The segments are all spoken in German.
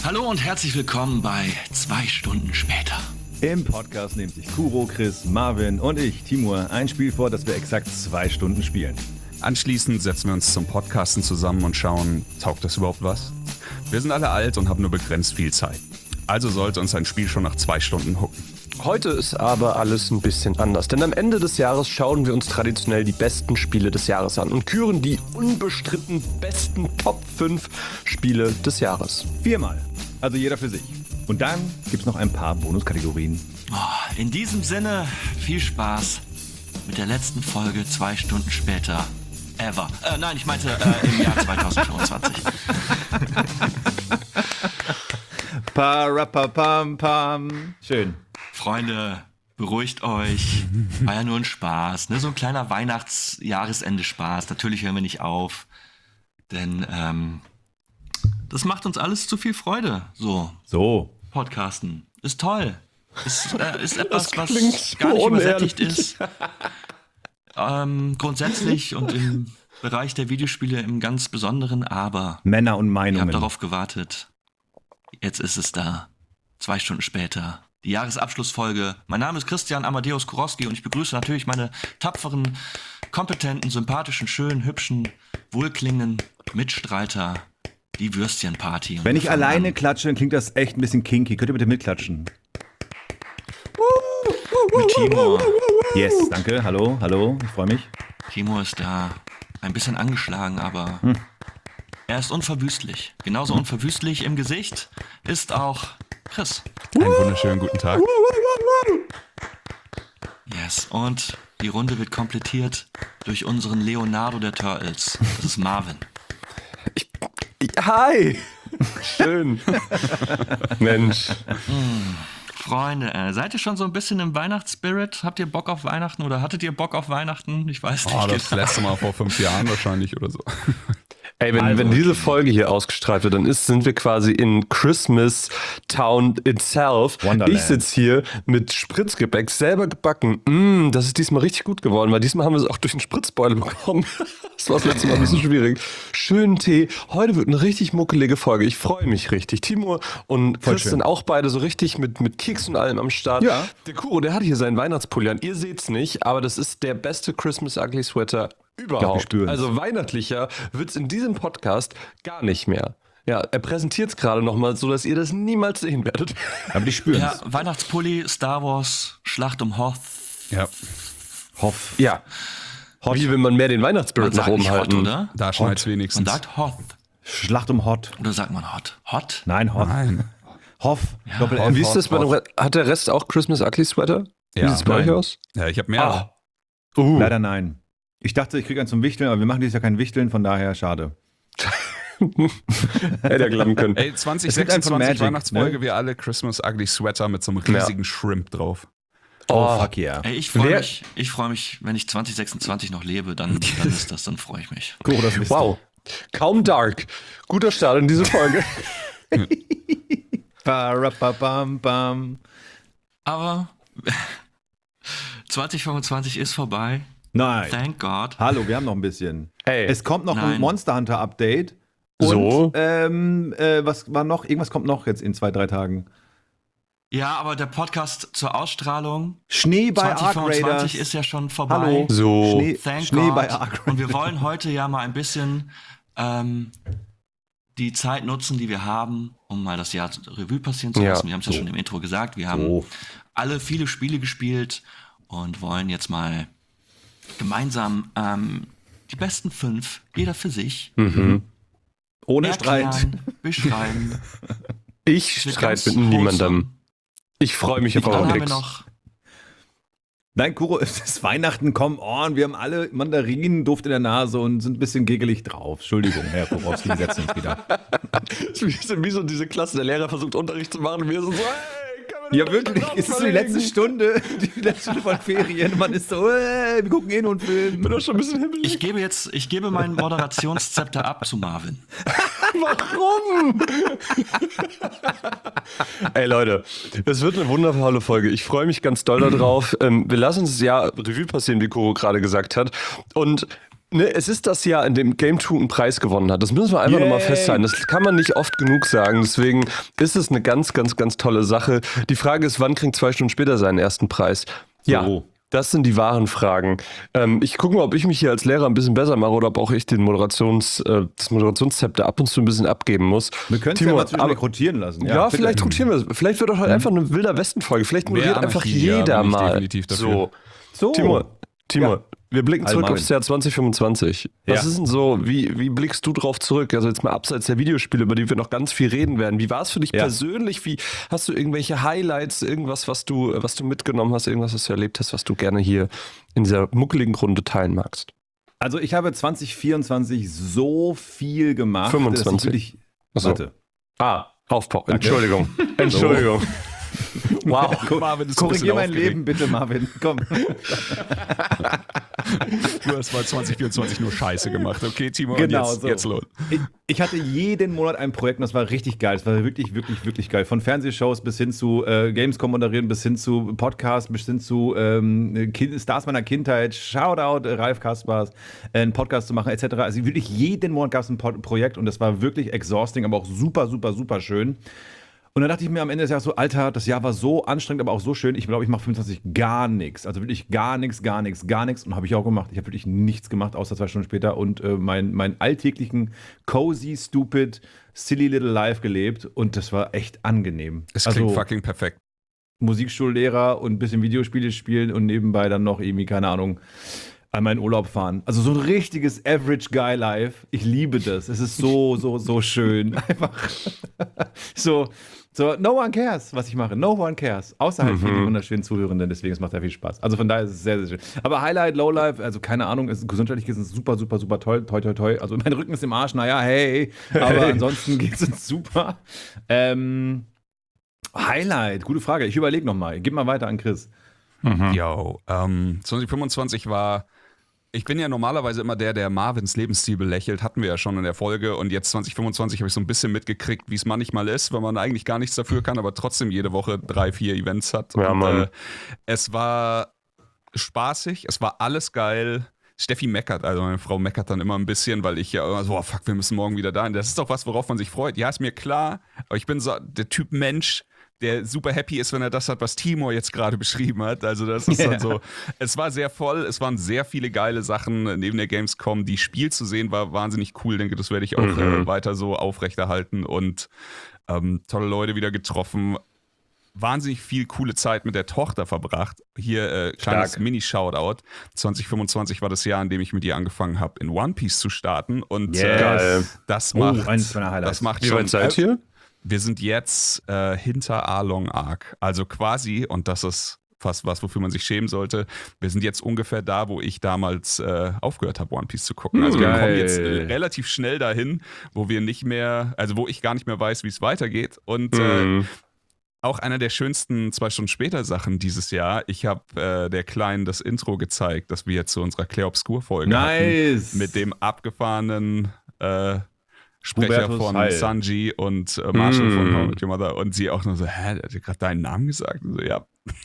Hallo und herzlich willkommen bei 2 Stunden später. Im Podcast nehmen sich Kuro, Chris, Marvin und ich, Timur, ein Spiel vor, das wir exakt 2 Stunden spielen. Anschließend setzen wir uns zum Podcasten zusammen und schauen, taugt das überhaupt was? Wir sind alle alt und haben nur begrenzt viel Zeit. Also sollte uns ein Spiel schon nach 2 Stunden hooken. Heute ist aber alles ein bisschen anders, denn am Ende des Jahres schauen wir uns traditionell die besten Spiele des Jahres an und küren die unbestritten besten Top 5 Spiele des Jahres. 4-mal, also jeder für sich. Und dann gibt's noch ein paar Bonuskategorien. In diesem Sinne, viel Spaß mit der letzten Folge 2 Stunden später. Ever. Nein, ich meinte im Jahr 2025. Parapapam-pam. Schön. Freunde, beruhigt euch. War ja nur ein Spaß, ne? So ein kleiner Weihnachts-Jahresende-Spaß. Natürlich hören wir nicht auf, denn das macht uns alles zu viel Freude. So. Podcasten. Ist toll. Ist etwas, was gar nicht übersättigt ist. Grundsätzlich und im Bereich der Videospiele im ganz Besonderen, aber Männer und ich Meinungen. habe darauf gewartet. Jetzt ist es da. 2 Stunden später. Die Jahresabschlussfolge. Mein Name ist Christian Amadeus Kurowski und ich begrüße natürlich meine tapferen, kompetenten, sympathischen, schönen, hübschen, wohlklingenden Mitstreiter. Die Würstchenparty. Und Wenn wir ich fangen alleine an. klatsche, dann klingt das echt ein bisschen kinky. Könnt ihr bitte mitklatschen? Mit Timur. Yes, danke. Hallo. Ich freue mich. Timur ist da ein bisschen angeschlagen, aber er ist unverwüstlich. Genauso unverwüstlich im Gesicht ist auch Chris. Einen wunderschönen guten Tag. Yes. Und die Runde wird komplettiert durch unseren Leonardo der Turtles. Das ist Marvin. Hi! Schön. Mensch. Freunde, seid ihr schon so ein bisschen im Weihnachtsspirit? Habt ihr Bock auf Weihnachten oder hattet ihr Bock auf Weihnachten? Ich weiß nicht. Oh, das letzte Mal vor 5 Jahren wahrscheinlich oder so. Ey, wenn diese Folge hier ausgestrahlt wird, dann sind wir quasi in Christmas Town itself. Wonderland. Ich sitze hier mit Spritzgebäck, selber gebacken. Das ist diesmal richtig gut geworden, weil diesmal haben wir es auch durch den Spritzbeutel bekommen. Das war das letzte Mal ein bisschen schwierig. Schönen Tee. Heute wird eine richtig muckelige Folge. Ich freue mich richtig. Timur und Chris schön. sind auch beide so richtig mit Keks und allem am Start. Ja. Der Kuro, der hat hier seinen Weihnachtspulli an. Ihr seht's nicht, aber das ist der beste Christmas Ugly Sweater wir überhaupt. spüren's. Also weihnachtlicher wird's in diesem Podcast gar nicht mehr. Ja, er präsentiert es gerade nochmal, so dass ihr das niemals sehen werdet. Aber die spüren Ja, es. Weihnachtspulli, Star Wars, Schlacht um Hoth. Ja, Hoff. Ja. Wie will man mehr den Weihnachtsspirit Man nach sagt oben nicht Hot, halten? oder? da schneit's Man wenigstens. sagt Hoth. Schlacht um Hot. Oder sagt man Hot? Hot? Nein, Hoff. Nein. Hoff. Doppel Und F. wie ist das bei dem Hat der Rest auch Christmas Ugly Sweater? Wie Ja, sieht's bei euch nein. aus? Ja, ich habe mehrere. Leider nein. Ich dachte, ich kriege einen zum Wichteln, aber wir machen dieses Jahr kein Wichteln, von daher schade. Hätte er glauben können. Ey, Es gibt einen von 2026 Magic, Weihnachtsfolge, ne? wir alle Christmas Ugly Sweater mit so einem riesigen Shrimp drauf. Oh, fuck yeah. Ey, ich freue Wer- mich, wenn ich 2026 noch lebe, dann ist das, dann freue ich mich. Kuro, das wisst Wow. Kaum dark. Guter Start in diese Folge. Parapapam-pam. Aber 2025 ist vorbei. Nein. Thank God. Hallo, wir haben noch ein bisschen. Ey. Es kommt noch ein Nein. Monster Hunter Update. Und, So? was war noch? Irgendwas kommt noch jetzt in 2-3 Tagen. Ja, aber der Podcast zur Ausstrahlung Schnee bei Ark 2025 Raiders. ist ja schon vorbei. Hallo. So. Thank Schnee God. bei Ark Raiders. Und wir wollen heute ja mal ein bisschen die Zeit nutzen, die wir haben, um mal das Jahr Revue passieren zu Ja, lassen. Wir haben es ja so. schon im Intro gesagt. Wir haben So. alle viele Spiele gespielt und wollen jetzt mal gemeinsam die besten 5, jeder für sich, Ohne Streit. erklären, beschreiben. Ich Mit streite ganz mit niemandem. wholesome. Ich freue mich auf Dann eure haben wir Picks. noch Nein, Kuro, es ist Weihnachten, come on. Wir haben alle Mandarinenduft in der Nase und sind ein bisschen giggelig drauf. Entschuldigung, Herr Kurowski, setzen uns wieder. Das ist wie so diese Klasse, der Lehrer versucht Unterricht zu machen und wir sind so, hey, können wir Ja, den wirklich. Raum Es ist so die verlegen? letzte Stunde von Ferien. Man ist so, wir gucken eh nur einen Film. Bin doch schon ein bisschen himmelig. ich gebe mein Moderationszepter ab zu Marvin. Warum? Ey Leute, es wird eine wundervolle Folge. Ich freue mich ganz doll darauf. Wir lassen das Jahr Revue passieren, wie Kuro gerade gesagt hat. Und Ne, es ist das Jahr, in dem Game 2 einen Preis gewonnen hat. Das müssen wir einfach nochmal festhalten. Das kann man nicht oft genug sagen. Deswegen ist es eine ganz, ganz, ganz tolle Sache. Die Frage ist, wann kriegt 2 Stunden später seinen ersten Preis? Ja, das sind die wahren Fragen. Ich gucke mal, ob ich mich hier als Lehrer ein bisschen besser mache oder ob auch ich das Moderationszepter ab und zu ein bisschen abgeben muss. Wir können es ja mal zwischendurch rotieren lassen. Ja, vielleicht rotieren wir es. Vielleicht wird auch heute einfach eine Wilder Westen-Folge. Vielleicht moderiert einfach jeder mal. Definitiv dafür. So. Timo, wir blicken zurück aufs Jahr 2025. Was ist denn so, wie blickst du drauf zurück? Also jetzt mal abseits der Videospiele, über die wir noch ganz viel reden werden. Wie war es für dich persönlich? Wie hast du irgendwelche Highlights, irgendwas, was du mitgenommen hast, irgendwas, was du erlebt hast, was du gerne hier in dieser muckeligen Runde teilen magst? Also ich habe 2024 so viel gemacht. 25. Warte. Aufbau. Entschuldigung. Entschuldigung. Wow. Korrigier mein Leben bitte, Marvin. Komm. Du hast mal 2024 nur Scheiße gemacht. Okay, Timo, genau, und jetzt los. Ich hatte jeden Monat ein Projekt und das war richtig geil. Das war wirklich, wirklich, wirklich geil. Von Fernsehshows bis hin zu Gamescom moderieren, bis hin zu Podcasts, bis hin zu Stars meiner Kindheit. Shoutout Ralf Kaspers, einen Podcast zu machen, etc. Also wirklich jeden Monat gab es ein Projekt und das war wirklich exhausting, aber auch super, super, super schön. Und dann dachte ich mir am Ende des Jahres so, Alter, das Jahr war so anstrengend, aber auch so schön. Ich glaube, ich mache 25 gar nichts. Also wirklich gar nichts. Und habe ich auch gemacht. Ich habe wirklich nichts gemacht, außer 2 Stunden später. Und meinen alltäglichen cozy, stupid, silly little life gelebt. Und das war echt angenehm. Es klingt fucking perfekt. Musikschullehrer und ein bisschen Videospiele spielen und nebenbei dann noch irgendwie, keine Ahnung, an meinen Urlaub fahren. Also so ein richtiges Average Guy Life. Ich liebe das. Es ist so schön. Einfach so, no one cares, was ich mache. No one cares. Außerhalb von den wunderschönen Zuhörenden. Deswegen, es macht ja viel Spaß. Also von daher ist es sehr, sehr schön. Aber Highlight, Lowlife, also keine Ahnung, gesundheitlich ist es super, super, super toll. Toi, toi, toi. Also mein Rücken ist im Arsch, naja, hey. Aber ansonsten geht es uns super. Highlight, gute Frage. Ich überlege nochmal. Gib mal weiter an Chris. 2025 war... Ich bin ja normalerweise immer der Marvins Lebensstil belächelt, hatten wir ja schon in der Folge. Und jetzt 2025 habe ich so ein bisschen mitgekriegt, wie es manchmal ist, weil man eigentlich gar nichts dafür kann, aber trotzdem jede Woche 3, 4 Events hat. Ja, und es war spaßig, es war alles geil. Steffi meckert, also meine Frau meckert dann immer ein bisschen, weil ich ja immer so, fuck, wir müssen morgen wieder dahin. Das ist doch was, worauf man sich freut. Ja, ist mir klar, aber ich bin so der Typ Mensch, der super happy ist, wenn er das hat, was Timur jetzt gerade beschrieben hat. Also das ist dann so, es war sehr voll, es waren sehr viele geile Sachen neben der Gamescom. Die Spiel zu sehen war wahnsinnig cool, ich denke, das werde ich auch weiter so aufrechterhalten und tolle Leute wieder getroffen. Wahnsinnig viel coole Zeit mit der Tochter verbracht. Hier kleines Mini-Shoutout. 2025 war das Jahr, in dem ich mit ihr angefangen habe, in One Piece zu starten. Und das macht, das macht schon... Wie weit seid ihr? Wir sind jetzt hinter Arlong Arc. Also quasi, und das ist fast was, wofür man sich schämen sollte, wir sind jetzt ungefähr da, wo ich damals aufgehört habe, One Piece zu gucken. Also wir kommen jetzt relativ schnell dahin, wo wir nicht mehr, also wo ich gar nicht mehr weiß, wie es weitergeht. Und auch einer der schönsten 2 Stunden später Sachen dieses Jahr, ich habe der Kleinen das Intro gezeigt, das wir jetzt zu unserer Claire Obscure-Folge hatten. Mit dem abgefahrenen Sprecher Hubertus von Heil. Sanji und Marshall von How I Met Your Mother und sie auch nur so, der hat gerade deinen Namen gesagt? Und so, ja.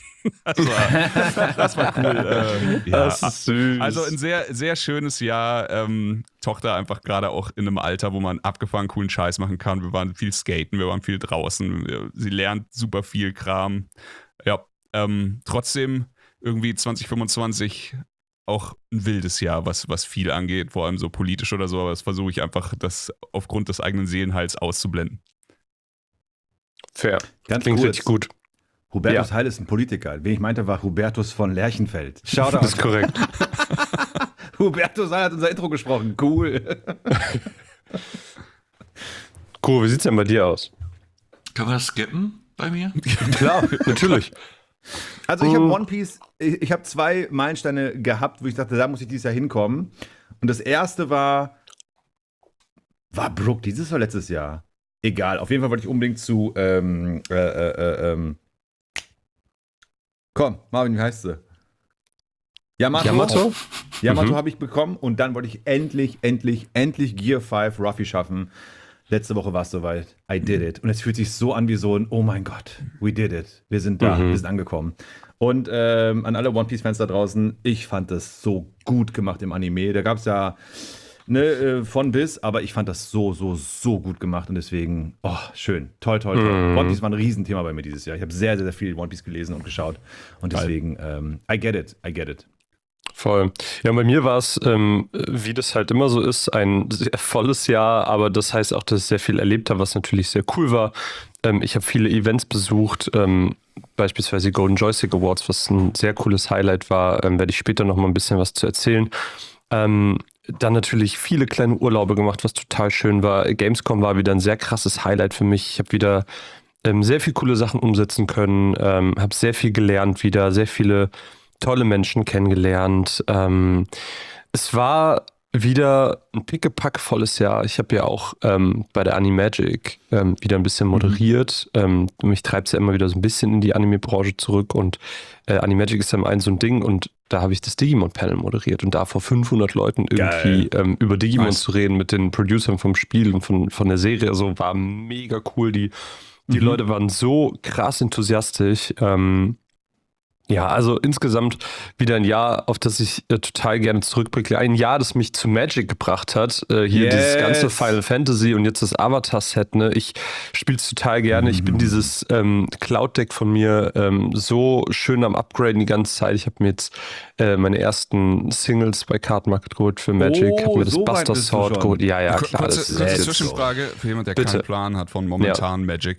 Das war cool. Das ist süß. Also ein sehr, sehr schönes Jahr. Tochter einfach gerade auch in einem Alter, wo man abgefahren coolen Scheiß machen kann. Wir waren viel skaten, wir waren viel draußen. Sie lernt super viel Kram. Ja, trotzdem irgendwie 2025 auch ein wildes Jahr, was viel angeht, vor allem so politisch oder so, aber das versuche ich einfach, das aufgrund des eigenen Seelenheils auszublenden. Fair. Ganz Klingt kurz. richtig gut. Hubertus Heil ist ein Politiker. Wen ich meinte, war Hubertus von Lerchenfeld. Shoutout. Das ist korrekt. Hubertus Heil hat unser Intro gesprochen. Cool. Cool, wie sieht's denn bei dir aus? Können wir das skippen bei mir? Klar, natürlich. Also ich habe One Piece, ich habe 2 Meilensteine gehabt, wo ich dachte, da muss ich dieses Jahr hinkommen. Und das erste war Brook dieses oder letztes Jahr? Egal, auf jeden Fall wollte ich unbedingt zu, komm, Marvin, wie heißt sie? Yamato habe ich bekommen und dann wollte ich endlich Gear 5 Ruffy schaffen. Letzte Woche war es soweit. I did it. Und es fühlt sich so an wie so ein, oh mein Gott, we did it. Wir sind da, wir sind angekommen. Und an alle One Piece-Fans da draußen, ich fand das so gut gemacht im Anime. Da gab es ja von bis, aber ich fand das so gut gemacht und deswegen, schön, toll. One Piece war ein Riesenthema bei mir dieses Jahr. Ich habe sehr, sehr viel One Piece gelesen und geschaut und deswegen, I get it. Voll. Ja, bei mir war es, wie das halt immer so ist, ein sehr volles Jahr, aber das heißt auch, dass ich sehr viel erlebt habe, was natürlich sehr cool war. Ich habe viele Events besucht, beispielsweise die Golden Joystick Awards, was ein sehr cooles Highlight war, werde ich später noch mal ein bisschen was zu erzählen. Dann natürlich viele kleine Urlaube gemacht, was total schön war. Gamescom war wieder ein sehr krasses Highlight für mich. Ich habe wieder sehr viele coole Sachen umsetzen können, habe sehr viel gelernt wieder, sehr viele tolle Menschen kennengelernt. Es war wieder ein pickepackevolles Jahr. Ich habe ja auch bei der Animagic wieder ein bisschen moderiert. Mich treibt es ja immer wieder so ein bisschen in die Anime-Branche zurück und Animagic ist ja so ein Ding und da habe ich das Digimon-Panel moderiert und da vor 500 Leuten irgendwie über Digimon zu reden mit den Producern vom Spiel und von der Serie. Also war mega cool. Die Leute waren so krass enthusiastisch. Ja, also insgesamt wieder ein Jahr, auf das ich total gerne zurückblicke. Ein Jahr, das mich zu Magic gebracht hat. Hier dieses ganze Final Fantasy und jetzt das Avatar-Set. Ne? Ich spiele es total gerne. Ich bin dieses Cloud-Deck von mir so schön am Upgraden die ganze Zeit. Ich habe mir jetzt meine ersten Singles bei Card Market geholt für Magic. Habe mir das so Buster Sword geholt. Ja, klar. Kurze Zwischenfrage für jemand, der keinen Plan hat von momentan Magic.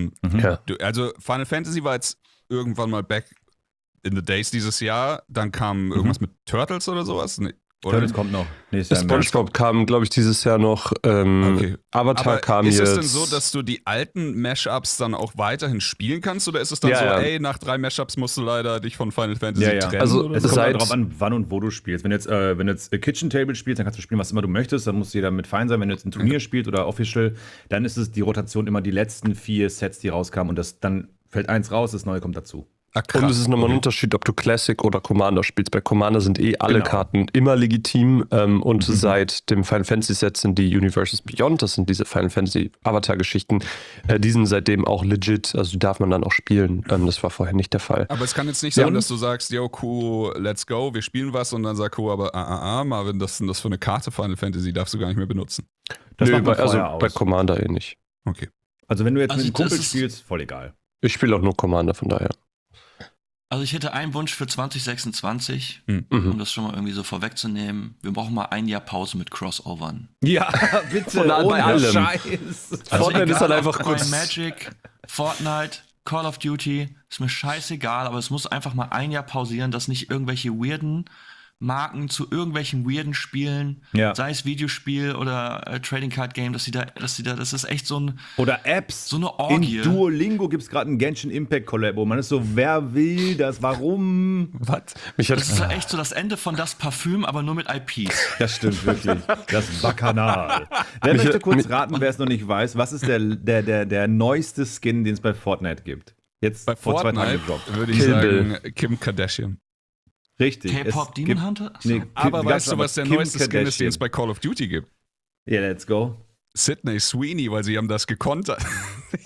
Also Final Fantasy war jetzt irgendwann mal back in the Days dieses Jahr, dann kam irgendwas mit Turtles oder sowas. Nee, oder? Turtles kommt noch. SpongeBob kam, glaube ich, dieses Jahr noch. Okay. Avatar kam jetzt. Ist es denn so, dass du die alten Mashups dann auch weiterhin spielen kannst? Oder ist es dann nach 3 Mashups musst du leider dich von Final Fantasy trennen? Also es kommt halt drauf an, wann und wo du spielst. Wenn du jetzt Kitchen Table spielst, dann kannst du spielen, was immer du möchtest. Dann muss jeder mit fein sein. Wenn du jetzt ein Turnier spielst oder Official, dann ist es die Rotation immer die letzten 4 Sets, die rauskamen. Und dann fällt eins raus, das neue kommt dazu. Und es ist nochmal ein Unterschied, ob du Classic oder Commander spielst. Bei Commander sind alle Karten immer legitim und seit dem Final Fantasy Set sind die Universes Beyond, das sind diese Final Fantasy Avatar-Geschichten, die sind seitdem auch legit, also darf man dann auch spielen. Das war vorher nicht der Fall. Aber es kann jetzt nicht sein, dass du sagst, yo, cool, let's go, wir spielen was und dann sagt cool, aber Marvin, das ist für eine Karte Final Fantasy, darfst du gar nicht mehr benutzen. Das macht man bei Commander nicht. Okay. Also wenn du jetzt mit einem Kumpel spielst, voll egal. Ich spiele auch nur Commander, von daher. Also ich hätte einen Wunsch für 2026, um das schon mal irgendwie so vorwegzunehmen. Wir brauchen mal ein Jahr Pause mit Crossovern. Ja, bitte, bei allem. Scheiß. Also Fortnite ist halt einfach bei kurz. Magic, Fortnite, Call of Duty, ist mir scheißegal, aber es muss einfach mal ein Jahr pausieren, dass nicht irgendwelche weirden Marken zu irgendwelchen weirden Spielen, sei es Videospiel oder Trading Card Game, das ist echt so ein... Oder Apps. So eine Orgie. In Duolingo gibt es gerade einen Genshin Impact Collabo. Man ist so, wer will das? Warum? Was? Das ist ja echt so das Ende von das Parfüm, aber nur mit IPs. Das stimmt wirklich. Das Bacchanal. Wer möchte kurz raten, wer es noch nicht weiß, was ist der neueste Skin, den es bei Fortnite gibt? Jetzt bei vor Fortnite 2 Tagen gedroppt. würde ich sagen Kim Kardashian. Richtig. K-Pop Demon Hunter? Nee, aber weißt du, was der neueste Skin ist, den es bei Call of Duty gibt? Ja, let's go. Sydney Sweeney, weil sie haben das gekontert. Ich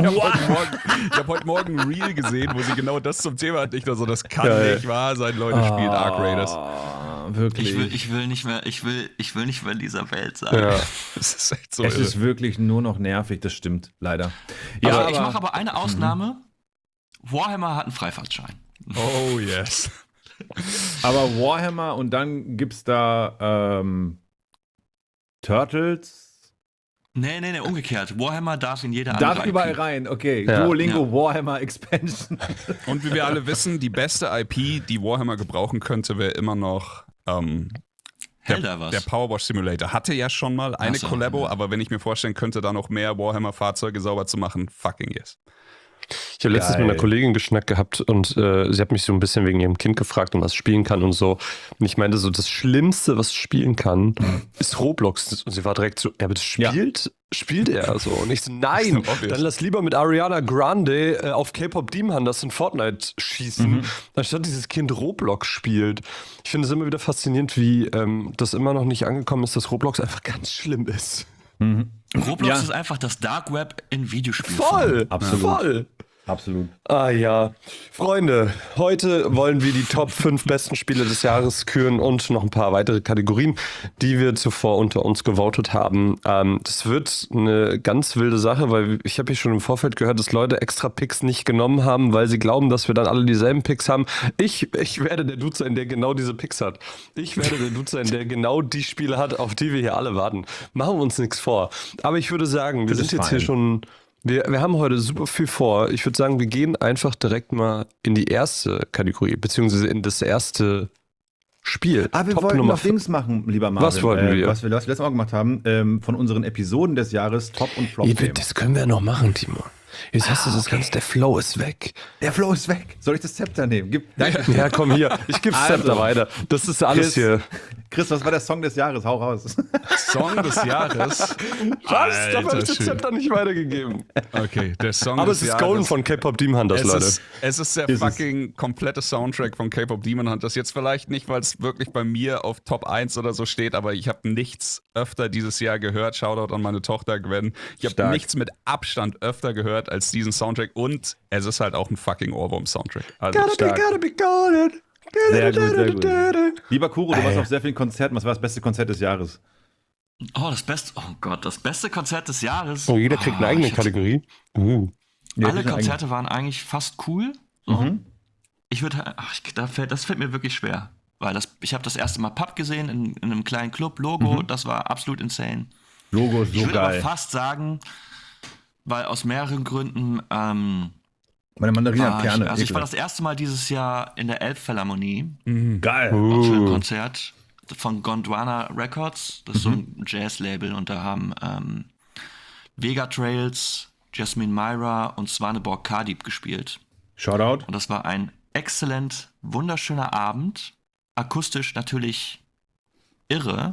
habe heute Morgen ein Reel gesehen, wo sie genau das zum Thema hatten. Ich dachte so, das kann nicht wahr sein, Leute spielen Ark Raiders. Wirklich. Ich will nicht mehr in dieser Welt sein. Ja. Das ist echt so. Es ist wirklich nur noch nervig, das stimmt, leider. Also ich mache aber eine Ausnahme. Warhammer hat einen Freifahrtschein. Oh yes. Aber Warhammer und dann gibt's da Turtles. Nee, umgekehrt. Warhammer darf in jeder andere Darf überall rein, okay. Ja. Duolingo, Warhammer Expansion. Und wie wir alle wissen, die beste IP, die Warhammer gebrauchen könnte, wäre immer noch der Powerwash Simulator. Hatte ja schon mal eine Collabo, aber wenn ich mir vorstellen könnte, da noch mehr Warhammer-Fahrzeuge sauber zu machen, fucking yes. Ich habe letztens mit einer Kollegin geschnackt gehabt und sie hat mich so ein bisschen wegen ihrem Kind gefragt, was spielen kann und so. Und ich meinte so, das Schlimmste, was spielen kann, ist Roblox. Und sie war direkt so, ja, aber das spielt er so. Und ich so, nein, dann lass lieber mit Ariana Grande auf K-Pop Demon Hunters in Fortnite schießen, anstatt dieses Kind Roblox spielt. Ich finde es immer wieder faszinierend, wie das immer noch nicht angekommen ist, dass Roblox einfach ganz schlimm ist. Roblox Ja. ist einfach das Dark Web in Videospielen. Voll, Absolut. voll. Absolut. Ah ja. Freunde, heute wollen wir die Top 5 besten Spiele des Jahres küren und noch ein paar weitere Kategorien, die wir zuvor unter uns gewotet haben. Das wird eine ganz wilde Sache, weil ich habe hier schon im Vorfeld gehört, dass Leute extra Picks nicht genommen haben, weil sie glauben, dass wir dann alle dieselben Picks haben. Ich werde der Dude sein, der genau diese Picks hat. Ich werde der Dude sein, der genau die Spiele hat, auf die wir hier alle warten. Machen wir uns nichts vor. Aber ich würde sagen, wir Das sind ist jetzt hier fein. schon... Wir haben heute super viel vor. Ich würde sagen, wir gehen einfach direkt mal in die erste Kategorie, beziehungsweise in das erste Spiel. Wir Top wollten Nummer noch Dings machen, lieber Marvin. Was wollten wir? Was wir letztes Mal gemacht haben, von unseren Episoden des Jahres, Top und Flop. Das können wir noch machen, Timo. Jetzt hast du das Ganze, der Flow ist weg. Der Flow ist weg. Soll ich das Zepter nehmen? Danke. Ja, komm hier, ich gebe Also, Zepter weiter. Das ist alles hier. Chris, was war der Song des Jahres? Hau raus. Song des Jahres. Was? Dafür habe ich das schön. Zepter nicht weitergegeben. Okay, der Song Aber des es ist Jahres. Golden von K-Pop Demon Hunters, Leute. Es ist der Ist es. fucking komplette Soundtrack von K-Pop Demon Hunters. Jetzt vielleicht nicht, weil es wirklich bei mir auf Top 1 oder so steht, aber ich habe nichts öfter dieses Jahr gehört. Shoutout an meine Tochter Gwen. Ich habe Stark. nichts mit Abstand öfter gehört als diesen Soundtrack und es ist halt auch ein fucking Ohrwurm-Soundtrack. Also Gotta be golden. Sehr gut, sehr gut. Lieber Kuro, du warst auf sehr vielen Konzerten. Was war das beste Konzert des Jahres? Oh, das beste Konzert des Jahres. Oh, jeder kriegt eine eigene ich hab- Kategorie. Ja, Alle bitte Konzerte waren eigentlich fast cool. So. Ich würde, das fällt mir wirklich schwer. Weil ich habe das erste Mal Pub gesehen in einem kleinen Club, Logo, das war absolut insane. Logo ist Ich so würde aber geil. fast sagen, weil aus mehreren Gründen Meine Mandarinen haben war Kerne. ich war ekelhaft. das erste Mal dieses Jahr in der Elbphilharmonie. Geil. Ein schönes Konzert von Gondwana Records. Das ist so ein Jazz-Label und da haben Vega Trails, Jasmine Myra und Svaneborg Kardip gespielt. Shoutout. Und das war ein exzellent, wunderschöner Abend. Akustisch natürlich irre.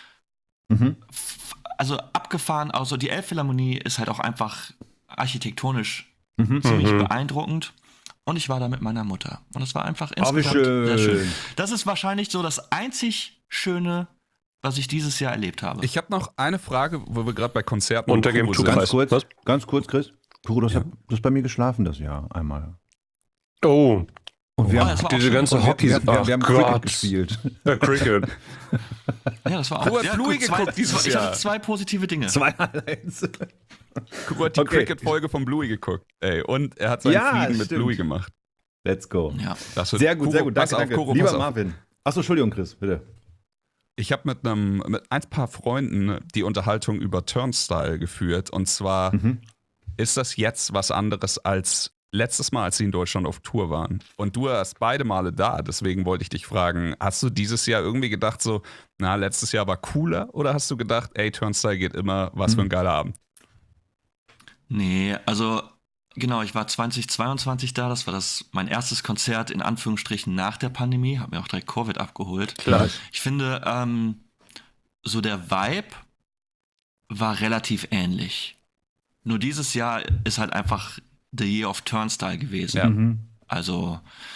Also abgefahren, also die Elbphilharmonie ist halt auch einfach architektonisch ziemlich beeindruckend. Und ich war da mit meiner Mutter. Und es war einfach wie insgesamt schön. sehr schön. Das ist wahrscheinlich so das einzig Schöne, was ich dieses Jahr erlebt habe. ich habe noch eine Frage, wo wir gerade bei Konzerten Und der Kuro Game sind. Two Ganz kurz, Chris. Kuro, du hast bei mir geschlafen das Jahr einmal. Oh, Und wir Oh, haben das war auch diese schön. ganze Hockey... wir haben Ach Cricket Gott. gespielt. Cricket. Ja, das war auch Kuro hat ja, Bluey gut, zwei- geguckt dieses Ich Jahr. hatte zwei positive Dinge. 2 Highlights. Kuro hat die Okay. Cricket-Folge von Bluey geguckt. Ey, und er hat seinen Ja, Frieden mit stimmt. Bluey gemacht. Let's go. Ja. Das wird- Sehr gut, Kuro, sehr gut. pass Danke, auf, danke. Kuro, Lieber pass auf. Marvin. Achso, Entschuldigung, Chris, bitte. Ich habe mit ein paar Freunden die Unterhaltung über Turnstile geführt. Und zwar ist das jetzt was anderes als letztes Mal, als sie in Deutschland auf Tour waren. Und du warst beide Male da, deswegen wollte ich dich fragen, hast du dieses Jahr irgendwie gedacht so, na, letztes Jahr war cooler? Oder hast du gedacht, ey, Turnstile geht immer, was für ein geiler Abend? Nee, also genau, ich war 2022 da, das war mein erstes Konzert in Anführungsstrichen nach der Pandemie, habe mir auch direkt Covid abgeholt. Klar. Ich finde, so der Vibe war relativ ähnlich. Nur dieses Jahr ist halt einfach the year of Turnstile gewesen. Ja. Also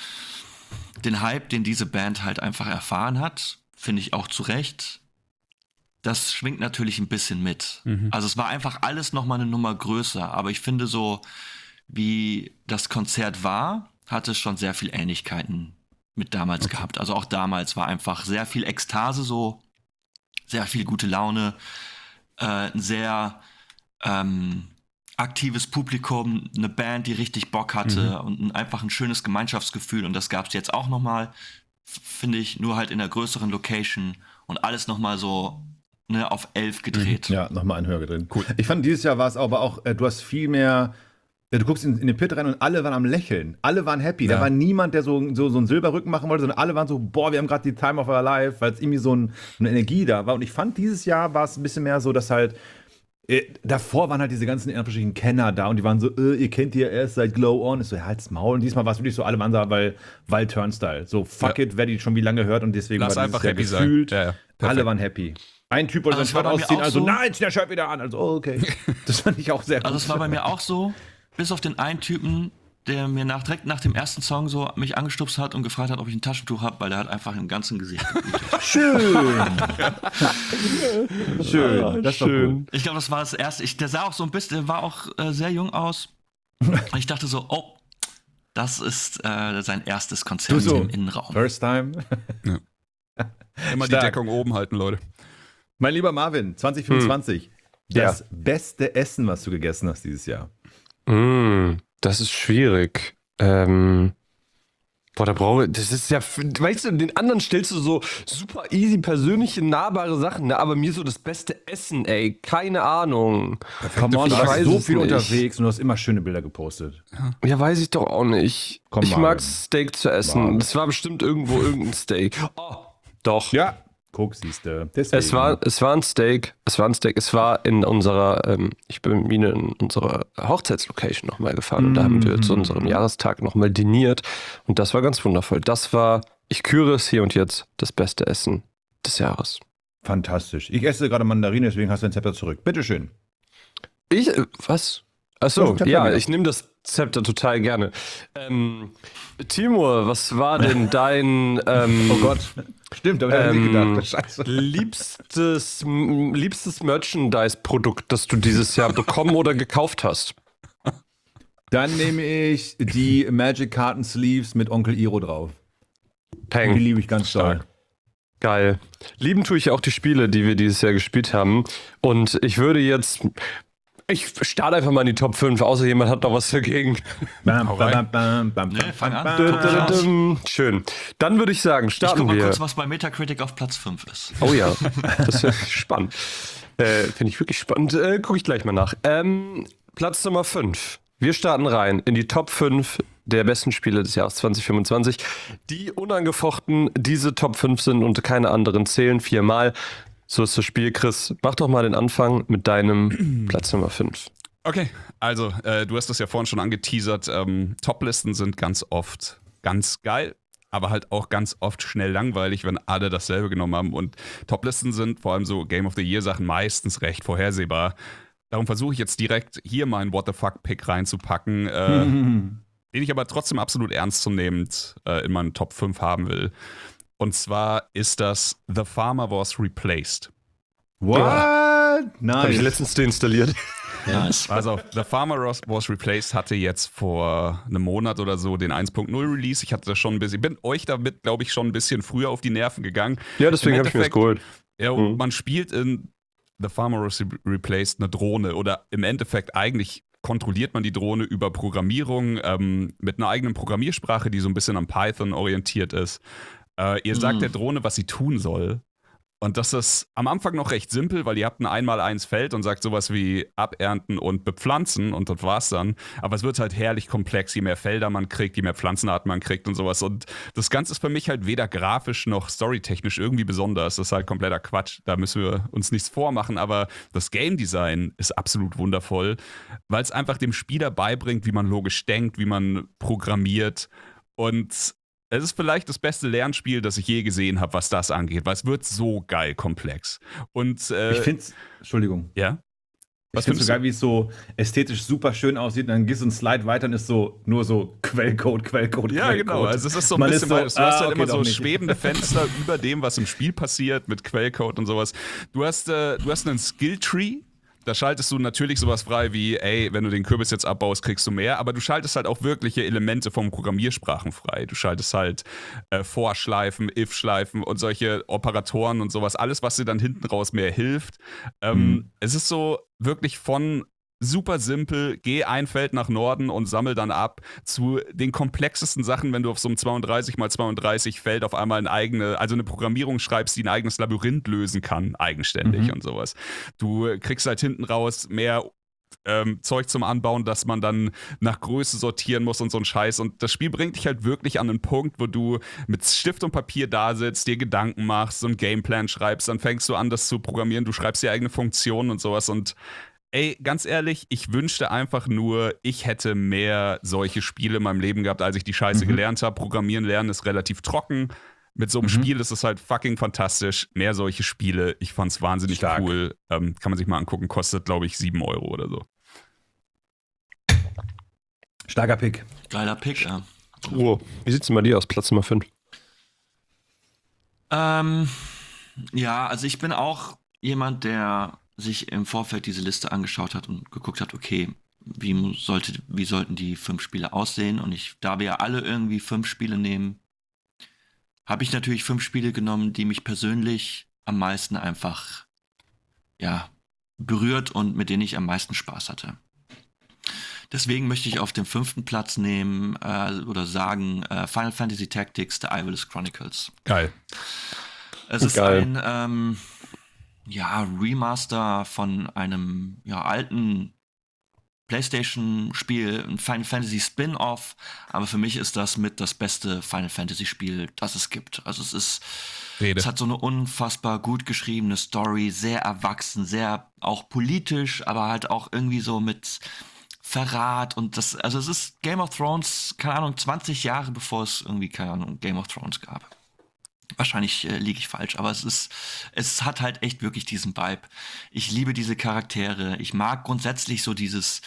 den Hype, den diese Band halt einfach erfahren hat, finde ich auch zu Recht. Das schwingt natürlich ein bisschen mit. Also es war einfach alles nochmal eine Nummer größer. Aber ich finde so, wie das Konzert war, hatte es schon sehr viel Ähnlichkeiten mit damals gehabt. Also auch damals war einfach sehr viel Ekstase so, sehr viel gute Laune, ein sehr aktives Publikum, eine Band, die richtig Bock hatte und einfach ein schönes Gemeinschaftsgefühl. Und das gab es jetzt auch nochmal, finde ich, nur halt in einer größeren Location und alles nochmal so auf 11 gedreht. Ja, nochmal ein Höher drin. Cool. Ich fand, dieses Jahr war es aber auch, du hast viel mehr. Ja, du guckst in den Pit rein und alle waren am Lächeln. Alle waren happy. Da war niemand, der so einen Silberrücken machen wollte, sondern alle waren so, boah, wir haben gerade die Time of our life, weil es irgendwie so eine Energie da war. Und ich fand, dieses Jahr war es ein bisschen mehr so, dass halt davor waren halt diese ganzen unterschiedlichen Kenner da und die waren so, ihr kennt die ja erst seit Glow On. Ich so, ja, halt's Maul. Und diesmal war es wirklich so, alle waren da, weil Turnstile. So, fuck it, wer die schon wie lange hört und deswegen Lass war einfach dieses happy Jahr sein. gefühlt. Ja, ja. Alle Perfekt. waren happy. Ein Typ wollte Also sein es war Shirt bei mir ausziehen, auch also so. nein, zieh dein Shirt wieder an. Also, okay. Das fand ich auch sehr gut. Also es war bei mir auch so, bis auf den einen Typen, der mir direkt nach dem ersten Song so mich angestupst hat und gefragt hat, ob ich ein Taschentuch habe, weil der hat einfach im ganzen Gesicht geblutet. Schön. Schön. Das war gut. Ich glaube, das war das erste. Der sah auch so ein bisschen, der war auch sehr jung aus. Ich dachte so, oh, das ist sein erstes Konzert im Innenraum. First time. Immer die Deckung oben halten, Leute. Mein lieber Marvin, 2025. Das beste Essen, was du gegessen hast dieses Jahr. Das ist schwierig. Das ist ja, weißt du, den anderen stellst du so super easy, persönliche, nahbare Sachen, ne? Aber mir so das beste Essen, ey, keine Ahnung. Come on, du warst so viel nicht. unterwegs und du hast immer schöne Bilder gepostet. Ja, weiß ich doch auch nicht. Ich mag Steak zu essen. Das war bestimmt irgendein Steak. Oh, doch. Ja, guck, siehste. Es war ein Steak. Es war in unserer, ich bin in unserer Hochzeitslocation nochmal gefahren und da haben wir zu unserem Jahrestag nochmal diniert und das war ganz wundervoll. Ich küre es hier und jetzt das beste Essen des Jahres. Fantastisch. Ich esse gerade Mandarine, deswegen hast du den Zepter zurück. Bitteschön. Was? Achso, ja, ich nehme das Zepter total gerne. Timur, was war denn dein Oh Gott. Stimmt, da habe ich nicht gedacht. Scheiße. liebstes Merchandise-Produkt, das du dieses Jahr bekommen oder gekauft hast? Dann nehme ich die Magic Karten Sleeves mit Onkel Iro drauf. Die Peng. liebe ich ganz stark. Geil. Lieben tue ich auch die Spiele, die wir dieses Jahr gespielt haben. Und ich starte einfach mal in die Top 5, außer jemand hat noch was dagegen. Fang an. Schön. Dann würde ich sagen, Ich guck starten mal wir. kurz, was bei Metacritic auf Platz 5 ist. Oh ja, das wäre spannend. Finde ich wirklich spannend. Gucke ich gleich mal nach. Platz Nummer 5. Wir starten rein in die Top 5 der besten Spiele des Jahres 2025, die unangefochten diese Top 5 sind und keine anderen zählen 4-mal. So ist das Spiel. Chris, mach doch mal den Anfang mit deinem Platz Nummer 5. Okay, also du hast das ja vorhin schon angeteasert. Top-Listen sind ganz oft ganz geil, aber halt auch ganz oft schnell langweilig, wenn alle dasselbe genommen haben. Und Top-Listen sind vor allem so Game of the Year-Sachen meistens recht vorhersehbar. Darum versuche ich jetzt direkt hier meinen What the Fuck-Pick reinzupacken, den ich aber trotzdem absolut ernstzunehmend in meinen Top 5 haben will. Und zwar ist das The Farmer Was Replaced. What? Habe ich Nice. letztens deinstalliert. Nice. Also, The Farmer Was Replaced hatte jetzt vor einem Monat oder so den 1.0 Release. Ich hatte das schon ein bisschen, bin euch damit, glaube ich, schon ein bisschen früher auf die Nerven gegangen. Ja, deswegen habe ich mir das geholt. Ja, und man spielt in The Farmer Was Replaced eine Drohne oder im Endeffekt eigentlich kontrolliert man die Drohne über Programmierung mit einer eigenen Programmiersprache, die so ein bisschen an Python orientiert ist. Ihr sagt der Drohne, was sie tun soll. Und das ist am Anfang noch recht simpel, weil ihr habt ein 1x1 Feld und sagt sowas wie abernten und bepflanzen und das war's dann. Aber es wird halt herrlich komplex, je mehr Felder man kriegt, je mehr Pflanzenarten man kriegt und sowas. Und das Ganze ist für mich halt weder grafisch noch storytechnisch irgendwie besonders. Das ist halt kompletter Quatsch. Da müssen wir uns nichts vormachen. Aber das Game Design ist absolut wundervoll, weil es einfach dem Spieler beibringt, wie man logisch denkt, wie man programmiert. Und es ist vielleicht das beste Lernspiel, das ich je gesehen habe, was das angeht, weil es wird so geil komplex. Und Ich finde es, Entschuldigung. ja. Ich finde es so geil, wie es so ästhetisch super schön aussieht. Und dann gehst du einen Slide weiter und ist so nur so Quellcode. Ja, genau. Also es ist so ein Man bisschen, ist so, weil du hast halt immer doch so nicht. schwebende Fenster über dem, was im Spiel passiert, mit Quellcode und sowas. Du hast einen Skill-Tree. Da schaltest du natürlich sowas frei wie, ey, wenn du den Kürbis jetzt abbaust, kriegst du mehr. Aber du schaltest halt auch wirkliche Elemente von Programmiersprachen frei. Du schaltest halt For-Schleifen, If-Schleifen und solche Operatoren und sowas. Alles, was dir dann hinten raus mehr hilft. Es ist so wirklich von super simpel, geh ein Feld nach Norden und sammel dann ab, zu den komplexesten Sachen, wenn du auf so einem 32x32 Feld auf einmal eine Programmierung schreibst, die ein eigenes Labyrinth lösen kann, eigenständig und sowas. Du kriegst halt hinten raus mehr Zeug zum Anbauen, dass man dann nach Größe sortieren muss und so ein Scheiß. Und das Spiel bringt dich halt wirklich an einen Punkt, wo du mit Stift und Papier da sitzt, dir Gedanken machst, so einen Gameplan schreibst, dann fängst du an, das zu programmieren, du schreibst dir eigene Funktionen und sowas. Und ey, ganz ehrlich, ich wünschte einfach nur, ich hätte mehr solche Spiele in meinem Leben gehabt, als ich die Scheiße gelernt habe. Programmieren lernen ist relativ trocken. Mit so einem Spiel ist es halt fucking fantastisch. Mehr solche Spiele. Ich fand's wahnsinnig cool. Kann man sich mal angucken. Kostet, glaube ich, 7 € oder so. Starker Pick. Geiler Pick, ja. Oh, wie sieht's denn bei dir aus? Platz Nummer 5. Ja, also ich bin auch jemand, der sich im Vorfeld diese Liste angeschaut hat und geguckt hat, okay, wie sollten die 5 Spiele aussehen? Und da wir ja alle irgendwie 5 Spiele nehmen, habe ich natürlich 5 Spiele genommen, die mich persönlich am meisten einfach, ja, berührt und mit denen ich am meisten Spaß hatte. Deswegen möchte ich auf den 5. Platz nehmen oder sagen Final Fantasy Tactics: The Ivalice Chronicles. Geil. Es ist Geil. ein Remaster von einem alten PlayStation-Spiel, ein Final Fantasy Spin-off, aber für mich ist das mit das beste Final Fantasy-Spiel, das es gibt. Also es hat so eine unfassbar gut geschriebene Story, sehr erwachsen, sehr auch politisch, aber halt auch irgendwie so mit Verrat und also es ist Game of Thrones, keine Ahnung, 20 Jahre bevor es irgendwie, keine Ahnung, Game of Thrones gab. Wahrscheinlich liege ich falsch, aber es hat halt echt wirklich diesen Vibe. Ich liebe diese Charaktere. Ich mag grundsätzlich so diese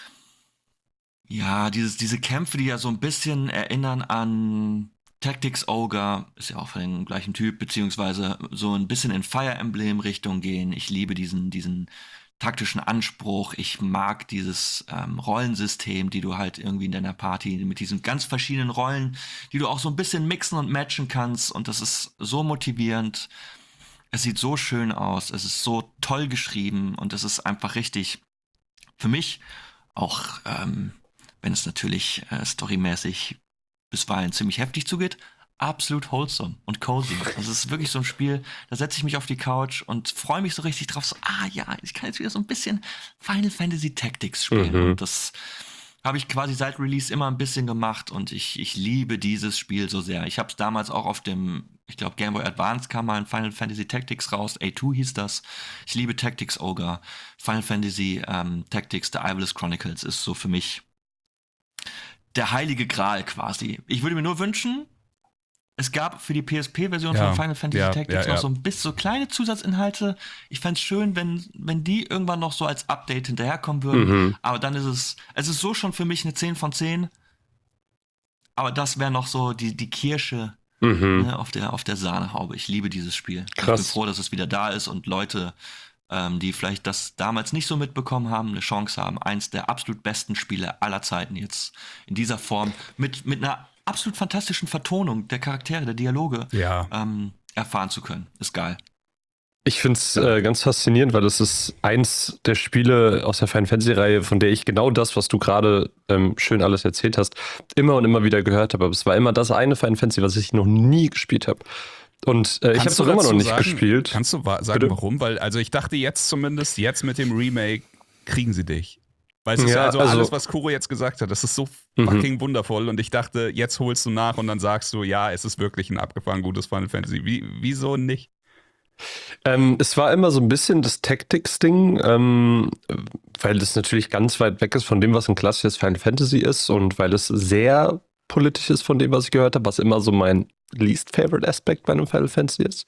Kämpfe, die ja so ein bisschen erinnern an Tactics Ogre, ist ja auch von dem gleichen Typ, beziehungsweise so ein bisschen in Fire Emblem Richtung gehen. Ich liebe diesen taktischen Anspruch. Ich mag dieses Rollensystem, die du halt irgendwie in deiner Party mit diesen ganz verschiedenen Rollen, die du auch so ein bisschen mixen und matchen kannst. Und das ist so motivierend. Es sieht so schön aus. Es ist so toll geschrieben. Und es ist einfach richtig für mich auch, wenn es natürlich storymäßig bisweilen ziemlich heftig zugeht, absolut wholesome und cozy. Also es ist wirklich so ein Spiel, da setze ich mich auf die Couch und freue mich so richtig drauf, so, ich kann jetzt wieder so ein bisschen Final Fantasy Tactics spielen. Und das habe ich quasi seit Release immer ein bisschen gemacht und ich liebe dieses Spiel so sehr. Ich habe es damals auch auf dem, ich glaube, Game Boy Advance kam mal ein Final Fantasy Tactics raus, A2 hieß das. Ich liebe Tactics Ogre. Final Fantasy Tactics, The Ivalice Chronicles ist so für mich der heilige Gral quasi. Ich würde mir nur wünschen, es gab für die PSP-Version von Final Fantasy Tactics noch so kleine Zusatzinhalte. Ich fände es schön, wenn die irgendwann noch so als Update hinterherkommen würden. Aber dann ist es ist so schon für mich eine 10 von 10. Aber das wäre noch so die Kirsche auf der Sahnehaube. Ich liebe dieses Spiel. Krass. Ich bin froh, dass es wieder da ist und Leute, die vielleicht das damals nicht so mitbekommen haben, eine Chance haben, eins der absolut besten Spiele aller Zeiten jetzt in dieser Form mit einer absolut fantastischen Vertonung der Charaktere, der Dialoge erfahren zu können. Ist geil. Ich finde es ganz faszinierend, weil das ist eins der Spiele aus der Final Fantasy-Reihe, von der ich genau das, was du gerade schön alles erzählt hast, immer und immer wieder gehört habe. Aber es war immer das eine Final Fantasy, was ich noch nie gespielt habe. Und ich habe es auch immer noch nicht gespielt. Kannst du sagen, warum? Weil, also ich dachte jetzt mit dem Remake kriegen sie dich. Weil es ist ja alles, was Kuro jetzt gesagt hat, das ist so fucking wundervoll und ich dachte, jetzt holst du nach und dann sagst du, ja, es ist wirklich ein abgefahren gutes Final Fantasy. Wieso nicht? Es war immer so ein bisschen das Tactics-Ding, weil das natürlich ganz weit weg ist von dem, was ein klassisches Final Fantasy ist und weil es sehr politisch ist von dem, was ich gehört habe, was immer so mein least favorite Aspekt bei einem Final Fantasy ist.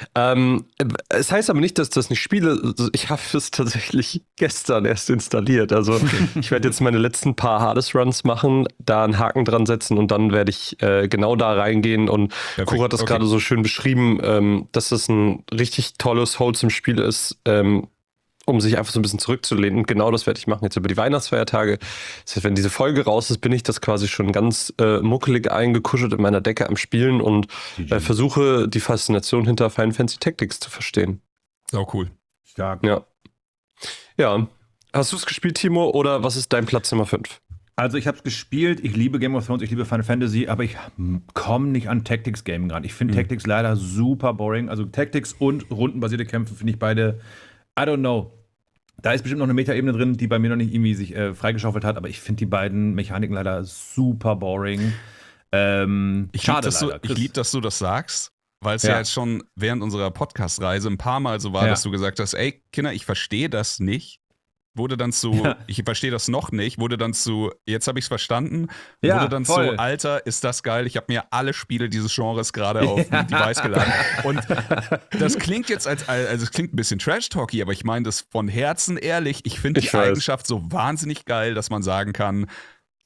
Es heißt aber nicht, dass das nicht spiele. Ich habe es tatsächlich gestern erst installiert. Also ich werde jetzt meine letzten paar Hades-Runs machen, da einen Haken dran setzen und dann werde ich genau da reingehen. Und Kuro hat das gerade so schön beschrieben, dass das ein richtig tolles, wholesome Spiel ist, um sich einfach so ein bisschen zurückzulehnen. Und genau das werde ich machen jetzt über die Weihnachtsfeiertage. Das heißt, wenn diese Folge raus ist, bin ich das quasi schon ganz muckelig eingekuschelt in meiner Decke am Spielen und versuche, die Faszination hinter Final Fantasy Tactics zu verstehen. Sau cool. Stark. Ja. Hast du es gespielt, Timo, oder was ist dein Platz Nummer 5? Also ich habe es gespielt, ich liebe Game of Thrones, ich liebe Final Fantasy, aber ich komme nicht an Tactics-Gaming ran. Ich finde Tactics leider super boring. Also Tactics und rundenbasierte Kämpfe finde ich beide, I don't know. Da ist bestimmt noch eine Metaebene drin, die bei mir noch nicht irgendwie sich freigeschaufelt hat, aber ich finde die beiden Mechaniken leider super boring. Schade leider. Ich liebe, dass du das sagst, weil es ja jetzt schon während unserer Podcast-Reise ein paar Mal so war, dass du gesagt hast, ey, Kinder, ich verstehe das nicht. Wurde dann zu, ich verstehe das noch nicht, wurde dann zu, jetzt habe ich es verstanden, wurde dann zu, Alter, ist das geil, ich habe mir alle Spiele dieses Genres gerade auf ein Device geladen. Und das klingt jetzt also es klingt ein bisschen Trash-Talky, aber ich meine das von Herzen ehrlich, ich finde die Eigenschaft so wahnsinnig geil, dass man sagen kann,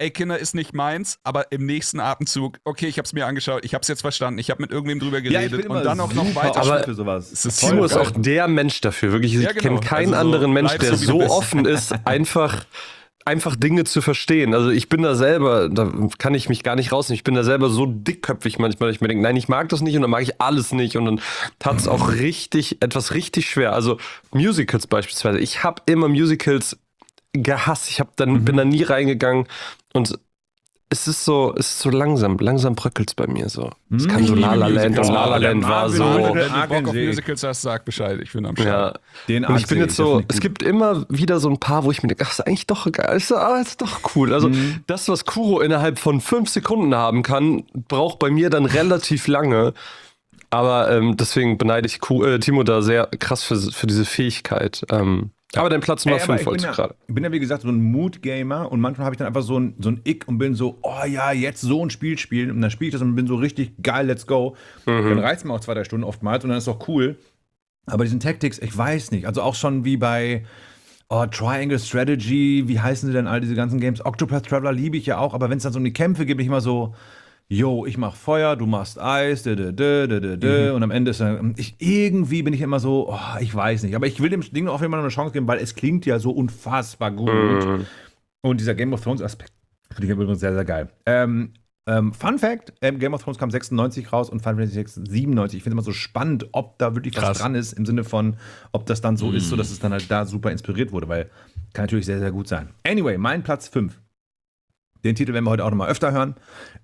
ey Kinder, ist nicht meins, aber im nächsten Atemzug, okay, ich hab's mir angeschaut, ich hab's jetzt verstanden, ich habe mit irgendwem drüber geredet und dann auch noch weiter. aber für sowas. Es ist Timo ist geil. auch der Mensch dafür. Wirklich, ich Ja, genau. kenne keinen Also so, anderen Mensch, bleib der so, wie du so bist. offen ist, einfach Dinge zu verstehen. Also ich bin da selber, da kann ich mich gar nicht rausnehmen. Ich bin da selber so dickköpfig manchmal, dass ich mir denke, nein, ich mag das nicht und dann mag ich alles nicht. Und dann hat es auch etwas richtig schwer. Also Musicals beispielsweise. Ich habe immer Musicals gehasst. Bin da nie reingegangen und es ist so langsam bröckelt es bei mir so. Es kann so La La Land und La La Land war so. Wenn du Arg Bock auf in Musicals hast, sag Bescheid, ich bin am Ja. Start. Den Und ich bin Arg jetzt sehe so, das es finde ich gibt immer wieder so ein paar, wo ich mir denke, ach, ist eigentlich doch geil, ist doch cool. Also das, was Kuro innerhalb von 5 Sekunden haben kann, braucht bei mir dann relativ lange. Aber deswegen beneide ich Timo da sehr krass für diese Fähigkeit. Aber dein Platz Nummer 5 wolltest du gerade. Ich bin ja, wie gesagt, so ein Mood-Gamer und manchmal habe ich dann einfach so ein Ick und bin so, oh ja, jetzt so ein Spiel spielen. Und dann spiele ich das und bin so richtig geil, let's go. Dann reizt mir auch 2-3 Stunden oftmals und dann ist auch cool. Aber diesen Tactics, ich weiß nicht. Also auch schon wie bei Triangle Strategy, wie heißen sie denn all diese ganzen Games? Octopath Traveler liebe ich ja auch, aber wenn es dann so um die Kämpfe gibt, bin ich immer so, yo, ich mach Feuer, du machst Eis, und am Ende ist dann, irgendwie bin ich immer so, ich weiß nicht. Aber ich will dem Ding auf jeden Fall noch eine Chance geben, weil es klingt ja so unfassbar gut. Und dieser Game of Thrones Aspekt finde ich übrigens sehr, sehr geil. Fun Fact, Game of Thrones kam 96 raus und Final Fantasy 97. Ich finde immer so spannend, ob da wirklich was dran ist, im Sinne von, ob das dann so ist, so dass es dann halt da super inspiriert wurde, weil kann natürlich sehr, sehr gut sein. Anyway, mein Platz 5. Den Titel werden wir heute auch nochmal öfter hören.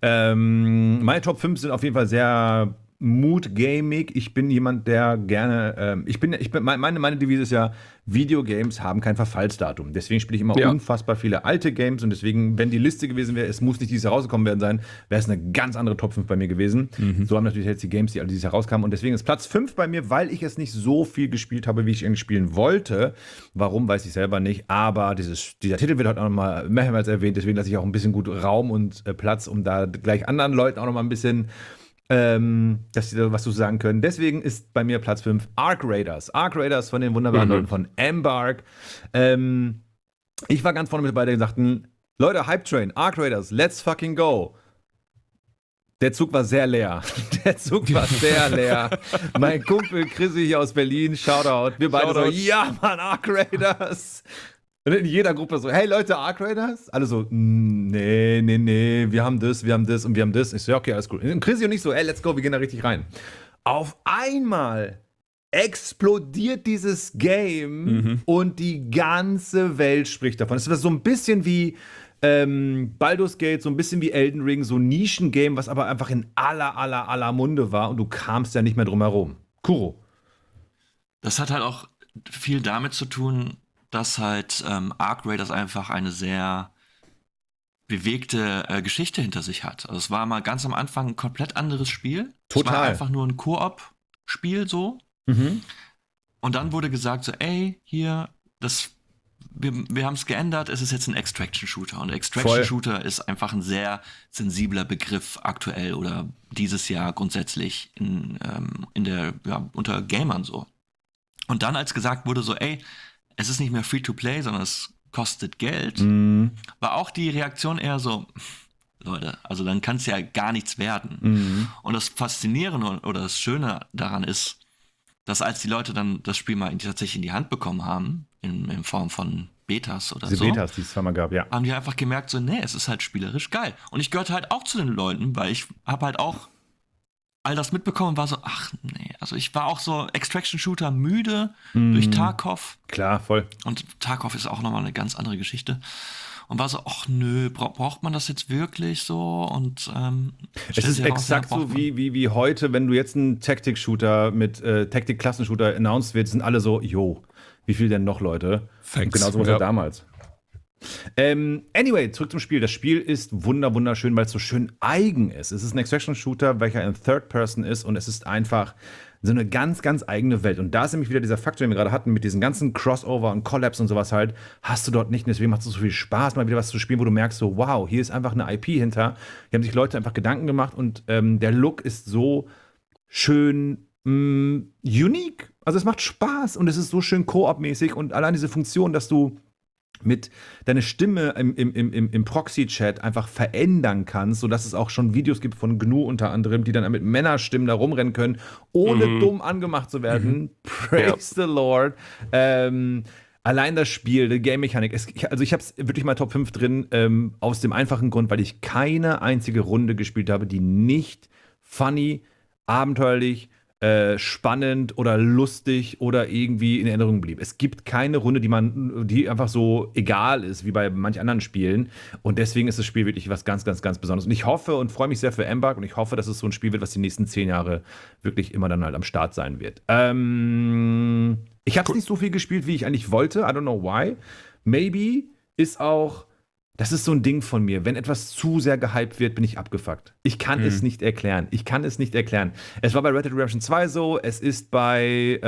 Meine Top 5 sind auf jeden Fall sehr mood-gamig. Ich bin jemand, der gerne, meine Devise ist ja, Videogames haben kein Verfallsdatum. Deswegen spiele ich immer unfassbar viele alte Games und deswegen, wenn die Liste gewesen wäre, es muss nicht dieses Jahr rausgekommen werden sein, wäre es eine ganz andere Top 5 bei mir gewesen. So haben natürlich jetzt die Games, die alle dieses Jahr rauskamen und deswegen ist Platz 5 bei mir, weil ich es nicht so viel gespielt habe, wie ich eigentlich spielen wollte. Warum, weiß ich selber nicht, aber dieser Titel wird heute auch nochmal mehrmals erwähnt, deswegen lasse ich auch ein bisschen gut Raum und Platz, um da gleich anderen Leuten auch nochmal ein bisschen dass sie da was zu sagen können. Deswegen ist bei mir Platz 5 Arc Raiders. Arc Raiders von den wunderbaren Leuten von Embark. Ich war ganz vorne mit dabei, die sagten, Leute, Hype Train, Arc Raiders, let's fucking go. Der Zug war sehr leer. Mein Kumpel Chrissy hier aus Berlin, Shoutout. Wir beide so, ja Mann, Arc Raiders. Und in jeder Gruppe so, hey Leute, Arc Raiders? Alle so, nee, wir haben das und wir haben das. Ich so, ja, okay, alles cool. Und Chrissy und ich so, hey, let's go, wir gehen da richtig rein. Auf einmal explodiert dieses Game und die ganze Welt spricht davon. Es war so ein bisschen wie Baldur's Gate, so ein bisschen wie Elden Ring, so ein Nischen-Game, was aber einfach in aller Munde war und du kamst ja nicht mehr drum herum. Kuro. Das hat halt auch viel damit zu tun, dass halt Arc Raiders einfach eine sehr bewegte Geschichte hinter sich hat. Also es war mal ganz am Anfang ein komplett anderes Spiel. Total. Es war einfach nur ein Koop-Spiel so. Und dann wurde gesagt so, ey, hier, wir haben es geändert, es ist jetzt ein Extraction-Shooter. Und Extraction-Shooter ist einfach ein sehr sensibler Begriff aktuell oder dieses Jahr grundsätzlich unter Gamern so. Und dann, als gesagt wurde so, ey, es ist nicht mehr Free-to-Play, sondern es kostet Geld, war auch die Reaktion eher so, Leute, also dann kann es ja gar nichts werden. Und das Faszinierende oder das Schöne daran ist, dass als die Leute dann das Spiel mal tatsächlich in die Hand bekommen haben, in Form von Betas oder Diese so, Betas, die es zweimal gab, ja. haben die einfach gemerkt, so, nee, es ist halt spielerisch geil. Und ich gehörte halt auch zu den Leuten, weil ich habe halt auch all das mitbekommen und war so, ach nee, also ich war auch so Extraction-Shooter müde durch Tarkov. Klar, voll. Und Tarkov ist auch nochmal eine ganz andere Geschichte. Und war so, ach nö, braucht man das jetzt wirklich so? Und es ist exakt so wie heute, wenn du jetzt einen Tactic-Shooter mit Tactic-Klassenshooter announced wird, sind alle so, jo, wie viel denn noch, Leute? Thanks. Genau so was war damals. Anyway, zurück zum Spiel. Das Spiel ist wunderschön, weil es so schön eigen ist. Es ist ein Extraction-Shooter, welcher in Third Person ist und es ist einfach so eine ganz eigene Welt. Und da ist nämlich wieder dieser Faktor, den wir gerade hatten, mit diesen ganzen Crossover und Collabs und sowas halt, hast du dort nicht. Und deswegen macht es so viel Spaß, mal wieder was zu spielen, wo du merkst so, wow, hier ist einfach eine IP hinter. Hier haben sich Leute einfach Gedanken gemacht und der Look ist so schön unique. Also es macht Spaß und es ist so schön Koop-mäßig und allein diese Funktion, dass du mit deine Stimme im Proxy-Chat einfach verändern kannst, sodass es auch schon Videos gibt von GNU unter anderem, die dann mit Männerstimmen da rumrennen können, ohne dumm angemacht zu werden. Praise the Lord. Allein das Spiel, die Game-Mechanik, also ich habe es wirklich mal Top 5 drin, aus dem einfachen Grund, weil ich keine einzige Runde gespielt habe, die nicht funny, abenteuerlich, spannend oder lustig oder irgendwie in Erinnerung blieb. Es gibt keine Runde, die einfach so egal ist, wie bei manch anderen Spielen. Und deswegen ist das Spiel wirklich was ganz, ganz, ganz Besonderes. Und ich hoffe und freue mich sehr für Embark und ich hoffe, dass es so ein Spiel wird, was die nächsten 10 Jahre wirklich immer dann halt am Start sein wird. Ich habe nicht so viel gespielt, wie ich eigentlich wollte. I don't know why. Maybe ist auch. Das ist so ein Ding von mir. Wenn etwas zu sehr gehypt wird, bin ich abgefuckt. Ich kann es nicht erklären. Es war bei Red Dead Redemption 2 so, es ist bei, I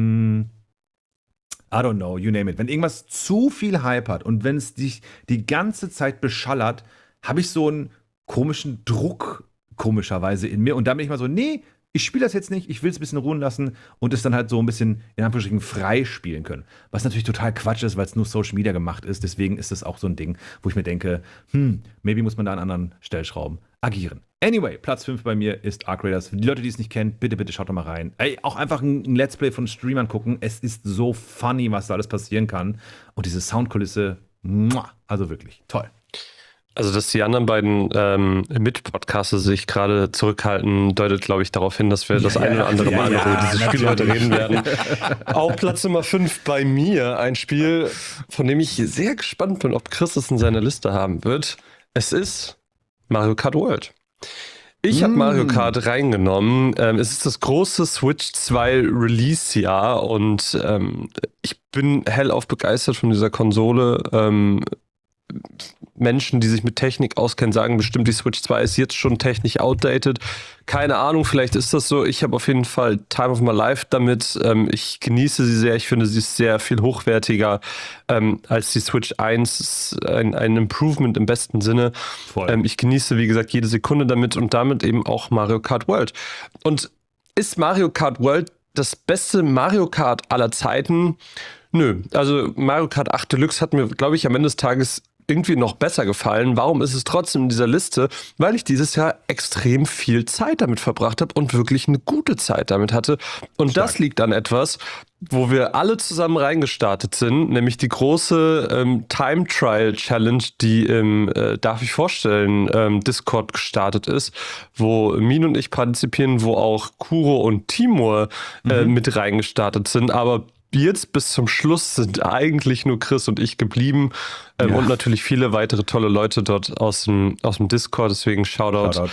don't know, you name it. Wenn irgendwas zu viel Hype hat und wenn es dich die ganze Zeit beschallert, habe ich so einen komischen Druck, komischerweise in mir. Und dann bin ich mal so, nee, ich spiele das jetzt nicht, ich will es ein bisschen ruhen lassen und es dann halt so ein bisschen in Anführungsstrichen frei spielen können. Was natürlich total Quatsch ist, weil es nur Social Media gemacht ist. Deswegen ist es auch so ein Ding, wo ich mir denke, maybe muss man da an anderen Stellschrauben agieren. Anyway, Platz 5 bei mir ist Arc Raiders. Für die Leute, die es nicht kennen, bitte, bitte schaut doch mal rein. Ey, auch einfach ein Let's Play von Streamern gucken. Es ist so funny, was da alles passieren kann. Und diese Soundkulisse, also wirklich toll. Also, dass die anderen beiden Mit-Podcaster sich gerade zurückhalten, deutet, glaube ich, darauf hin, dass wir das eine oder andere Mal über dieses Spiel heute reden werden. Auch Platz Nummer 5 bei mir, ein Spiel, von dem ich sehr gespannt bin, ob Chris es in seiner Liste haben wird. Es ist Mario Kart World. Ich habe Mario Kart reingenommen. Es ist das große Switch 2 Release-Jahr und ich bin hellauf begeistert von dieser Konsole. Menschen, die sich mit Technik auskennen, sagen bestimmt, die Switch 2 ist jetzt schon technisch outdated. Keine Ahnung, vielleicht ist das so. Ich habe auf jeden Fall Time of my life damit. Ich genieße sie sehr. Ich finde, sie ist sehr viel hochwertiger als die Switch 1. Ein Improvement im besten Sinne. Ich genieße, wie gesagt, jede Sekunde damit und damit eben auch Mario Kart World. Und ist Mario Kart World das beste Mario Kart aller Zeiten? Nö. Also Mario Kart 8 Deluxe hat mir, glaube ich, am Ende des Tages irgendwie noch besser gefallen. Warum ist es trotzdem in dieser Liste? Weil ich dieses Jahr extrem viel Zeit damit verbracht habe und wirklich eine gute Zeit damit hatte. Und das liegt an etwas, wo wir alle zusammen reingestartet sind, nämlich die große Time Trial Challenge, die im Darf ich vorstellen, Discord gestartet ist, wo Min und ich partizipieren, wo auch Kuro und Timur mit reingestartet sind, aber jetzt bis zum Schluss sind eigentlich nur Chris und ich geblieben und natürlich viele weitere tolle Leute dort aus dem Discord, deswegen Shoutout.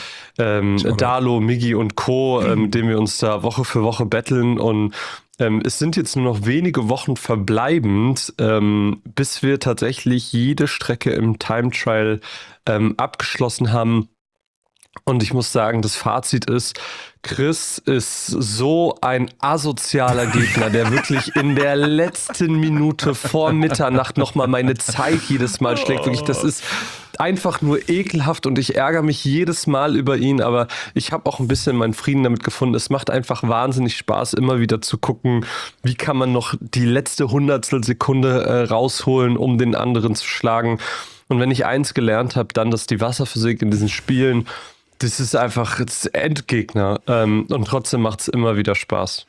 Dalo, Miggi und Co., mit denen wir uns da Woche für Woche battlen und es sind jetzt nur noch wenige Wochen verbleibend, bis wir tatsächlich jede Strecke im Time Trial abgeschlossen haben. Und ich muss sagen, das Fazit ist, Chris ist so ein asozialer Gegner, der wirklich in der letzten Minute vor Mitternacht nochmal meine Zeit jedes Mal schlägt. Wirklich, das ist einfach nur ekelhaft und ich ärgere mich jedes Mal über ihn, aber ich habe auch ein bisschen meinen Frieden damit gefunden. Es macht einfach wahnsinnig Spaß, immer wieder zu gucken, wie kann man noch die letzte Hundertstelsekunde rausholen, um den anderen zu schlagen. Und wenn ich eins gelernt habe, dann, dass die Wasserphysik in diesen Spielen, das ist einfach Endgegner und trotzdem macht es immer wieder Spaß.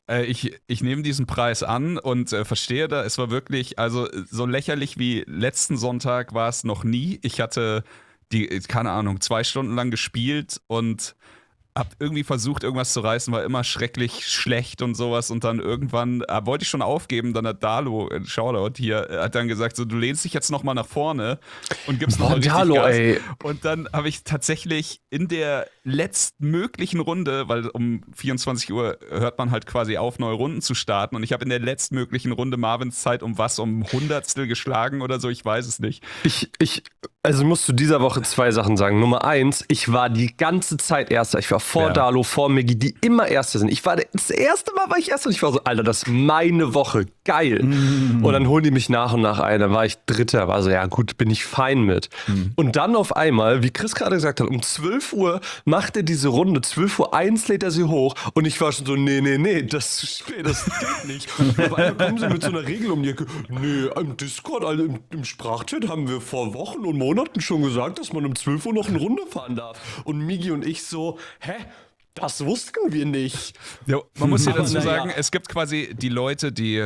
Ich nehme diesen Preis an und verstehe da, es war wirklich, also so lächerlich wie letzten Sonntag war es noch nie. Ich hatte keine Ahnung, 2 Stunden lang gespielt und hab irgendwie versucht, irgendwas zu reißen, war immer schrecklich schlecht und sowas und dann irgendwann wollte ich schon aufgeben, dann hat Dalo, Shoutout hier, hat dann gesagt, so, du lehnst dich jetzt nochmal nach vorne und gibst nochmal richtig Dalo, Gas. ey. Und dann habe ich tatsächlich in der letztmöglichen Runde, weil um 24 Uhr hört man halt quasi auf, neue Runden zu starten und ich habe in der letztmöglichen Runde Marvins Zeit um Hundertstel geschlagen oder so, ich weiß es nicht. Ich Also musst du dieser Woche 2 Sachen sagen. Nummer 1, ich war die ganze Zeit Erster. Ich war vor Dalo, vor Miggy, die immer Erster sind. Das erste Mal war ich Erster und ich war so, Alter, das ist meine Woche. Geil. Und dann holen die mich nach und nach ein. Dann war ich Dritter. War so, ja gut, bin ich fein mit. Und dann auf einmal, wie Chris gerade gesagt hat, um 12 Uhr macht er diese Runde. 12:01 lädt er sie hoch. Und ich war schon so, nee, das ist spät, das geht nicht. Und auf einmal kommen sie mit so einer Regel um die Ecke. Nee, im Discord, also im Sprachchat haben wir vor Wochen und Monaten schon gesagt, dass man um 12 Uhr noch eine Runde fahren darf. Und Migi und ich so, das wussten wir nicht. Ja, man muss ja Aber dazu naja. sagen, es gibt quasi die Leute, die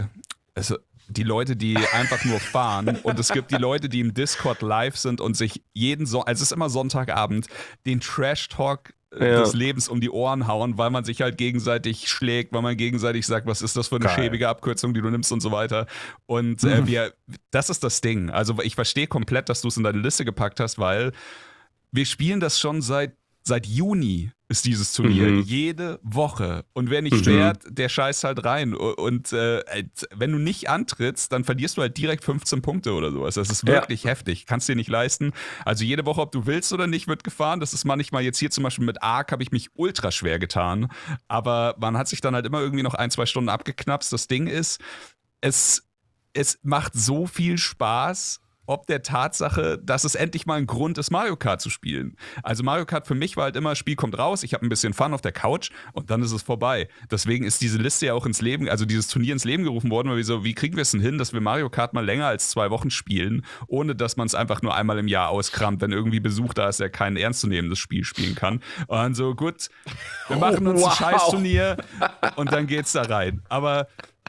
einfach nur fahren und es gibt die Leute, die im Discord live sind und sich also es ist immer Sonntagabend, den Trash-Talk des Lebens um die Ohren hauen, weil man sich halt gegenseitig schlägt, weil man gegenseitig sagt, was ist das für eine schäbige Abkürzung, die du nimmst und so weiter. Und das ist das Ding. Also ich verstehe komplett, dass du es in deine Liste gepackt hast, weil wir spielen das schon seit Juni ist dieses Turnier. Jede Woche. Und wer nicht fährt, der scheißt halt rein. Und wenn du nicht antrittst, dann verlierst du halt direkt 15 Punkte oder sowas. Das ist wirklich heftig. Kannst dir nicht leisten. Also jede Woche, ob du willst oder nicht, wird gefahren. Das ist manchmal jetzt hier zum Beispiel mit Ark habe ich mich ultra schwer getan. Aber man hat sich dann halt immer irgendwie noch 1-2 Stunden abgeknapst. Das Ding ist, es macht so viel Spaß, ob der Tatsache, dass es endlich mal ein Grund ist, Mario Kart zu spielen. Also Mario Kart für mich war halt immer, Spiel kommt raus, ich habe ein bisschen Fun auf der Couch und dann ist es vorbei. Deswegen ist diese Liste ja auch ins Leben, also dieses Turnier ins Leben gerufen worden, weil wir so, wie kriegen wir es denn hin, dass wir Mario Kart mal länger als 2 Wochen spielen, ohne dass man es einfach nur einmal im Jahr auskramt, wenn irgendwie Besuch da ist, der kein ernstzunehmendes Spiel spielen kann. Und dann so, gut, wir machen uns ein Scheißturnier und dann geht's da rein. Aber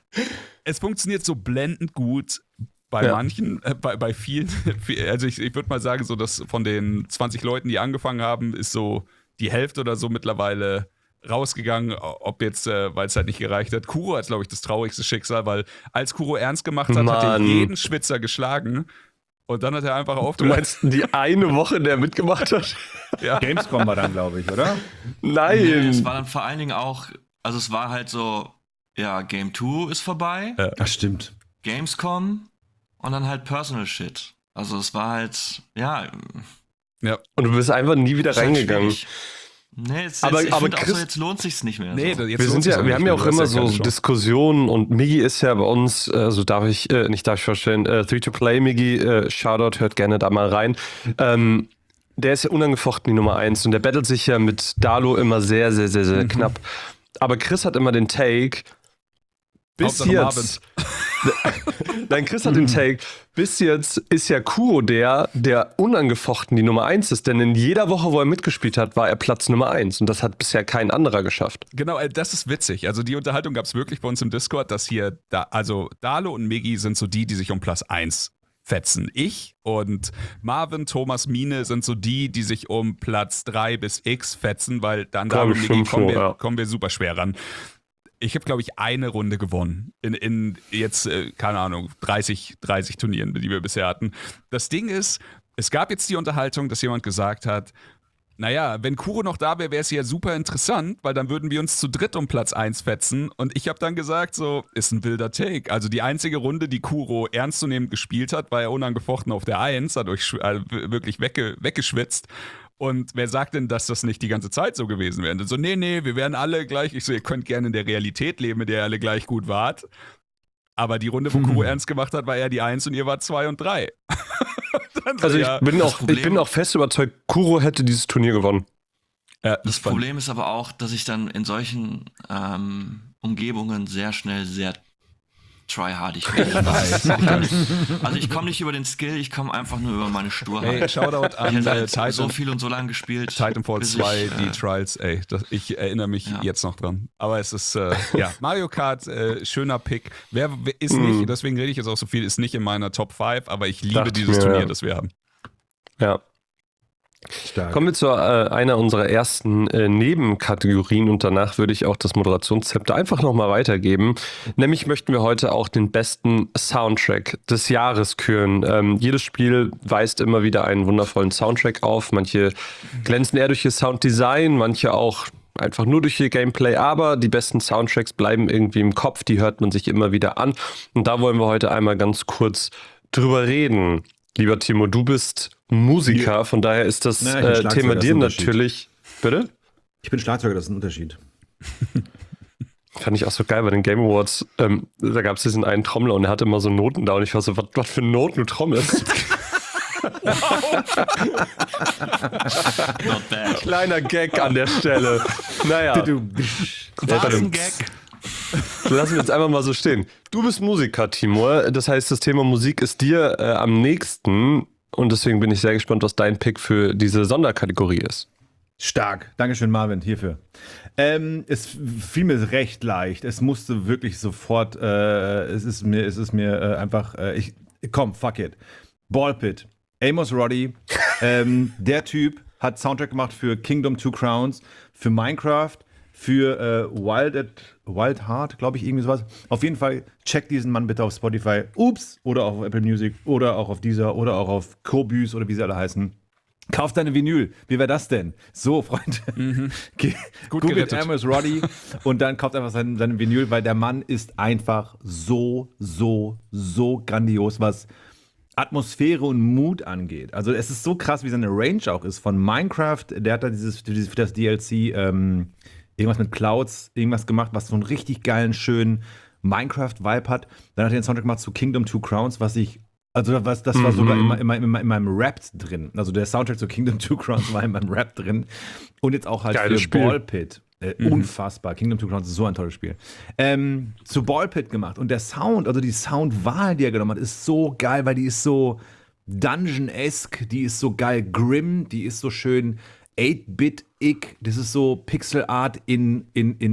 es funktioniert so blendend gut. Bei manchen, bei vielen, also ich würde mal sagen, so dass von den 20 Leuten, die angefangen haben, ist so die Hälfte oder so mittlerweile rausgegangen, ob jetzt, weil es halt nicht gereicht hat. Kuro hat, glaube ich, das traurigste Schicksal, weil als Kuro ernst gemacht hat, hat er jeden Schwitzer geschlagen und dann hat er einfach Du aufgehört. meinst die eine Woche, der mitgemacht hat? Ja. Gamescom war dann, glaube ich, oder? Nein. Nee, es war dann vor allen Dingen auch, also es war halt so, ja, Game 2 ist vorbei, Ach, stimmt. Gamescom und dann halt Personal Shit. Also es war halt, ja. Und du bist einfach nie wieder ist halt reingegangen. schwierig. Nee, ich Aber finde auch Chris- so, jetzt lohnt sich's nicht mehr. Nee, so. jetzt Wir lohnt sich's auch haben nicht ja auch mehr, du immer hast ja keine so Chance. Diskussionen und Migi ist ja bei uns, also darf ich vorstellen, Free-to-Play Migi, Shoutout, hört gerne da mal rein. Der ist ja unangefochten die Nummer 1 und der battelt sich ja mit Dalo immer sehr, sehr, sehr, sehr knapp. Aber Chris hat immer den Take, bis Hauptsache jetzt. Nein, Chris hat den Take. Bis jetzt ist ja Kuro der unangefochten die Nummer 1 ist, denn in jeder Woche, wo er mitgespielt hat, war er Platz Nummer 1 und das hat bisher kein anderer geschafft. Genau, das ist witzig. Also die Unterhaltung gab es wirklich bei uns im Discord, dass hier, also Dalo und Miggy sind so die sich um Platz 1 fetzen. Ich und Marvin, Thomas, Mine sind so die sich um Platz 3 bis X fetzen, weil dann Dalo und Miggy kommen wir super schwer ran. Ich habe, glaube ich, eine Runde gewonnen in jetzt, keine Ahnung, 30 Turnieren, die wir bisher hatten. Das Ding ist, es gab jetzt die Unterhaltung, dass jemand gesagt hat, naja, wenn Kuro noch da wäre, wäre es ja super interessant, weil dann würden wir uns zu dritt um Platz 1 fetzen. Und ich habe dann gesagt, so, ist ein wilder Take. Also die einzige Runde, die Kuro ernstzunehmend gespielt hat, war er unangefochten auf der 1, hat euch wirklich weggeschwitzt. Und wer sagt denn, dass das nicht die ganze Zeit so gewesen wäre? Und so, nee, wir wären alle gleich. Ich so, ihr könnt gerne in der Realität leben, in der ihr alle gleich gut wart. Aber die Runde, wo Kuro ernst gemacht hat, war er die 1 und ihr wart 2 und 3. Also ich bin auch fest überzeugt, Kuro hätte dieses Turnier gewonnen. Das Problem ist aber auch, dass ich dann in solchen Umgebungen sehr schnell sehr tryhardig werde. Also ich komme nicht über den Skill, ich komme einfach nur über meine Sturheit. Hey, Shoutout an Ich habe Titan, so viel und so lange gespielt. Titanfall bis 2, ich, die Trials, ey, ich erinnere mich jetzt noch dran. Aber es ist, Mario Kart, schöner Pick. Wer ist nicht, deswegen rede ich jetzt auch so viel, ist nicht in meiner Top 5, aber ich liebe dieses Turnier, das wir haben. Ja. Stark. Kommen wir zu einer unserer ersten Nebenkategorien und danach würde ich auch das Moderationszepter einfach nochmal weitergeben. Nämlich möchten wir heute auch den besten Soundtrack des Jahres küren. Jedes Spiel weist immer wieder einen wundervollen Soundtrack auf. Manche glänzen eher durch ihr Sounddesign, manche auch einfach nur durch ihr Gameplay, aber die besten Soundtracks bleiben irgendwie im Kopf, die hört man sich immer wieder an. Und da wollen wir heute einmal ganz kurz drüber reden. Lieber Timo, du bist Musiker, von daher ist das Na, ich bin Schlagzeuger, Thema das ist dir ein Unterschied. natürlich. Bitte? Ich bin Schlagzeuger, das ist ein Unterschied. Fand ich auch so geil bei den Game Awards. Da gab es diesen einen Trommler und der hatte immer so Noten da und ich war so, was für Noten du trommelst? Not bad. Kleiner Gag an der Stelle. Naja. War ein Gag? Lassen wir jetzt einfach mal so stehen. Du bist Musiker, Timur. Das heißt, das Thema Musik ist dir am nächsten. Und deswegen bin ich sehr gespannt, was dein Pick für diese Sonderkategorie ist. Stark. Dankeschön, Marvin, hierfür. Es fiel mir recht leicht. Es musste wirklich sofort, es ist mir einfach, komm, fuck it. Ballpit. Amos Roddy. Der Typ hat Soundtrack gemacht für Kingdom Two Crowns, für Minecraft, für Wild Heart, glaube ich, irgendwie sowas. Auf jeden Fall, checkt diesen Mann bitte auf Spotify, oder auch auf Apple Music, oder auch auf Deezer, oder auch auf Kobüs, oder wie sie alle heißen. Kauft deine Vinyl. Wie wäre das denn? So, Freunde. Gut Googelt gerettet. Amos Roddy und dann kauft einfach seinen Vinyl, weil der Mann ist einfach so grandios, was Atmosphäre und Mut angeht. Also es ist so krass, wie seine Range auch ist. Von Minecraft, der hat da für das DLC irgendwas mit Clouds, irgendwas gemacht, was so einen richtig geilen, schönen Minecraft-Vibe hat. Dann hat er den Soundtrack gemacht zu Kingdom Two Crowns, das war sogar in meinem Rap drin. Also der Soundtrack zu Kingdom Two Crowns war in meinem Rap drin. Und jetzt auch halt Geiles für Spiel. Ballpit. Unfassbar. Kingdom Two Crowns ist so ein tolles Spiel. Zu Ballpit gemacht. Und der Sound, also die Soundwahl, die er genommen hat, ist so geil, weil die ist so Dungeon-esque, die ist so geil grim, die ist so schön 8-Bit-ig. Das ist so Pixel-Art in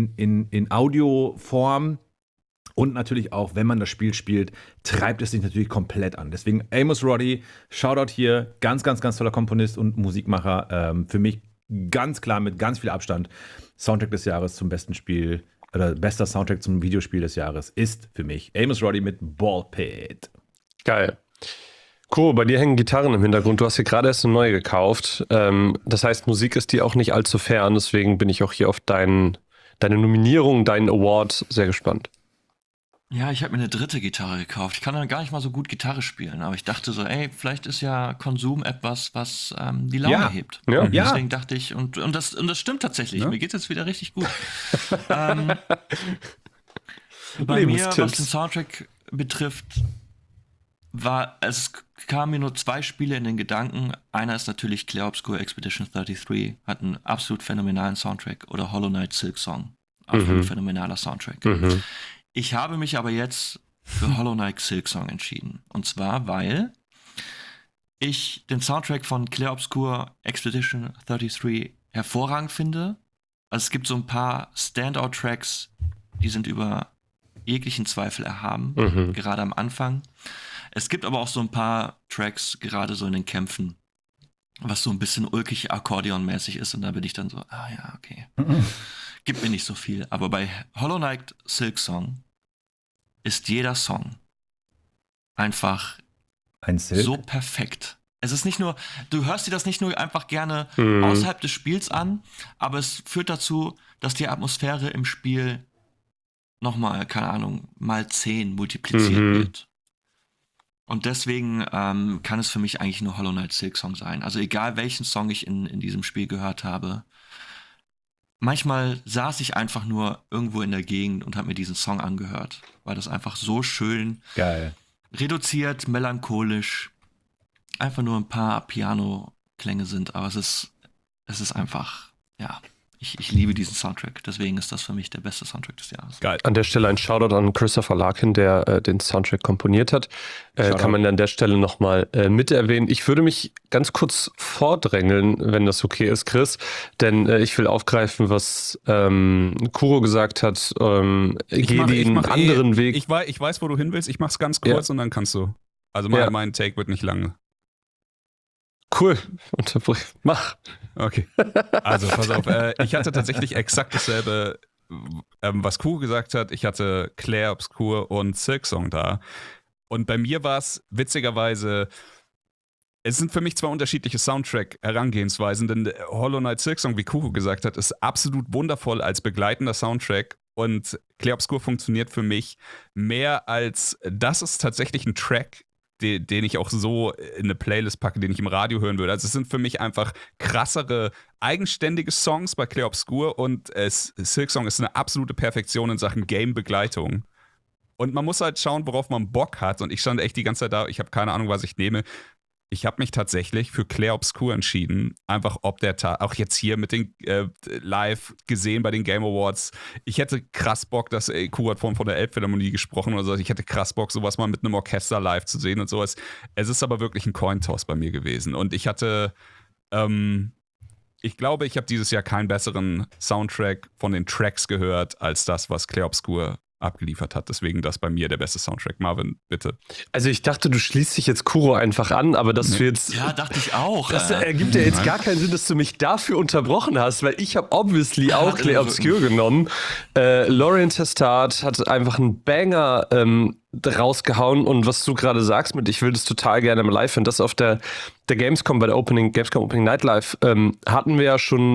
Audioform. Und natürlich auch, wenn man das Spiel spielt, treibt es sich natürlich komplett an. Deswegen Amos Roddy, Shoutout hier, ganz toller Komponist und Musikmacher. Für mich ganz klar mit ganz viel Abstand Soundtrack des Jahres zum besten Spiel oder bester Soundtrack zum Videospiel des Jahres ist für mich Amos Roddy mit Ballpit. Geil. Cool, bei dir hängen Gitarren im Hintergrund. Du hast hier gerade erst eine neue gekauft. Das heißt, Musik ist dir auch nicht allzu fern. Deswegen bin ich auch hier auf deine Nominierung, deinen Award sehr gespannt. Ja, ich habe mir eine dritte Gitarre gekauft. Ich kann dann gar nicht mal so gut Gitarre spielen, aber ich dachte so, ey, vielleicht ist ja Konsum etwas, was die Laune hebt. Ja. Und Ja. deswegen dachte ich, und das stimmt tatsächlich, mir geht es jetzt wieder richtig gut. Bei mir, was Lebenstipps. den Soundtrack betrifft, es kamen mir nur zwei Spiele in den Gedanken. Einer ist natürlich Clair Obscur Expedition 33, hat einen absolut phänomenalen Soundtrack, oder Hollow Knight Silksong, absolut phänomenaler Soundtrack. Ich habe mich aber jetzt für Hollow Knight Silksong entschieden. Und zwar, weil ich den Soundtrack von Clair Obscur Expedition 33 hervorragend finde. Also es gibt so ein paar Standout-Tracks, die sind über jeglichen Zweifel erhaben, gerade am Anfang. Es gibt aber auch so ein paar Tracks, gerade so in den Kämpfen, was so ein bisschen ulkig Akkordeonmäßig ist. Und da bin ich dann so, ja, okay. Gibt mir nicht so viel. Aber bei Hollow Knight Silksong ist jeder Song einfach Ein Silk? so perfekt. Es ist nicht nur, du hörst dir das nicht nur einfach gerne außerhalb des Spiels an, aber es führt dazu, dass die Atmosphäre im Spiel nochmal, keine Ahnung, mal 10 multipliziert wird. Und deswegen kann es für mich eigentlich nur Hollow Knight Silksong sein. Also egal welchen Song ich in diesem Spiel gehört habe, manchmal saß ich einfach nur irgendwo in der Gegend und habe mir diesen Song angehört, weil das einfach so schön Geil. reduziert, melancholisch, einfach nur ein paar Piano-Klänge sind, aber es ist einfach, ja, ich liebe diesen Soundtrack, deswegen ist das für mich der beste Soundtrack des Jahres. Geil. An der Stelle ein Shoutout an Christopher Larkin, der den Soundtrack komponiert hat. Kann man an der Stelle nochmal mit erwähnen. Ich würde mich ganz kurz vordrängeln, wenn das okay ist, Chris, denn ich will aufgreifen, was Kuro gesagt hat. Geh den anderen Weg. Ich weiß, wo du hin willst. Ich mach's ganz kurz und dann kannst du. Also mein Take wird nicht lange. Cool. Unterbrich. Mach. Okay. Also, pass auf. Ich hatte tatsächlich exakt dasselbe, was Kuro gesagt hat. Ich hatte Clair Obscur und Silksong da. Und bei mir war es witzigerweise, es sind für mich zwei unterschiedliche Soundtrack-Herangehensweisen, denn Hollow Knight Silksong, wie Kuro gesagt hat, ist absolut wundervoll als begleitender Soundtrack. Und Clair Obscur funktioniert für mich mehr als, das ist tatsächlich ein Track, den ich auch so in eine Playlist packe, den ich im Radio hören würde. Also es sind für mich einfach krassere, eigenständige Songs bei Clair Obscur und Silksong ist eine absolute Perfektion in Sachen Game-Begleitung. Und man muss halt schauen, worauf man Bock hat. Und ich stand echt die ganze Zeit da, ich habe keine Ahnung, was ich nehme. Ich habe mich tatsächlich für Clair Obscur entschieden. Einfach ob der Tag, auch jetzt hier mit den live gesehen bei den Game Awards. Ich hätte krass Bock, Kuh hat vorhin von der Elbphilharmonie gesprochen oder so. Ich hätte krass Bock, sowas mal mit einem Orchester live zu sehen und sowas. Es ist aber wirklich ein Cointoss bei mir gewesen. Und ich hatte, ich glaube, ich habe dieses Jahr keinen besseren Soundtrack von den Tracks gehört, als das, was Clair Obscur abgeliefert hat. Deswegen das bei mir der beste Soundtrack. Marvin, bitte. Also ich dachte, du schließt dich jetzt Kuro einfach an, aber dass du jetzt... Ja, dachte ich auch. Das ergibt ja jetzt gar keinen Sinn, dass du mich dafür unterbrochen hast, weil ich habe obviously auch Clair Obscur genommen. Lorien Testard hat einfach einen Banger rausgehauen und was du gerade sagst mit, ich will das total gerne mal live finden, das auf der Gamescom, bei der Gamescom Opening Night Live, hatten wir ja schon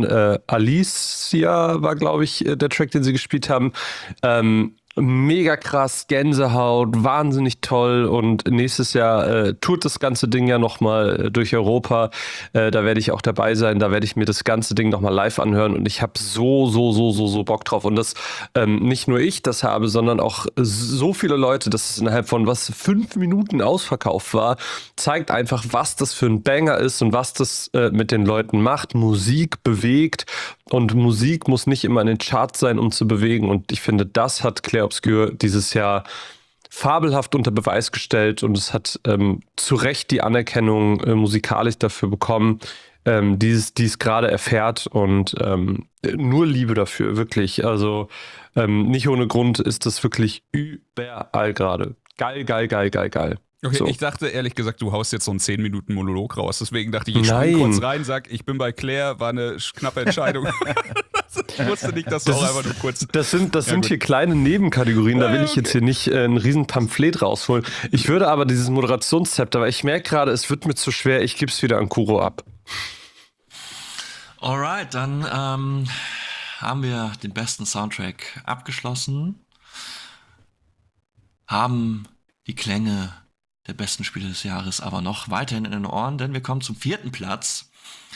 Alicia war, glaube ich, der Track, den sie gespielt haben. Mega krass, Gänsehaut, wahnsinnig toll und nächstes Jahr tourt das ganze Ding ja nochmal durch Europa. Da werde ich auch dabei sein, da werde ich mir das ganze Ding nochmal live anhören und ich habe so Bock drauf. Und das nicht nur ich das habe, sondern auch so viele Leute, dass es innerhalb von 5 Minuten ausverkauft war, zeigt einfach, was das für ein Banger ist und was das mit den Leuten macht. Musik bewegt und Musik muss nicht immer in den Charts sein, um zu bewegen und ich finde, das hat Clair Obscur dieses Jahr fabelhaft unter Beweis gestellt und es hat zu Recht die Anerkennung musikalisch dafür bekommen, die es gerade erfährt und nur Liebe dafür, wirklich. Also nicht ohne Grund ist das wirklich überall gerade. Geil. Okay, So. ich dachte ehrlich gesagt, du haust jetzt so einen 10 Minuten Monolog raus. Deswegen dachte ich, Nein. spring kurz rein, sag, ich bin bei Claire, war eine knappe Entscheidung. Ich wusste nicht, dass du auch einfach nur kurz... Das sind hier kleine Nebenkategorien, da will ich jetzt hier nicht ein riesen Pamphlet rausholen. Ich würde aber dieses Moderationszepter, weil ich merke gerade, es wird mir zu schwer, ich gebe es wieder an Kuro ab. Alright, dann haben wir den besten Soundtrack abgeschlossen, haben die Klänge der besten Spiele des Jahres aber noch weiterhin in den Ohren, denn wir kommen zum 4. Platz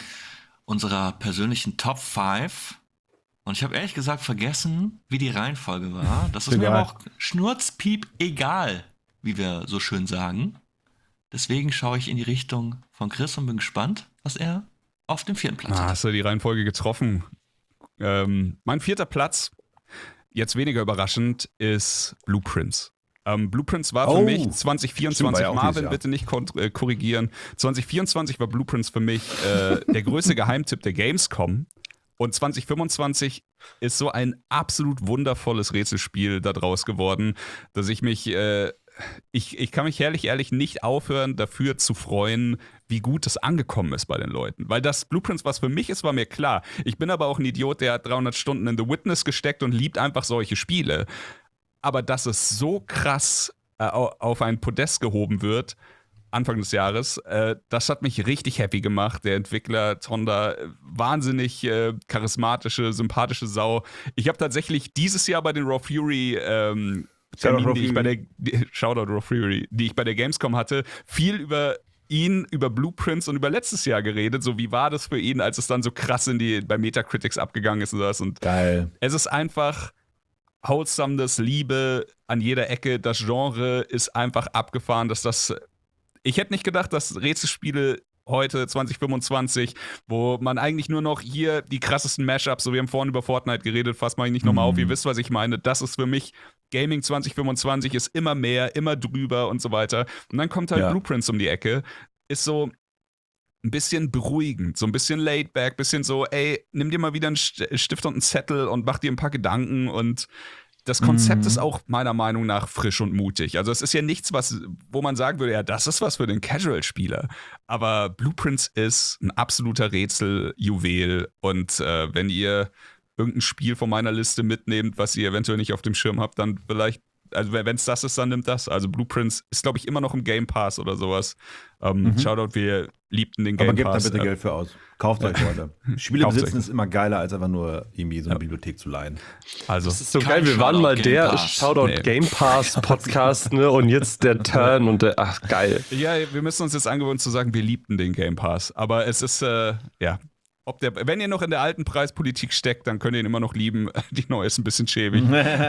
unserer persönlichen Top 5. Und ich habe ehrlich gesagt vergessen, wie die Reihenfolge war. Das ist mir aber auch schnurzpiep egal, wie wir so schön sagen. Deswegen schaue ich in die Richtung von Chris und bin gespannt, was er auf dem 4. Platz hat. Hast du die Reihenfolge getroffen? Mein 4. Platz, jetzt weniger überraschend, ist Blueprints. Blueprints war für mich 2024, ja Marvin bitte nicht korrigieren, 2024 war Blueprints für mich der größte Geheimtipp der Gamescom und 2025 ist so ein absolut wundervolles Rätselspiel daraus geworden, dass ich mich, ich kann mich ehrlich nicht aufhören, dafür zu freuen, wie gut es angekommen ist bei den Leuten. Weil das Blueprints, was für mich ist, war mir klar. Ich bin aber auch ein Idiot, der hat 300 Stunden in The Witness gesteckt und liebt einfach solche Spiele. Aber dass es so krass auf ein Podest gehoben wird, Anfang des Jahres, das hat mich richtig happy gemacht. Der Entwickler Tonda, wahnsinnig charismatische, sympathische Sau. Ich habe tatsächlich dieses Jahr bei den Raw Fury Terminen, Shoutout Raw Fury, die ich bei der Gamescom hatte, viel über ihn, über Blueprints und über letztes Jahr geredet. So, wie war das für ihn, als es dann so krass bei Metacritics abgegangen ist und das. Und geil. Es ist einfach Wholesomeness, Liebe an jeder Ecke. Das Genre ist einfach abgefahren, ich hätte nicht gedacht, dass Rätselspiele heute 2025, wo man eigentlich nur noch hier die krassesten Mashups, so wir haben vorhin über Fortnite geredet, fass mal nicht nochmal auf, ihr wisst, was ich meine. Das ist für mich Gaming 2025 ist immer mehr, immer drüber und so weiter. Und dann kommt halt Blueprints um die Ecke, ist so ein bisschen beruhigend, so ein bisschen laid back, bisschen so, ey, nimm dir mal wieder einen Stift und einen Zettel und mach dir ein paar Gedanken und das Konzept ist auch meiner Meinung nach frisch und mutig. Also es ist ja nichts, wo man sagen würde, ja, das ist was für den Casual-Spieler. Aber Blueprints ist ein absoluter Rätseljuwel und wenn ihr irgendein Spiel von meiner Liste mitnehmt, was ihr eventuell nicht auf dem Schirm habt, dann vielleicht also wenn es das ist, dann nimmt das. Also Blueprints ist, glaube ich, immer noch im Game Pass oder sowas. Shoutout, wir liebten den Game Aber gebt da Pass. bitte Geld für aus. Kauft euch, Leute. Spiele Kauft besitzen euch. ist immer geiler, als einfach nur irgendwie so eine Bibliothek zu leihen. Also, Das ist so Kein geil, wir waren Shoutout mal Game der Pass. Shoutout Nee. Game Pass Podcast, ne? Und jetzt der Turn und der, ach geil. ja, wir müssen uns jetzt angewöhnen zu sagen, wir liebten den Game Pass. Aber es ist, ja. Wenn ihr noch in der alten Preispolitik steckt, dann könnt ihr ihn immer noch lieben. Die neue ist ein bisschen schäbig.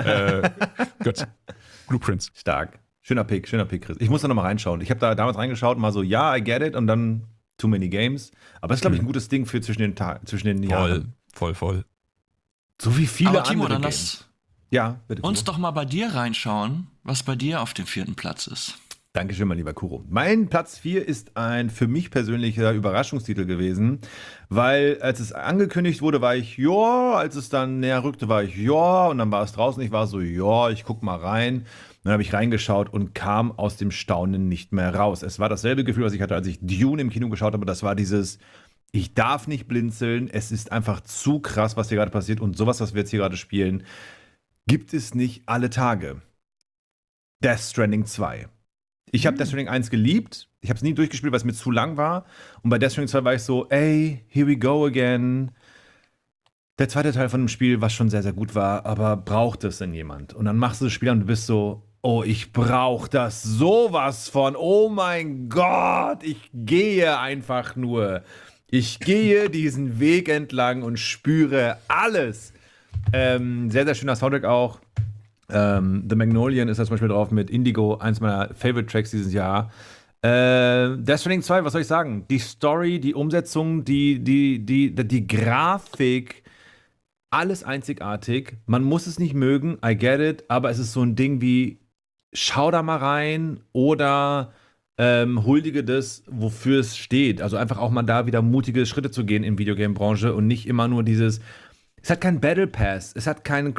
Gut. Blueprints. Stark. Schöner Pick, Chris. Ich muss da nochmal reinschauen. Ich habe da damals reingeschaut und mal so, ja, I get it und dann too many games. Aber das ist, glaube ich, ein gutes Ding für zwischen den Jahren. Voll. So wie viele Aber Timo, andere dann Games. lass Ja, bitte. uns Kuro. doch mal bei dir reinschauen, was bei dir auf dem 4. Platz ist. Dankeschön, mein lieber Kuro. Mein Platz 4 ist ein für mich persönlicher Überraschungstitel gewesen, weil als es angekündigt wurde, war ich, ja, als es dann näher rückte, war ich, ja, und dann war es draußen, ich war so, ja, ich guck mal rein. Dann habe ich reingeschaut und kam aus dem Staunen nicht mehr raus. Es war dasselbe Gefühl, was ich hatte, als ich Dune im Kino geschaut habe. Das war dieses, ich darf nicht blinzeln, es ist einfach zu krass, was hier gerade passiert. Und sowas, was wir jetzt hier gerade spielen, gibt es nicht alle Tage. Death Stranding 2. Ich habe Death Stranding 1 geliebt. Ich habe es nie durchgespielt, weil es mir zu lang war. Und bei Death Stranding 2 war ich so, ey, here we go again. Der zweite Teil von dem Spiel, was schon sehr, sehr gut war, aber braucht es denn jemand? Und dann machst du das Spiel und du bist so, oh, ich brauche das sowas von, oh mein Gott, ich gehe einfach nur. Ich gehe diesen Weg entlang und spüre alles. Sehr, sehr schöner Soundtrack auch. The Magnolian ist da zum Beispiel drauf mit Indigo, eins meiner Favorite Tracks dieses Jahr. Death Stranding 2, was soll ich sagen? Die Story, die Umsetzung, die Grafik, alles einzigartig. Man muss es nicht mögen, I get it, aber es ist so ein Ding wie, schau da mal rein oder huldige das, wofür es steht. Also einfach auch mal da wieder mutige Schritte zu gehen in Videogame-Branche und nicht immer nur dieses, es hat keinen Battle Pass, es hat keinen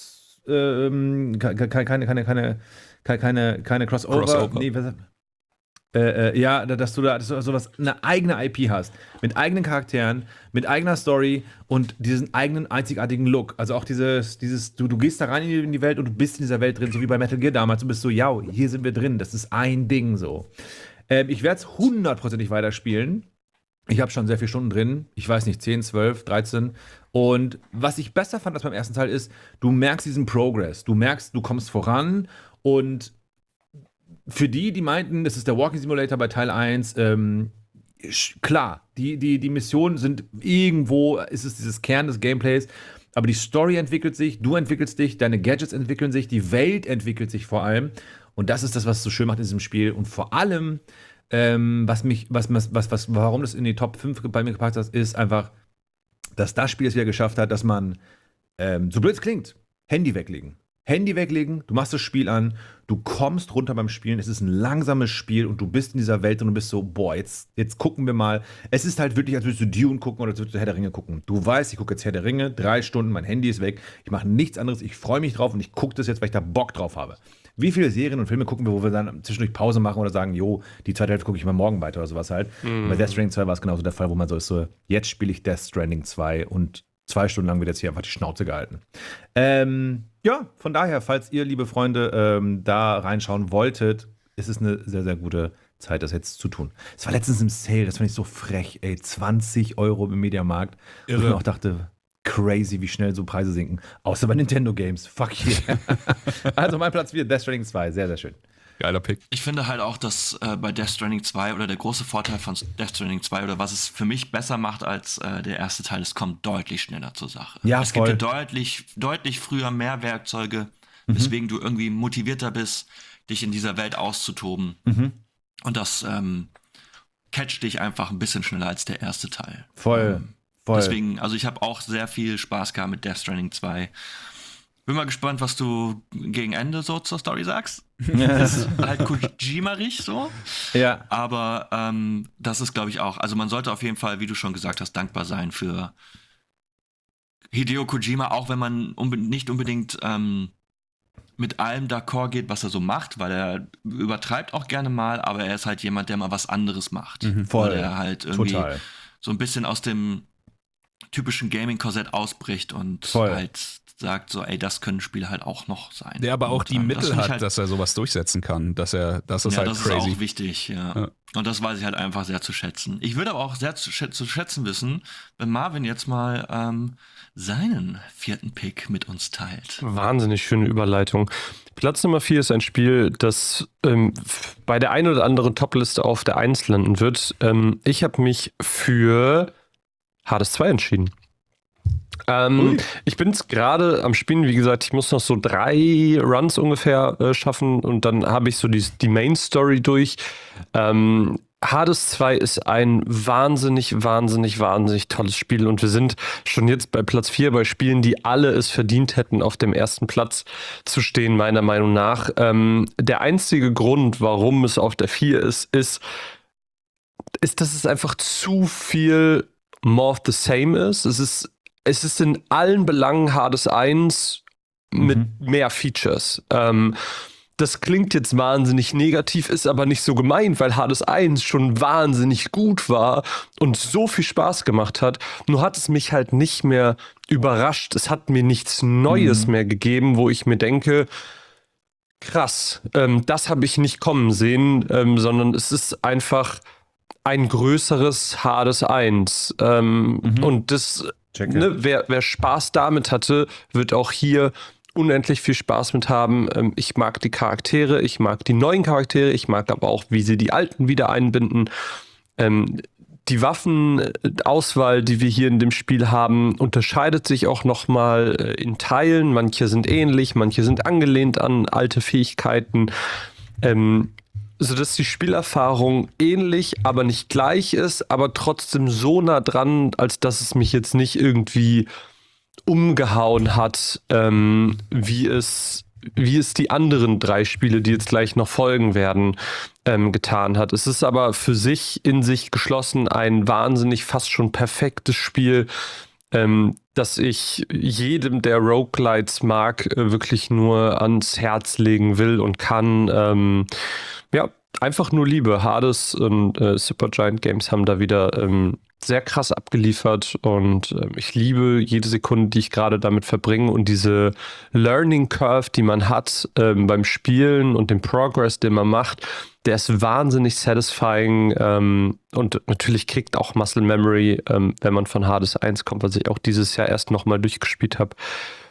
keine Crossover. Crossover. Nee, ja, dass du sowas, eine eigene IP hast. Mit eigenen Charakteren, mit eigener Story und diesen eigenen einzigartigen Look. Also auch du gehst da rein in die Welt und du bist in dieser Welt drin, so wie bei Metal Gear damals. Du bist so, ja, hier sind wir drin. Das ist ein Ding so. Ich werde es 100%ig weiterspielen. Ich habe schon sehr viele Stunden drin. Ich weiß nicht, 10, 12, 13. Und was ich besser fand als beim ersten Teil ist, du merkst diesen Progress. Du merkst, du kommst voran. Und für die meinten, das ist der Walking Simulator bei Teil 1, klar, die Missionen sind irgendwo, ist es dieses Kern des Gameplays, aber die Story entwickelt sich, du entwickelst dich, deine Gadgets entwickeln sich, die Welt entwickelt sich vor allem. Und das ist das, was es so schön macht in diesem Spiel. Und vor allem, warum das in die Top 5 bei mir gepackt hat, ist einfach, dass das Spiel es wieder geschafft hat, dass man, so blöd es klingt, Handy weglegen, du machst das Spiel an, du kommst runter beim Spielen, es ist ein langsames Spiel und du bist in dieser Welt und du bist so, boah, jetzt gucken wir mal. Es ist halt wirklich, als würdest du Dune gucken oder als würdest du Herr der Ringe gucken. Du weißt, ich gucke jetzt Herr der Ringe, 3 Stunden, mein Handy ist weg, ich mache nichts anderes, ich freue mich drauf und ich gucke das jetzt, weil ich da Bock drauf habe. Wie viele Serien und Filme gucken wir, wo wir dann zwischendurch Pause machen oder sagen, jo, die zweite Hälfte gucke ich mal morgen weiter oder sowas halt. Und bei Death Stranding 2 war es genauso der Fall, wo man so ist, so, jetzt spiele ich Death Stranding 2 und 2 Stunden lang wird jetzt hier einfach die Schnauze gehalten. Ja, von daher, falls ihr, liebe Freunde, da reinschauen wolltet, ist es eine sehr, sehr gute Zeit, das jetzt zu tun. Es war letztens im Sale, das fand ich so frech, ey, 20 € im Mediamarkt. Wo ich mir auch dachte, crazy, wie schnell so Preise sinken. Außer bei Nintendo Games, fuck yeah. Also mein Platz 4, Death Stranding 2, sehr, sehr schön. Geiler Pick. Ich finde halt auch, dass bei Death Stranding 2 oder der große Vorteil von Death Stranding 2 oder was es für mich besser macht als der erste Teil, es kommt deutlich schneller zur Sache. Ja, es voll. gibt dir deutlich früher mehr Werkzeuge, weswegen du irgendwie motivierter bist, dich in dieser Welt auszutoben. Und das catcht dich einfach ein bisschen schneller als der erste Teil. Voll. Deswegen, also ich habe auch sehr viel Spaß gehabt mit Death Stranding 2. Bin mal gespannt, was du gegen Ende so zur Story sagst. Das ist halt Kojima-rig so. Ja. Aber das ist, glaube ich, auch. Also man sollte auf jeden Fall, wie du schon gesagt hast, dankbar sein für Hideo Kojima, auch wenn man nicht unbedingt mit allem d'accord geht, was er so macht, weil er übertreibt auch gerne mal, aber er ist halt jemand, der mal was anderes macht. Voll. Weil er halt irgendwie Total. so ein bisschen aus dem typischen Gaming-Korsett ausbricht und Voll. halt sagt so, ey, das können Spiele halt auch noch sein. Der aber auch Und, die das Mittel find ich hat, halt, dass er sowas durchsetzen kann. Das ist halt das crazy. ist auch wichtig, ja. Ja. Und das weiß ich halt einfach sehr zu schätzen. Ich würde aber auch sehr zu schätzen wissen, wenn Marvin jetzt mal seinen 4. Pick mit uns teilt. Wahnsinnig schöne Überleitung. Platz Nummer 4 ist ein Spiel, das bei der einen oder anderen Topliste auf der 1 landen wird. Ich habe mich für Hades 2 entschieden. Ich bin jetzt gerade am Spielen, wie gesagt, ich muss noch so 3 Runs ungefähr schaffen und dann habe ich so die Main Story durch. Hades 2 ist ein wahnsinnig tolles Spiel und wir sind schon jetzt bei Platz 4 bei Spielen, die alle es verdient hätten, auf dem ersten Platz zu stehen, meiner Meinung nach. Der einzige Grund, warum es auf der 4 ist, dass es einfach zu viel more of the same ist. Es ist in allen Belangen Hades 1 mit mehr Features. Das klingt jetzt wahnsinnig negativ, ist aber nicht so gemeint, weil Hades 1 schon wahnsinnig gut war und so viel Spaß gemacht hat. Nur hat es mich halt nicht mehr überrascht. Es hat mir nichts Neues mehr gegeben, wo ich mir denke, krass, das habe ich nicht kommen sehen, sondern es ist einfach ein größeres Hades 1. Und das, wer Spaß damit hatte, wird auch hier unendlich viel Spaß mit haben. Ich mag die Charaktere, ich mag die neuen Charaktere, ich mag aber auch, wie sie die alten wieder einbinden. Die Waffenauswahl, die wir hier in dem Spiel haben, unterscheidet sich auch nochmal in Teilen. Manche sind ähnlich, manche sind angelehnt an alte Fähigkeiten. Sodass die Spielerfahrung ähnlich, aber nicht gleich ist, aber trotzdem so nah dran, als dass es mich jetzt nicht irgendwie umgehauen hat, wie es die anderen 3 Spiele, die jetzt gleich noch folgen werden, getan hat. Es ist aber für sich in sich geschlossen ein wahnsinnig fast schon perfektes Spiel, dass ich jedem, der Roguelites mag, wirklich nur ans Herz legen will und kann. Einfach nur Liebe. Hades und Supergiant Games haben da wieder sehr krass abgeliefert und ich liebe jede Sekunde, die ich gerade damit verbringe und diese Learning Curve, die man hat beim Spielen und den Progress, den man macht, der ist wahnsinnig satisfying und natürlich kriegt auch Muscle Memory, wenn man von Hades 1 kommt, was ich auch dieses Jahr erst nochmal durchgespielt habe.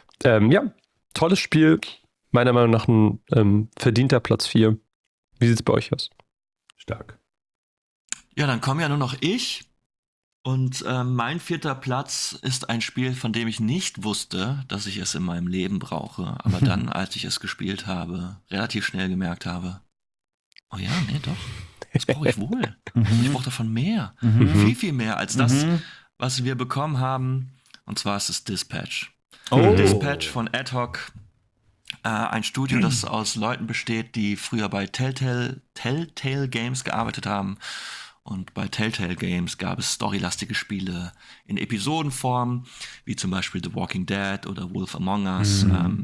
Tolles Spiel, meiner Meinung nach ein verdienter Platz 4. Wie sieht's bei euch aus? Stark. Ja, dann komme ja nur noch ich. Und mein 4. Platz ist ein Spiel, von dem ich nicht wusste, dass ich es in meinem Leben brauche. Aber dann, als ich es gespielt habe, relativ schnell gemerkt habe, oh ja, nee, doch, das brauche ich wohl. Ich brauche davon mehr. Viel, viel mehr als das, was wir bekommen haben. Und zwar ist es Dispatch. Dispatch von Ad Hoc. Ein Studio, das aus Leuten besteht, die früher bei Telltale Games gearbeitet haben. Und bei Telltale Games gab es storylastige Spiele in Episodenform, wie zum Beispiel The Walking Dead oder Wolf Among Us.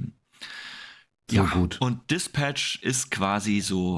So gut. Und Dispatch ist quasi so,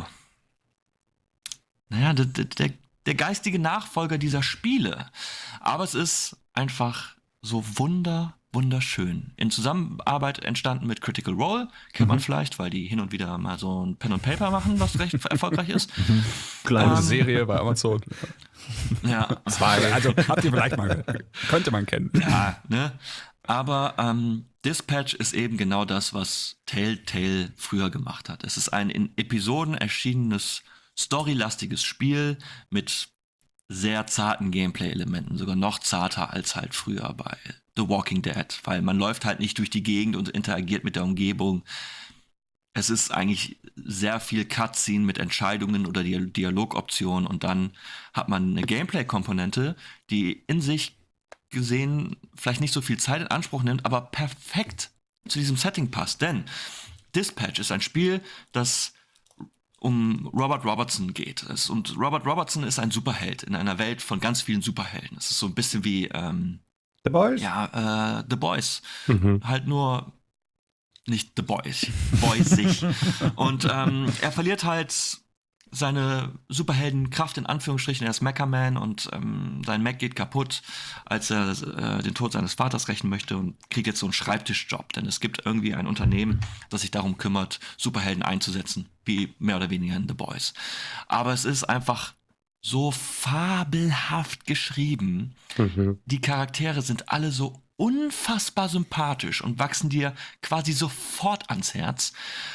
naja, der geistige Nachfolger dieser Spiele. Aber es ist einfach so wunderschön. In Zusammenarbeit entstanden mit Critical Role, kennt man vielleicht, weil die hin und wieder mal so ein Pen and Paper machen, was recht erfolgreich ist. Kleine Serie bei Amazon. Ja. Also habt ihr vielleicht mal, könnte man kennen. Ja, ne? Aber Dispatch ist eben genau das, was Telltale früher gemacht hat. Es ist ein in Episoden erschienenes, storylastiges Spiel mit sehr zarten Gameplay-Elementen, sogar noch zarter als halt früher bei The Walking Dead, weil man läuft halt nicht durch die Gegend und interagiert mit der Umgebung. Es ist eigentlich sehr viel Cutscene mit Entscheidungen oder Dialogoptionen und dann hat man eine Gameplay-Komponente, die in sich gesehen vielleicht nicht so viel Zeit in Anspruch nimmt, aber perfekt zu diesem Setting passt. Denn Dispatch ist ein Spiel, das um Robert Robertson geht. Und Robert Robertson ist ein Superheld in einer Welt von ganz vielen Superhelden. Es ist so ein bisschen wie The Boys? Ja, The Boys. Halt nur nicht The Boys. Boys sich. Und er verliert halt seine Superheldenkraft in Anführungsstrichen. Er ist Mecha-Man und sein Mac geht kaputt, als er den Tod seines Vaters rächen möchte und kriegt jetzt so einen Schreibtischjob. Denn es gibt irgendwie ein Unternehmen, das sich darum kümmert, Superhelden einzusetzen, wie mehr oder weniger in The Boys. Aber es ist einfach so fabelhaft geschrieben. Die Charaktere sind alle so unfassbar sympathisch und wachsen dir quasi sofort ans Herz.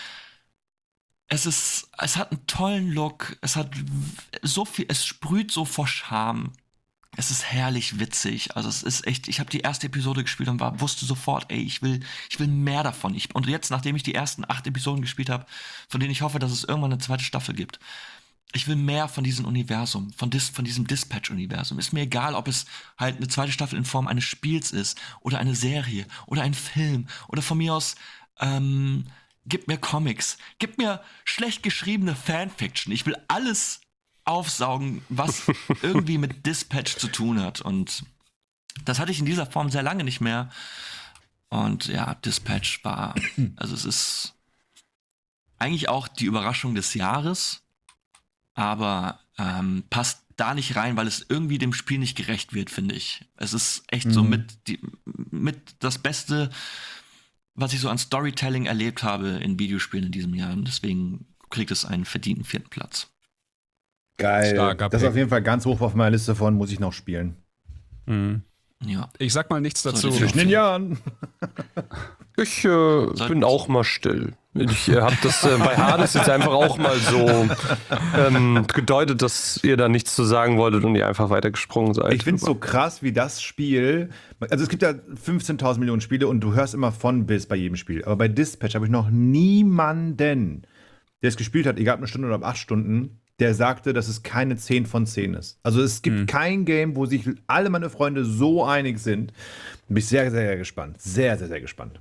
Es hat einen tollen Look, es hat so viel, es sprüht so vor Charme. Es ist herrlich witzig. Also es ist echt, ich habe die erste Episode gespielt und wusste sofort, ey, ich will mehr davon. Und jetzt, nachdem ich die ersten 8 Episoden gespielt habe, von denen ich hoffe, dass es irgendwann eine zweite Staffel gibt, ich will mehr von diesem Universum, von diesem Dispatch-Universum. Ist mir egal, ob es halt eine zweite Staffel in Form eines Spiels ist oder eine Serie oder ein Film oder von mir aus, gib mir Comics, gib mir schlecht geschriebene Fanfiction. Ich will alles aufsaugen, was irgendwie mit Dispatch zu tun hat. Und das hatte ich in dieser Form sehr lange nicht mehr. Und ja, Dispatch also es ist eigentlich auch die Überraschung des Jahres, aber passt da nicht rein, weil es irgendwie dem Spiel nicht gerecht wird, finde ich. Es ist echt so mit das Beste, was ich so an Storytelling erlebt habe in Videospielen in diesem Jahr. Und deswegen kriegt es einen verdienten 4. Platz. Geil. Starker Das ist Pick. auf jeden Fall ganz hoch auf meiner Liste von, muss ich noch spielen. Ja. Ich sag mal nichts dazu. Sollte Zwischen den Jahren. Ich bin auch mal still. Ich habe das bei Hades jetzt einfach auch mal so gedeutet, dass ihr da nichts zu sagen wolltet und ihr einfach weitergesprungen seid. Ich finde es so krass, wie das Spiel. Also es gibt ja 15.000 Millionen Spiele und du hörst immer von bis bei jedem Spiel. Aber bei Dispatch habe ich noch niemanden, der es gespielt hat, egal ob 1 Stunde oder ob 8 Stunden, der sagte, dass es keine 10 von 10 ist. Also es gibt kein Game, wo sich alle meine Freunde so einig sind. Bin ich sehr, sehr gespannt. Sehr, sehr, sehr gespannt.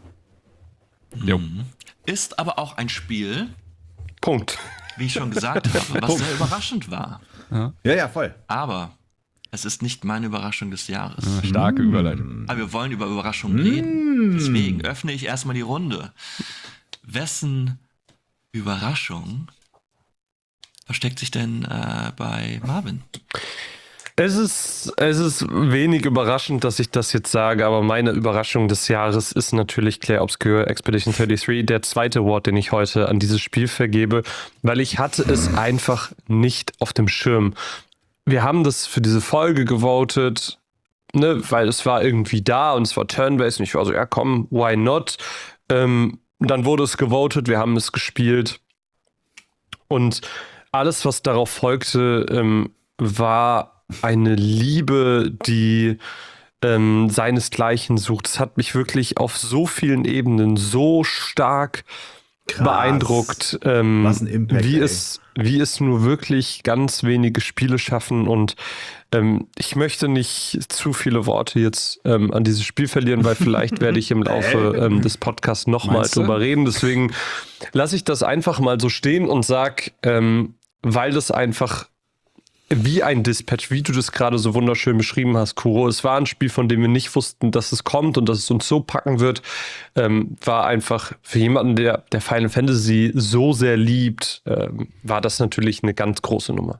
Jo. Ist aber auch ein Spiel, Punkt. wie ich schon gesagt habe, was sehr überraschend war. Ja, voll. Aber es ist nicht meine Überraschung des Jahres. Starke Überleitung. Aber wir wollen über Überraschungen reden. Deswegen öffne ich erstmal die Runde. Wessen Überraschung versteckt sich denn bei Marvin? Es ist wenig überraschend, dass ich das jetzt sage, aber meine Überraschung des Jahres ist natürlich Clair Obscur Expedition 33, der zweite Award, den ich heute an dieses Spiel vergebe, weil ich hatte es einfach nicht auf dem Schirm. Wir haben das für diese Folge gewotet, ne, weil es war irgendwie da und es war Turn-Based und ich war so, ja komm, why not? Dann wurde es gewotet, wir haben es gespielt und alles, was darauf folgte, war eine Liebe, die seinesgleichen sucht. Es hat mich wirklich auf so vielen Ebenen so stark beeindruckt, Was ein Impact, wie ey. es nur wirklich ganz wenige Spiele schaffen. Und ich möchte nicht zu viele Worte jetzt an dieses Spiel verlieren, weil vielleicht werde ich im Laufe des Podcasts nochmal Meinst du? drüber reden. Deswegen lasse ich das einfach mal so stehen und sag, weil das einfach wie ein Dispatch, wie du das gerade so wunderschön beschrieben hast, Kuro. Es war ein Spiel, von dem wir nicht wussten, dass es kommt und dass es uns so packen wird. War einfach für jemanden, der Final Fantasy so sehr liebt, war das natürlich eine ganz große Nummer.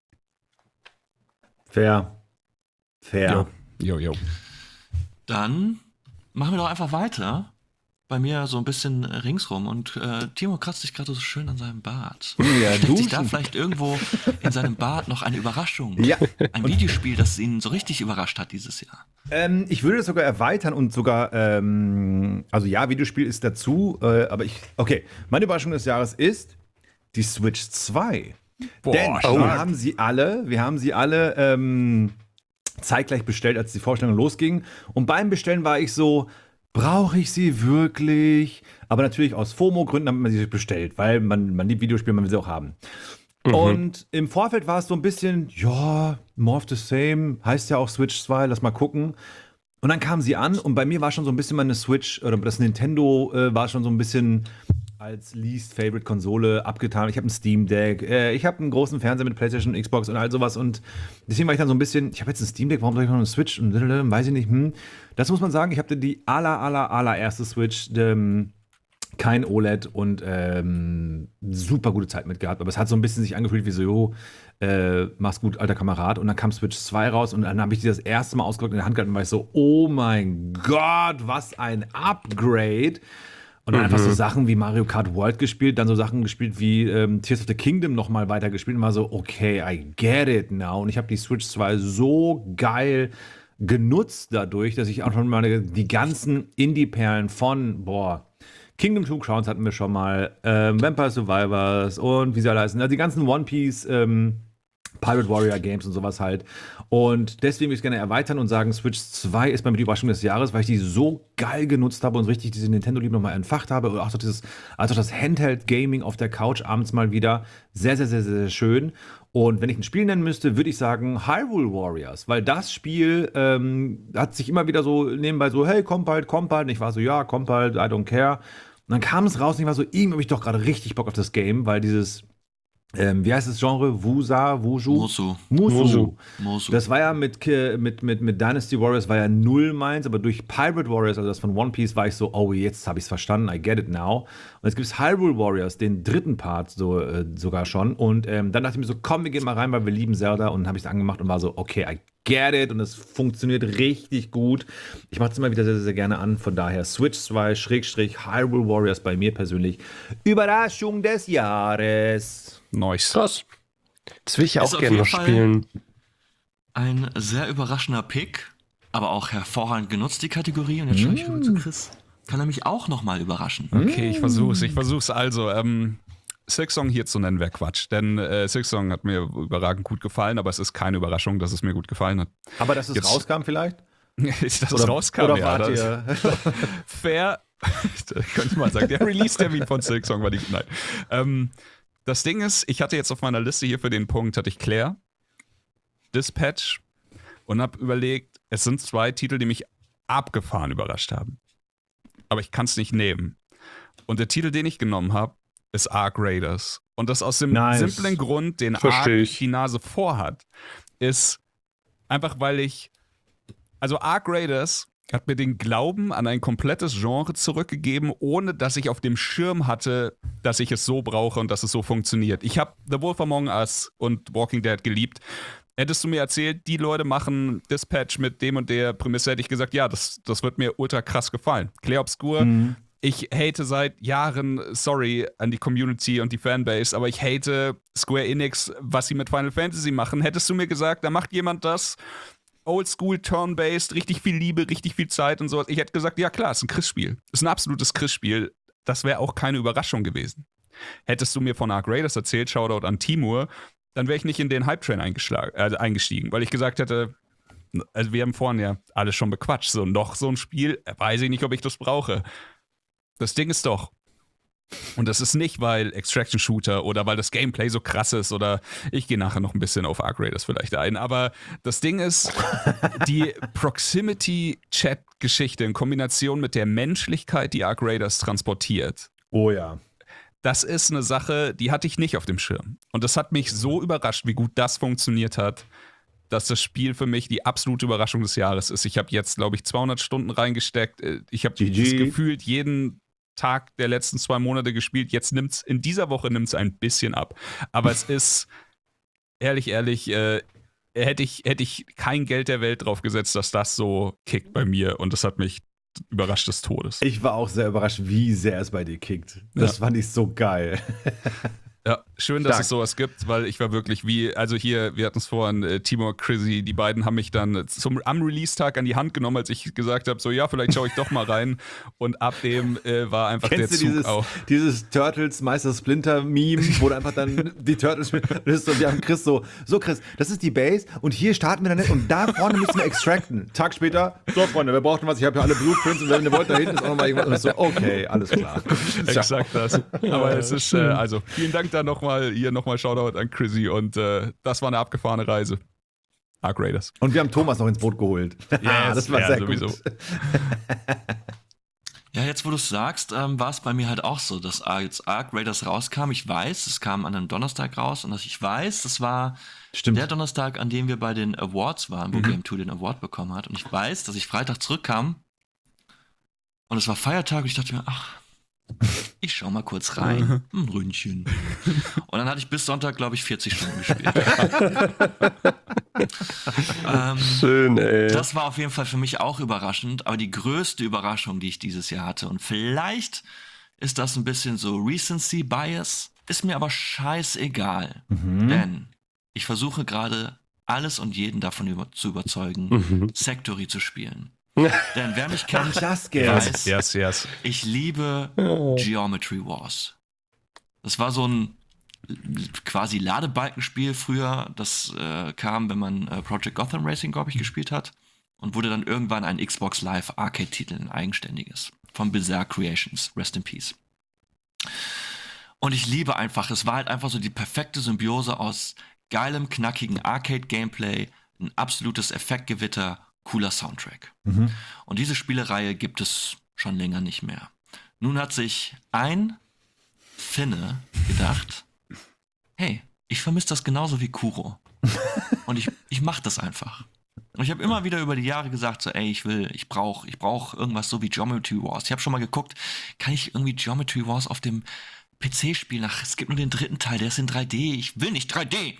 Fair. Jo. Dann machen wir doch einfach weiter. Bei mir so ein bisschen ringsrum und Timo kratzt sich gerade so schön an seinem Bart. Ja, Steckt sich da duschen. vielleicht irgendwo in seinem Bart noch eine Überraschung? Ja. Ein Videospiel, das ihn so richtig überrascht hat dieses Jahr. Ich würde das sogar erweitern und sogar, also ja, Videospiel ist dazu, aber okay, meine Überraschung des Jahres ist die Switch 2. Boah, Denn stark. wir haben sie alle zeitgleich bestellt, als die Vorstellung losging. Und beim Bestellen war ich so, brauche ich sie wirklich? Aber natürlich aus FOMO-Gründen hat man sie bestellt, weil man liebt Videospiele, man will sie auch haben. Und im Vorfeld war es so ein bisschen, ja, more of the same, heißt ja auch Switch 2, lass mal gucken. Und dann kam sie an und bei mir war schon so ein bisschen meine Switch, oder das Nintendo war schon so ein bisschen als least favorite Konsole abgetan. Ich habe ein Steam Deck, ich habe einen großen Fernseher mit PlayStation und Xbox und all sowas und deswegen war ich dann so ein bisschen, ich habe jetzt ein Steam Deck, warum soll ich noch eine Switch und weiß ich nicht, Das muss man sagen, ich habe die allererste Switch, kein OLED und super gute Zeit mit gehabt. Aber es hat so ein bisschen sich angefühlt wie so, mach's gut, alter Kamerad. Und dann kam Switch 2 raus und dann habe ich die das erste Mal ausgepackt in der Hand gehalten und war ich so, oh mein Gott, was ein Upgrade. Und dann einfach so Sachen wie Mario Kart World gespielt, dann so Sachen gespielt wie Tears of the Kingdom nochmal weiter gespielt und war so, okay, I get it now. Und ich habe die Switch 2 so geil genutzt dadurch, dass ich auch schon mal die ganzen Indie-Perlen von, Kingdom Two Crowns hatten wir schon mal, Vampire Survivors und wie sie alle heißen, also die ganzen One Piece, Pirate Warrior Games und sowas halt. Und deswegen würde ich es gerne erweitern und sagen, Switch 2 ist bei mir die Überraschung des Jahres, weil ich die so geil genutzt habe und richtig diese Nintendo-Liebe nochmal entfacht habe. Und auch das Handheld-Gaming auf der Couch abends mal wieder. Sehr, sehr, sehr, sehr schön. Und wenn ich ein Spiel nennen müsste, würde ich sagen Hyrule Warriors, weil das Spiel hat sich immer wieder so nebenbei so, hey, kommt bald. Und ich war so, ja, kommt bald, I don't care. Und dann kam es raus und ich war so, irgendwie habe ich doch gerade richtig Bock auf das Game, weil dieses wie heißt das Genre? Wuju? Musu. Das war ja mit Dynasty Warriors war ja null meins, aber durch Pirate Warriors, also das von One Piece, war ich so, oh, jetzt habe ich es verstanden, I get it now. Und jetzt gibt es Hyrule Warriors, den dritten Part sogar schon. Und dann dachte ich mir so, komm, wir gehen mal rein, weil wir lieben Zelda. Und dann habe ich es angemacht und war so, okay, I get it. Und es funktioniert richtig gut. Ich mache es immer wieder sehr, sehr, sehr gerne an. Von daher Switch 2 / Hyrule Warriors bei mir persönlich. Überraschung des Jahres. Nice. Krass. Das will ich ja Ist auch auf gerne jeden noch Fall spielen. Ein sehr überraschender Pick, aber auch hervorragend genutzt, die Kategorie. Und jetzt schaue ich rüber zu Chris. Kann er mich auch nochmal überraschen? Okay, ich versuch's. Also, Silksong hier zu nennen wäre Quatsch, denn Silksong hat mir überragend gut gefallen, aber es ist keine Überraschung, dass es mir gut gefallen hat. Aber dass es rauskam vielleicht? Dass es rauskam, oder ja. wart ihr? Fair. Könnte man sagen, der Release-Termin von Silksong war nicht. Nein. Das Ding ist, ich hatte jetzt auf meiner Liste hier für den Punkt, hatte ich Claire, Dispatch und habe überlegt, es sind 2 Titel, die mich abgefahren überrascht haben. Aber ich kann es nicht nehmen. Und der Titel, den ich genommen habe, ist Ark Raiders. Und das aus dem simplen Grund, den Ark die Nase vorhat, ist einfach, weil Ark Raiders hat mir den Glauben an ein komplettes Genre zurückgegeben, ohne dass ich auf dem Schirm hatte, dass ich es so brauche und dass es so funktioniert. Ich habe The Wolf Among Us und Walking Dead geliebt. Hättest du mir erzählt, die Leute machen Dispatch mit dem und der Prämisse, hätte ich gesagt, ja, das wird mir ultra krass gefallen. Clair Obscur, ich hate seit Jahren, sorry an die Community und die Fanbase, aber ich hate Square Enix, was sie mit Final Fantasy machen. Hättest du mir gesagt, da macht jemand das Oldschool, Turn-Based, richtig viel Liebe, richtig viel Zeit und sowas. Ich hätte gesagt, ja klar, ist ein Chris-Spiel. Ist ein absolutes Chris-Spiel. Das wäre auch keine Überraschung gewesen. Hättest du mir von Ark Raiders erzählt, Shoutout an Timur, dann wäre ich nicht in den Hype-Train eingestiegen, weil ich gesagt hätte, also wir haben vorhin ja alles schon bequatscht, so noch so ein Spiel, weiß ich nicht, ob ich das brauche. Das Ding ist doch, und das ist nicht, weil Extraction-Shooter oder weil das Gameplay so krass ist oder ich gehe nachher noch ein bisschen auf Ark Raiders vielleicht ein, aber das Ding ist, die Proximity-Chat-Geschichte in Kombination mit der Menschlichkeit, die Ark Raiders transportiert. Oh ja. Das ist eine Sache, die hatte ich nicht auf dem Schirm. Und das hat mich so überrascht, wie gut das funktioniert hat, dass das Spiel für mich die absolute Überraschung des Jahres ist. Ich habe jetzt, glaube ich, 200 Stunden reingesteckt. Ich habe gefühlt jeden Tag der letzten 2 Monate gespielt. Jetzt in dieser Woche nimmt es ein bisschen ab. Aber es ist, ehrlich, hätte ich kein Geld der Welt drauf gesetzt, dass das so kickt bei mir. Und das hat mich überrascht des Todes. Ich war auch sehr überrascht, wie sehr es bei dir kickt. Das fand ich so geil. Ja, schön, dass es sowas gibt, weil ich war wirklich wir hatten es vorhin, Timur, Chrissy, die beiden haben mich dann am Release-Tag an die Hand genommen, als ich gesagt habe, so ja, vielleicht schaue ich doch mal rein und ab dem war einfach der Zug auch. Dieses Turtles Meister Splinter-Meme, wo du einfach dann die Turtles und wir haben Chris so Chris, das ist die Base und hier starten wir dann nicht und da vorne müssen wir extracten. Tag später, so Freunde, wir brauchen was, ich habe ja alle Blueprints und wenn ihr wollt, da hinten ist auch noch mal irgendwas und so, okay, alles klar. Exakt das. Aber es ist, also vielen Dank da nochmal Shoutout an Chrissy und das war eine abgefahrene Reise. Ark Raiders. Und wir haben Thomas noch ins Boot geholt. Ja, das war sehr sowieso. gut. Ja, jetzt wo du es sagst, war es bei mir halt auch so, dass als Ark Raiders rauskam, ich weiß, es kam an einem Donnerstag raus und dass ich weiß, das war der Donnerstag, an dem wir bei den Awards waren, wo Game 2 den Award bekommen hat. Und ich weiß, dass ich Freitag zurückkam und es war Feiertag und ich dachte mir, ach, Ich schau mal kurz rein. Ein Ründchen. Und dann hatte ich bis Sonntag, glaube ich, 40 Stunden gespielt. Schön, ey. Das war auf jeden Fall für mich auch überraschend, aber die größte Überraschung, die ich dieses Jahr hatte, und vielleicht ist das ein bisschen so Recency Bias, ist mir aber scheißegal, denn ich versuche gerade alles und jeden davon zu überzeugen, Sectory zu spielen. Denn wer mich kennt, Das geht. weiß, Yes. ich liebe Geometry Wars. Das war so ein quasi Ladebalkenspiel früher. Das kam, wenn man Project Gotham Racing, glaube ich, gespielt hat. Und wurde dann irgendwann ein Xbox Live Arcade-Titel, ein eigenständiges. Von Bizarre Creations. Rest in Peace. Und ich liebe einfach, es war halt einfach so die perfekte Symbiose aus geilem, knackigen Arcade-Gameplay, ein absolutes Effektgewitter, cooler Soundtrack. Und diese Spielereihe gibt es schon länger nicht mehr. Nun hat sich ein Finne gedacht, hey, ich vermisse das genauso wie Kuro. Und ich mach das einfach. Und ich habe immer wieder über die Jahre gesagt, so, ey, ich brauch irgendwas so wie Geometry Wars. Ich habe schon mal geguckt, kann ich irgendwie Geometry Wars auf dem PC spielen? Ach, es gibt nur den dritten Teil, der ist in 3D. Ich will nicht 3D.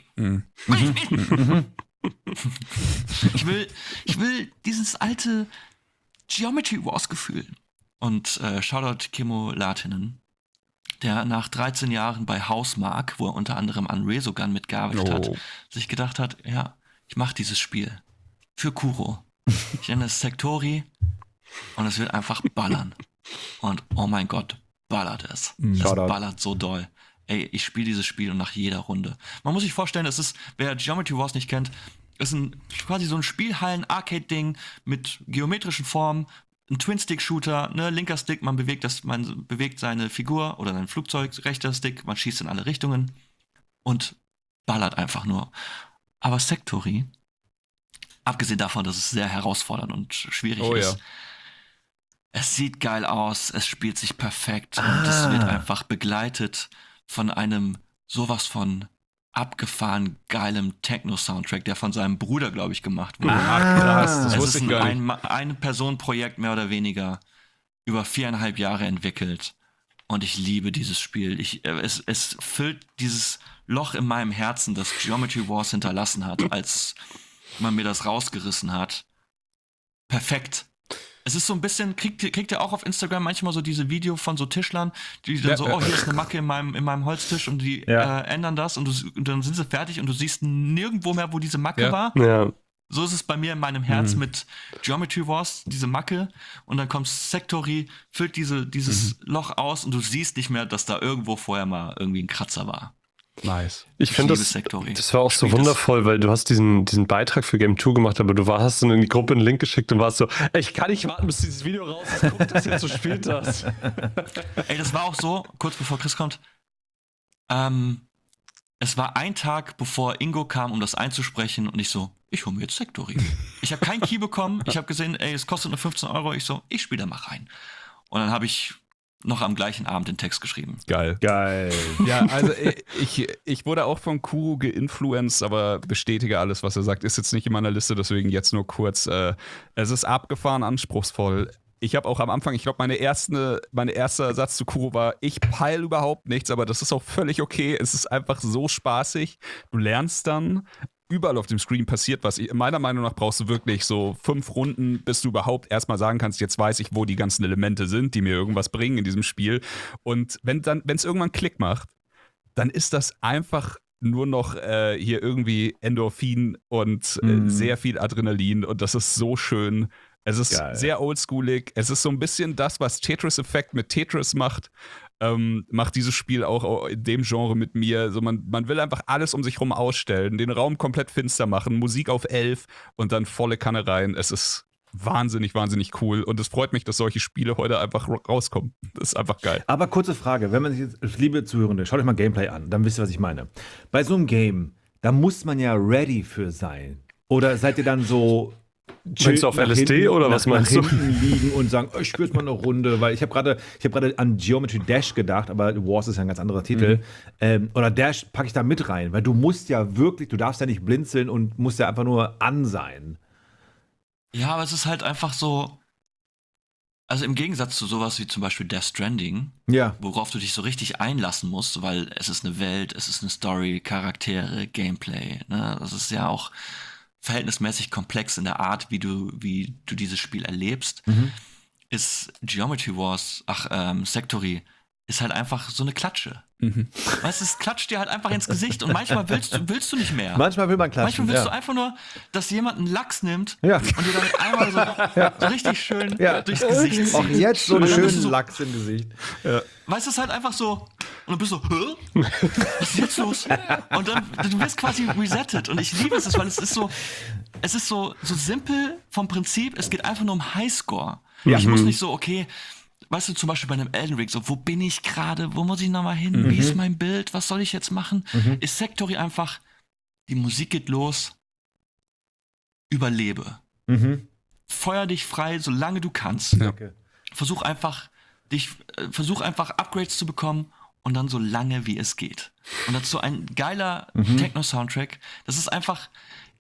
Ich will dieses alte Geometry Wars Gefühl. Und Shoutout Kimmo Latinen, der nach 13 Jahren bei Housemarque, wo er unter anderem an Resogun mitgearbeitet hat, sich gedacht hat, ja, ich mache dieses Spiel für Kuro. Ich nenne es Sectory und es wird einfach ballern. Und oh mein Gott, ballert es. Es ballert so doll. Ey, ich spiele dieses Spiel und nach jeder Runde. Man muss sich vorstellen, es ist, wer Geometry Wars nicht kennt, ist quasi so ein Spielhallen-Arcade-Ding mit geometrischen Formen, ein Twin-Stick-Shooter, ne, linker Stick, man bewegt seine Figur oder sein Flugzeug, rechter Stick, man schießt in alle Richtungen und ballert einfach nur. Aber Sectory, abgesehen davon, dass es sehr herausfordernd und schwierig ist, es sieht geil aus, es spielt sich perfekt und es wird einfach begleitet von einem sowas von abgefahren geilem Techno-Soundtrack, der von seinem Bruder, glaube ich, gemacht wurde. Krass, das Es wusste ist ich gar nicht. ein Personenprojekt mehr oder weniger über 4,5 Jahre entwickelt und ich liebe dieses Spiel. Es füllt dieses Loch in meinem Herzen, das Geometry Wars hinterlassen hat, als man mir das rausgerissen hat. Perfekt. Es ist so ein bisschen, kriegt ihr auch auf Instagram manchmal so diese Video von so Tischlern, die dann so, oh, hier ist eine Macke in meinem Holztisch und die ändern das und dann sind sie fertig und du siehst nirgendwo mehr, wo diese Macke war. Ja. So ist es bei mir in meinem Herz mit Geometry Wars, diese Macke, und dann kommt Sectory, füllt dieses Loch aus und du siehst nicht mehr, dass da irgendwo vorher mal irgendwie ein Kratzer war. Nice. Ich finde das war auch so wundervoll, weil du hast diesen Beitrag für Game 2 gemacht, aber du hast dann in die Gruppe einen Link geschickt und warst so, ich kann nicht warten, bis dieses Video raus ist, guck das jetzt, so spielt das. Ey, das war auch so, kurz bevor Chris kommt, es war ein Tag, bevor Ingo kam, um das einzusprechen und ich so, ich hole mir jetzt Sectory. Ich habe keinen Key bekommen, ich habe gesehen, ey, es kostet nur 15 €, ich so, ich spiele da mal rein. Und dann habe ich noch am gleichen Abend den Text geschrieben. Geil. Ja, also ich wurde auch von Kuro geinfluenced, aber bestätige alles, was er sagt. Ist jetzt nicht in meiner Liste, deswegen jetzt nur kurz. Es ist abgefahren anspruchsvoll. Ich habe auch am Anfang, ich glaube, mein erster Satz zu Kuro war, ich peil überhaupt nichts, aber das ist auch völlig okay. Es ist einfach so spaßig. Du lernst dann, überall auf dem Screen passiert was. Meiner Meinung nach brauchst du wirklich so 5 Runden, bis du überhaupt erstmal sagen kannst, jetzt weiß ich, wo die ganzen Elemente sind, die mir irgendwas bringen in diesem Spiel. Und wenn es irgendwann Klick macht, dann ist das einfach nur noch hier irgendwie Endorphin und sehr viel Adrenalin und das ist so schön. Es ist sehr oldschoolig. Es ist so ein bisschen das, was Tetris Effect mit Tetris macht. Macht dieses Spiel auch in dem Genre mit mir. So man will einfach alles um sich rum ausstellen, den Raum komplett finster machen, Musik auf 11 und dann volle Kanne rein. Es ist wahnsinnig, wahnsinnig cool und es freut mich, dass solche Spiele heute einfach rauskommen. Das ist einfach geil. Aber kurze Frage, wenn man sich jetzt, liebe Zuhörende, schaut euch mal Gameplay an, dann wisst ihr, was ich meine. Bei so einem Game, da muss man ja ready für sein. Oder seid ihr dann so Meinst du auf LSD oder was meinst du? Nach hinten liegen und sagen, ich spiele jetzt mal eine Runde, weil ich habe gerade an Geometry Dash gedacht, aber Wars ist ja ein ganz anderer Titel. Oder Dash packe ich da mit rein, weil du musst ja wirklich, du darfst ja nicht blinzeln und musst ja einfach nur an sein. Ja, aber es ist halt einfach so, Also im Gegensatz zu sowas wie zum Beispiel Death Stranding, Ja. worauf du dich so richtig einlassen musst, weil es ist eine Welt, es ist eine Story, Charaktere, Gameplay. Ne? Das ist ja auch verhältnismäßig komplex in der Art, wie du dieses Spiel erlebst. Ist Geometry Wars, Sectory, ist halt einfach so eine Klatsche. Weißt du, es klatscht dir halt einfach ins Gesicht und manchmal willst du nicht mehr. Manchmal will man klatschen. Manchmal willst du einfach nur, dass jemand einen Lachs nimmt Ja. und dir dann einmal so richtig schön durchs Gesicht zieht. Auch jetzt so einen Und dann bist schönen du so, Lachs im Gesicht. weißt du, es ist halt einfach so, und dann bist du, hä? Was ist jetzt los? Und dann, du wirst quasi resettet. Und ich liebe es, weil es ist so simpel vom Prinzip, es geht einfach nur um Highscore. Ich muss nicht so, okay, weißt du, zum Beispiel bei einem Elden Ring, so, wo bin ich gerade, wo muss ich nochmal hin, wie ist mein Bild, was soll ich jetzt machen? Ist Sectory einfach, die Musik geht los, überlebe. Feuer dich frei, solange du kannst. Ja. Okay. Versuch einfach Upgrades zu bekommen und dann so lange wie es geht. Und dazu ein geiler Techno-Soundtrack. Das ist einfach,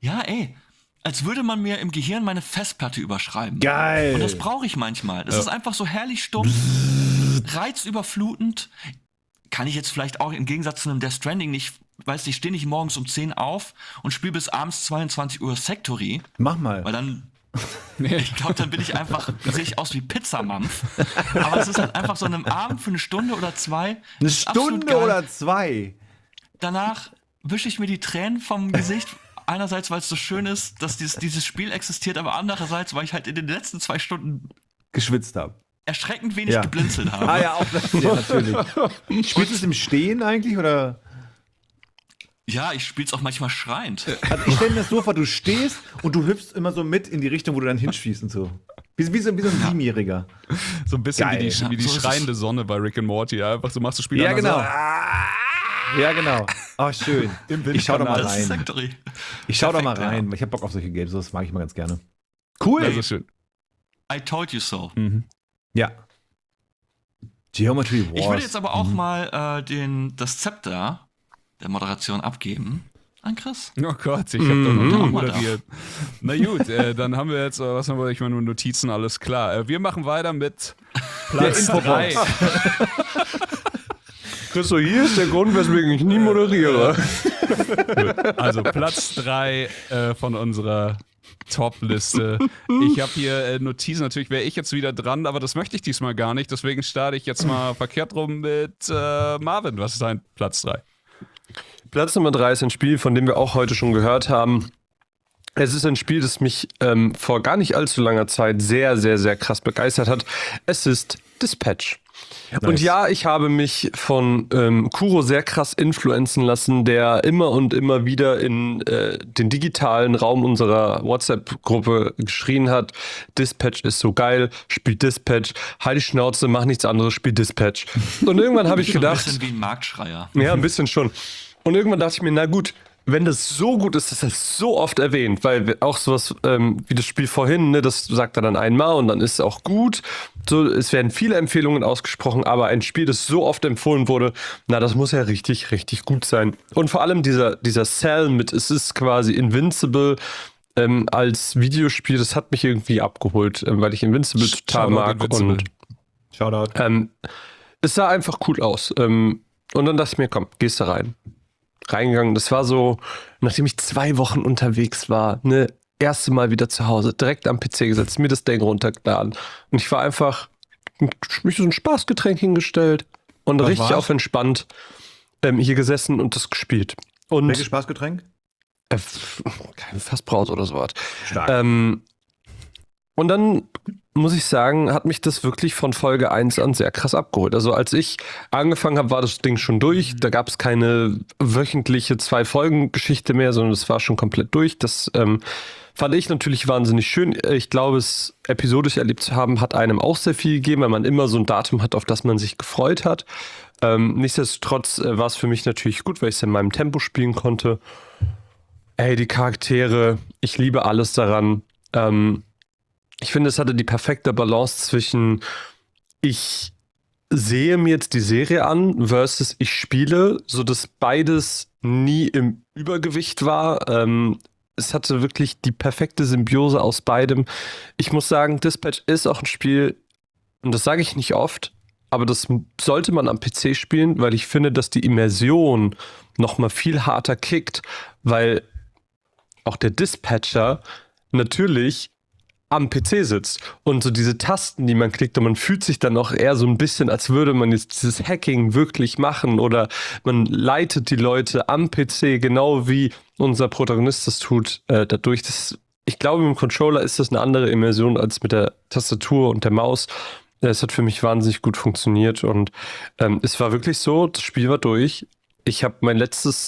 als würde man mir im Gehirn meine Festplatte überschreiben. Geil. Und das brauche ich manchmal. Das ist einfach so herrlich stumpf, reizüberflutend. Kann ich jetzt vielleicht auch im Gegensatz zu einem Death Stranding nicht, weißt du, ich stehe nicht morgens um 10 auf und spiele bis abends 22 Uhr Sectory, Mach mal. weil dann ich glaube, dann bin ich einfach, sehe ich aus wie Pizzamampf. Aber es ist halt einfach so an einem Abend für eine Stunde oder zwei. Eine Das ist absolut Stunde geil. oder zwei. Danach wische ich mir die Tränen vom Gesicht. Einerseits, weil es so schön ist, dass dieses Spiel existiert, aber andererseits, weil ich halt in den letzten 2 Stunden Geschwitzt habe. erschreckend wenig Ja. geblinzelt habe. Ah ja, auch das, ja, natürlich. Spielst du es im Stehen eigentlich, oder? Ja, ich spiele es auch manchmal schreiend. Also ich stelle mir das so vor, du stehst und du hüpfst immer so mit in die Richtung, wo du dann hinschießt und so. Wie so ein Siebenjähriger. So ein bisschen Geil. wie die So ist es. schreiende Sonne bei Rick and Morty. Ja? Einfach so machst du Spiel Ja, an, genau. So, Ja, genau. Oh, schön. Ich schau doch mal Das ist rein. Sectory. Ich schau doch mal Perfekt, rein. Ich hab Bock auf solche Games, das mag ich mal ganz gerne. Cool. Das ist schön. I told you so. Ja. Geometry Wars. Ich würde jetzt aber auch mal das Zepter der Moderation abgeben an Chris. Oh Gott, ich habe da noch Mhm. moderiert. Na gut, dann haben wir jetzt, was haben wir, ich meine, nur Notizen, alles klar. Wir machen weiter mit Platz Der 3. Christo, hier ist der Grund, weswegen ich nie moderiere. Also Platz 3 von unserer Top-Liste. Ich habe hier Notizen, natürlich wäre ich jetzt wieder dran, aber das möchte ich diesmal gar nicht. Deswegen starte ich jetzt mal verkehrt rum mit Marvin. Was ist dein Platz 3? Platz Nummer 3 ist ein Spiel, von dem wir auch heute schon gehört haben. Es ist ein Spiel, das mich vor gar nicht allzu langer Zeit sehr, sehr, sehr krass begeistert hat. Es ist Dispatch. Und ja, ich habe mich von Kuro sehr krass influenzen lassen, der immer und immer wieder in den digitalen Raum unserer WhatsApp-Gruppe geschrien hat, Dispatch ist so geil, spiel Dispatch, halt die Schnauze, mach nichts anderes, spiel Dispatch. Und irgendwann habe ich Schon gedacht... ein bisschen wie ein Marktschreier. Ja, ein bisschen schon. Und irgendwann dachte ich mir, na gut, wenn das so gut ist, dass das so oft erwähnt, weil auch sowas wie das Spiel vorhin, ne, das sagt er dann einmal und dann ist es auch gut. So, es werden viele Empfehlungen ausgesprochen, aber ein Spiel, das so oft empfohlen wurde, na, das muss ja richtig, richtig gut sein. Und vor allem dieser Cell mit, es ist quasi Invincible als Videospiel, das hat mich irgendwie abgeholt, weil ich Invincible total Shoutout mag. Invincible. Und Shoutout. es sah einfach cool aus. Und dann dachte ich mir, komm, gehst da rein. Reingegangen. Das war so, nachdem ich 2 Wochen unterwegs war, ne, erste Mal wieder zu Hause, direkt am PC gesetzt, mir das Ding runtergeladen. Und ich war einfach, mich so ein Spaßgetränk hingestellt und Was richtig war's? auf entspannt hier gesessen und das gespielt. Und Welches Spaßgetränk? kein Fassbraut oder sowas. Stark. Und dann muss ich sagen, hat mich das wirklich von Folge 1 an sehr krass abgeholt. Also als ich angefangen habe, war das Ding schon durch. Da gab es keine wöchentliche 2-Folgen-Geschichte mehr, sondern es war schon komplett durch. Das fand ich natürlich wahnsinnig schön. Ich glaube, es episodisch erlebt zu haben, hat einem auch sehr viel gegeben, weil man immer so ein Datum hat, auf das man sich gefreut hat. Nichtsdestotrotz war es für mich natürlich gut, weil ich es in meinem Tempo spielen konnte. Ey, die Charaktere, ich liebe alles daran. Ich finde, es hatte die perfekte Balance zwischen ich sehe mir jetzt die Serie an versus ich spiele, sodass beides nie im Übergewicht war. Es hatte wirklich die perfekte Symbiose aus beidem. Ich muss sagen, Dispatch ist auch ein Spiel, und das sage ich nicht oft, aber das sollte man am PC spielen, weil ich finde, dass die Immersion noch mal viel harter kickt, weil auch der Dispatcher natürlich am PC sitzt und so diese Tasten, die man klickt, und man fühlt sich dann auch eher so ein bisschen, als würde man jetzt dieses Hacking wirklich machen, oder man leitet die Leute am PC, genau wie unser Protagonist das tut, dadurch. Ich glaube, mit dem Controller ist das eine andere Immersion als mit der Tastatur und der Maus. Es hat für mich wahnsinnig gut funktioniert und es war wirklich so, das Spiel war durch. Ich habe meine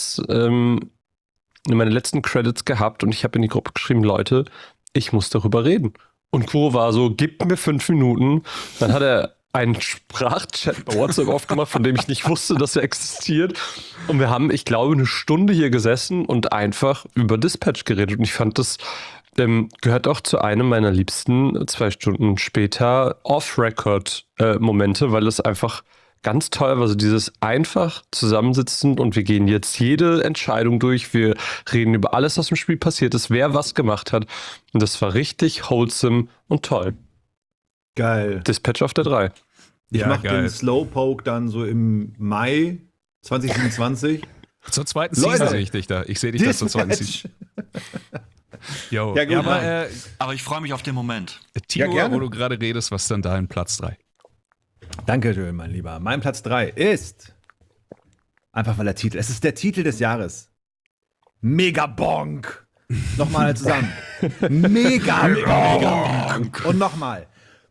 letzten Credits gehabt und ich habe in die Gruppe geschrieben, Leute, ich muss darüber reden. Und Kuro war so, gib mir 5 Minuten. Dann hat er einen Sprachchat bei WhatsApp aufgemacht, von dem ich nicht wusste, dass er existiert. Und wir haben, ich glaube, eine Stunde hier gesessen und einfach über Dispatch geredet. Und ich fand, das gehört auch zu einem meiner liebsten 2 Stunden später Off-Record-Momente, weil es einfach ganz toll war, so dieses einfach zusammensitzen und wir gehen jetzt jede Entscheidung durch, wir reden über alles, was im Spiel passiert ist, wer was gemacht hat, und das war richtig wholesome und toll. Geil. Dispatch auf der 3. Ich Ja, mache geil. den Slowpoke dann so im Mai 2027. Zur zweiten Leute! Season sehe ich dich da. Ich sehe dich da zur zweiten Season. Jo. Ja, gut, aber Mann. Aber ich freue mich auf den Moment. Timo, Ja, gerne. wo du gerade redest, was ist denn dein Platz 3? Danke schön, mein Lieber. Mein Platz 3 ist einfach weil der Titel. Es ist der Titel des Jahres. Megabonk. Nochmal zusammen. Megabonk. Und nochmal.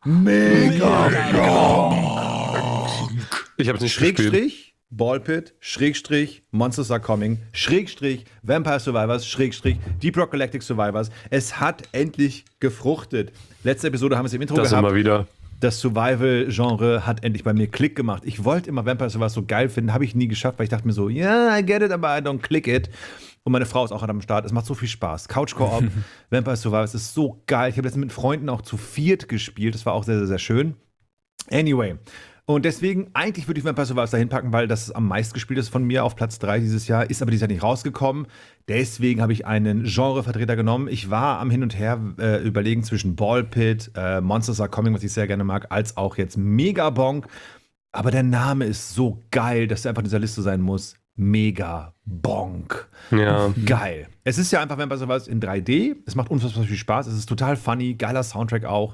Megabonk. Ich habe es nicht gespielt. Schrägstrich Ballpit, Schrägstrich Monsters Are Coming, Schrägstrich Vampire Survivors, Schrägstrich Deep Rock Galactic Survivors. Es hat endlich gefruchtet. Letzte Episode haben wir es im Intro Das gehabt. immer wieder. Das Survival-Genre hat endlich bei mir Klick gemacht. Ich wollte immer Vampire Survivors so geil finden, habe ich nie geschafft, weil ich dachte mir so, ja, I get it, aber I don't click it. Und meine Frau ist auch am Start. Es macht so viel Spaß. Couch Co-op, Vampire Survivors ist so geil. Ich habe jetzt mit Freunden auch zu 4 gespielt. Das war auch sehr, sehr, sehr schön. Anyway. Und deswegen, eigentlich würde ich Vampire Survivors dahin packen, weil das am meistgespielt ist von mir auf Platz 3 dieses Jahr, ist aber dieses Jahr nicht rausgekommen. Deswegen habe ich einen Genrevertreter genommen. Ich war am Hin und Her überlegen zwischen Ballpit, Monsters Are Coming, was ich sehr gerne mag, als auch jetzt Megabonk. Aber der Name ist so geil, dass er einfach in dieser Liste sein muss. Megabonk. Ja. Geil. Es ist ja einfach Vampire Survivors in 3D. Es macht unfassbar viel Spaß. Es ist total funny. Geiler Soundtrack auch.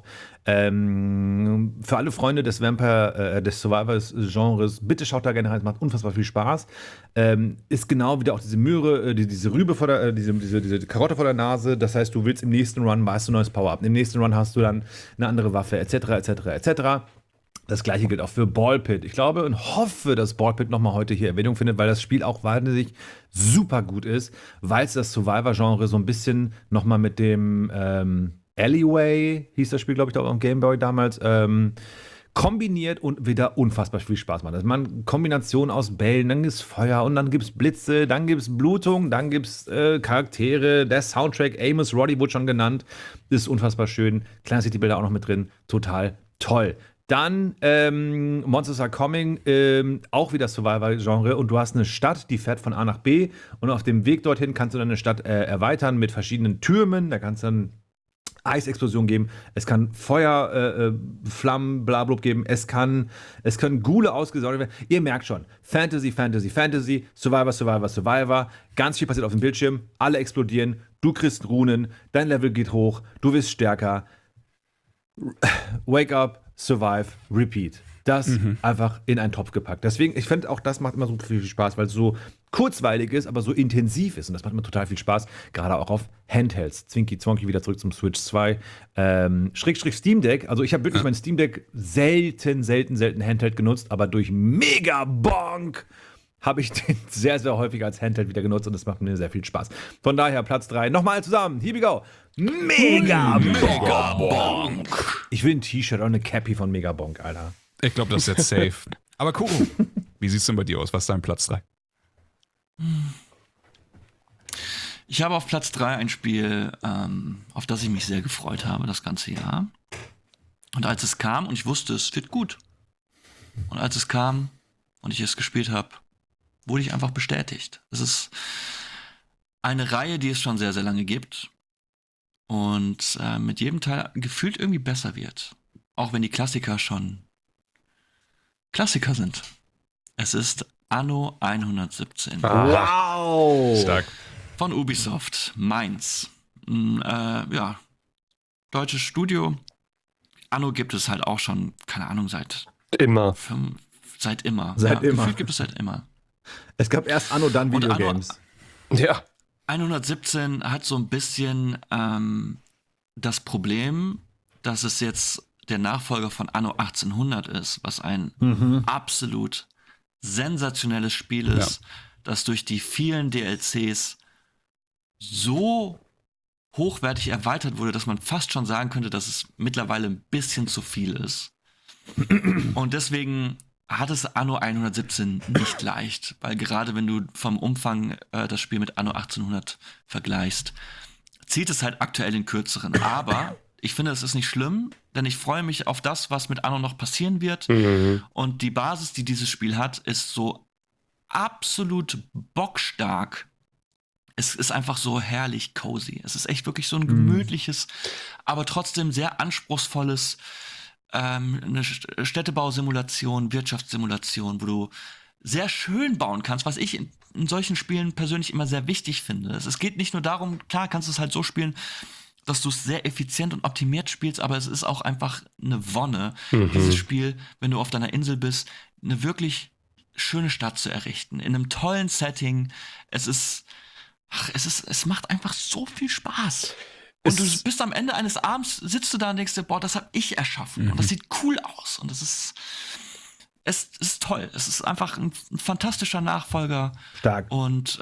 Für alle Freunde des des Survivors-Genres, bitte schaut da gerne rein. Es macht unfassbar viel Spaß. Ist genau wieder auch diese Möhre, diese Rübe vor der, diese Karotte vor der Nase. Das heißt, du willst im nächsten Run, hast du ein neues Power-Up. Im nächsten Run hast du dann eine andere Waffe, etc., etc., etc. Das gleiche gilt auch für Ballpit. Ich glaube und hoffe, dass Ballpit nochmal heute hier Erwähnung findet, weil das Spiel auch wahnsinnig super gut ist, weil es das Survivor-Genre so ein bisschen nochmal mit dem Alleyway, hieß das Spiel, glaube ich, da auch am Game Boy damals, kombiniert und wieder unfassbar viel Spaß macht. Also man Kombination aus Bällen, dann gibt es Feuer und dann gibt es Blitze, dann gibt es Blutung, dann gibt es Charaktere, der Soundtrack, Amos Roddy wurde schon genannt, ist unfassbar schön. Kleiner City-Bilder auch noch mit drin, total toll. Dann Monsters Are Coming, auch wieder Survivor-Genre, und du hast eine Stadt, die fährt von A nach B, und auf dem Weg dorthin kannst du deine Stadt erweitern mit verschiedenen Türmen, da kannst du dann Eisexplosion geben, es kann Feuer, Flammen, blablub geben, es kann Ghule ausgesaugt werden. Ihr merkt schon, Fantasy, Fantasy, Fantasy, Survivor, Survivor, Survivor, ganz viel passiert auf dem Bildschirm, alle explodieren, du kriegst Runen, dein Level geht hoch, du wirst stärker. Wake up, survive, repeat. Das einfach in einen Topf gepackt. Deswegen, ich finde auch, das macht immer so viel Spaß, weil es so kurzweilig ist, aber so intensiv ist. Und das macht immer total viel Spaß, gerade auch auf Handhelds. Zwinky Zwonky wieder zurück zum Switch 2. Schrägstrich Steam Deck. Also ich habe wirklich mein Steam Deck selten Handheld genutzt, aber durch Megabonk habe ich den sehr, sehr häufig als Handheld wieder genutzt und das macht mir sehr viel Spaß. Von daher Platz 3. Nochmal zusammen. Here we go. Megabonk. Ich will ein T-Shirt oder eine Cappy von Megabonk, Alter. Ich glaube, das ist jetzt safe. Aber Kuro, wie sieht's denn bei dir aus? Was ist dein Platz 3? Ich habe auf Platz 3 ein Spiel, auf das ich mich sehr gefreut habe, das ganze Jahr. Und als es kam und ich wusste, es wird gut. Und als es kam und ich es gespielt habe, wurde ich einfach bestätigt. Es ist eine Reihe, die es schon sehr, sehr lange gibt und mit jedem Teil gefühlt irgendwie besser wird. auch wenn die Klassiker schon Klassiker sind. Es ist Anno 117 Wow! Stark. von Ubisoft, Mainz. Ja, deutsches Studio. Anno gibt es halt auch schon, keine Ahnung, seit Immer. immer. Seit immer. Gefühlt gibt es seit immer. Es gab erst Anno, dann Und Anno- Videogames. Ja. 117 hat so ein bisschen das Problem, dass es jetzt der Nachfolger von Anno 1800 ist, was ein absolut sensationelles Spiel ist, das durch die vielen DLCs so hochwertig erweitert wurde, dass man fast schon sagen könnte, dass es mittlerweile ein bisschen zu viel ist. Und deswegen hat es Anno 117 nicht leicht, weil gerade wenn du vom Umfang das Spiel mit Anno 1800 vergleichst, zieht es halt aktuell den kürzeren. Aber ich finde, es ist nicht schlimm, denn ich freue mich auf das, was mit Anno noch passieren wird. Und die Basis, die dieses Spiel hat, ist so absolut bockstark. Es ist einfach so herrlich cozy. Es ist echt wirklich so ein gemütliches, aber trotzdem sehr anspruchsvolles eine Städtebausimulation, Wirtschaftssimulation, wo du sehr schön bauen kannst, was ich in solchen Spielen persönlich immer sehr wichtig finde. Es geht nicht nur darum, klar kannst du es halt so spielen, dass du es sehr effizient und optimiert spielst, aber es ist auch einfach eine Wonne, dieses Spiel, wenn du auf deiner Insel bist, eine wirklich schöne Stadt zu errichten, in einem tollen Setting. Es macht einfach so viel Spaß. Und du bist am Ende eines Abends, sitzt du da und denkst dir, boah, das habe ich erschaffen. Und das sieht cool aus. Und es ist toll. Es ist einfach ein fantastischer Nachfolger. Stark. Und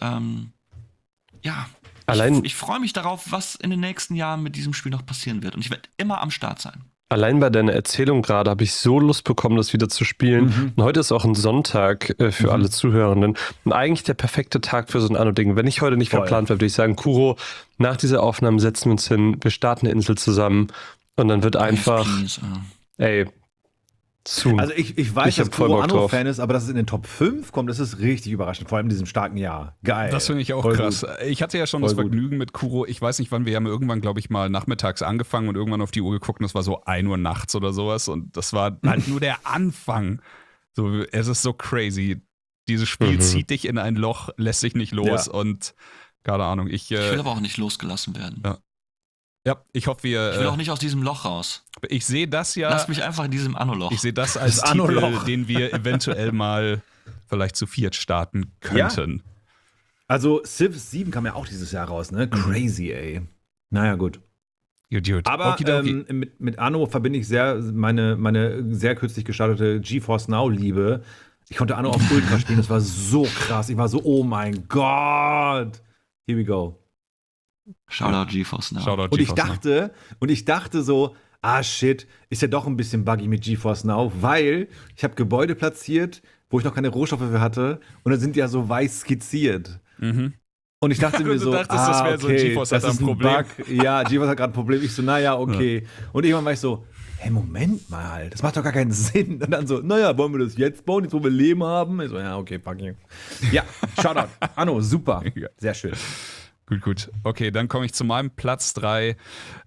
ja, Allein- ich freue mich darauf, was in den nächsten Jahren mit diesem Spiel noch passieren wird. Und ich werde immer am Start sein. Allein bei deiner Erzählung gerade habe ich so Lust bekommen, das wieder zu spielen. Und heute ist auch ein Sonntag für alle Zuhörenden. Und eigentlich der perfekte Tag für so ein Anno-Ding. Wenn ich heute nicht Voll. verplant wäre, würde ich sagen, Kuro, nach dieser Aufnahme setzen wir uns hin, wir starten eine Insel zusammen und dann wird einfach, Please, ey, soon. Also ich weiß, Ich hab dass voll Kuro Bock drauf. Anno-Fan ist, aber dass es in den Top 5 kommt, das ist richtig überraschend. Vor allem in diesem starken Jahr. Geil. Das finde ich auch Voll krass. gut. Ich hatte ja schon Voll das gut. Vergnügen mit Kuro. Ich weiß nicht, wann wir haben irgendwann, glaube ich, mal nachmittags angefangen und irgendwann auf die Uhr geguckt und das war so 1 Uhr nachts oder sowas. Und das war halt nur der Anfang. So, es ist so crazy. Dieses Spiel zieht dich in ein Loch, lässt sich nicht los Ja. und keine Ahnung. Ich will aber auch nicht losgelassen werden. ich hoffe, Ich will auch wir. nicht aus diesem Loch raus. Ich sehe das ja. Lass mich einfach in diesem Anno-Loch. Ich sehe das als Das Titel, Anno-Loch. den wir eventuell mal vielleicht zu viert starten könnten. Also Civ 7 kam ja auch dieses Jahr raus, ne? Crazy, ey. Naja, gut. Gut. Aber Okidoki. mit Anno verbinde ich sehr meine sehr kürzlich gestartete GeForce Now-Liebe. Ich konnte Anno auf Ultra spielen, das war so krass. Ich war so, oh mein Gott. Here we go. Shoutout GeForce Now. Shoutout Und GeForce ich dachte so, shit, ist ja doch ein bisschen buggy mit GeForce Now, weil ich habe Gebäude platziert, wo ich noch keine Rohstoffe für hatte und dann sind die ja so weiß skizziert. Und ich dachte mir Du so, dachtest, das wäre so, okay, GeForce hat das ist ein Problem. Bug. Ja, GeForce hat gerade ein Problem. Ich so, naja, okay. Und irgendwann war ich so, hey, Moment mal, das macht doch gar keinen Sinn. Und dann so, naja, wollen wir das jetzt bauen, jetzt wo wir Leben haben? Ich so, ja, okay, fuck you. Ja, Shoutout. Anno, super. Ja. Sehr schön. Gut. Okay, dann komme ich zu meinem Platz 3.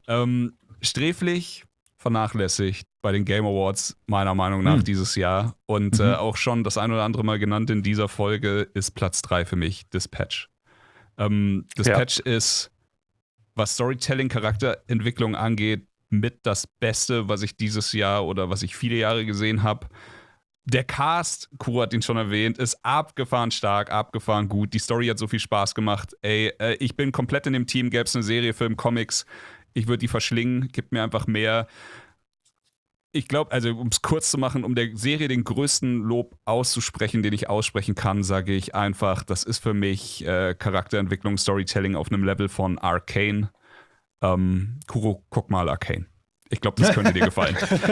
Sträflich vernachlässigt bei den Game Awards, meiner Meinung nach, dieses Jahr. Und auch schon das ein oder andere Mal genannt in dieser Folge ist Platz 3 für mich Dispatch. Dispatch ist, was Storytelling, Charakterentwicklung angeht, mit das Beste, was ich dieses Jahr oder was ich viele Jahre gesehen habe. Der Cast, Kuro hat ihn schon erwähnt, ist abgefahren stark, abgefahren gut. Die Story hat so viel Spaß gemacht. Ey, ich bin komplett in dem Team. Gäbe es eine Serie, Film, Comics, ich würde die verschlingen. Gibt mir einfach mehr. Ich glaube, also um es kurz zu machen, um der Serie den größten Lob auszusprechen, den ich aussprechen kann, sage ich einfach, das ist für mich Charakterentwicklung, Storytelling auf einem Level von Arcane. Kuro, guck mal Arcane. Ich glaube, das könnte dir gefallen.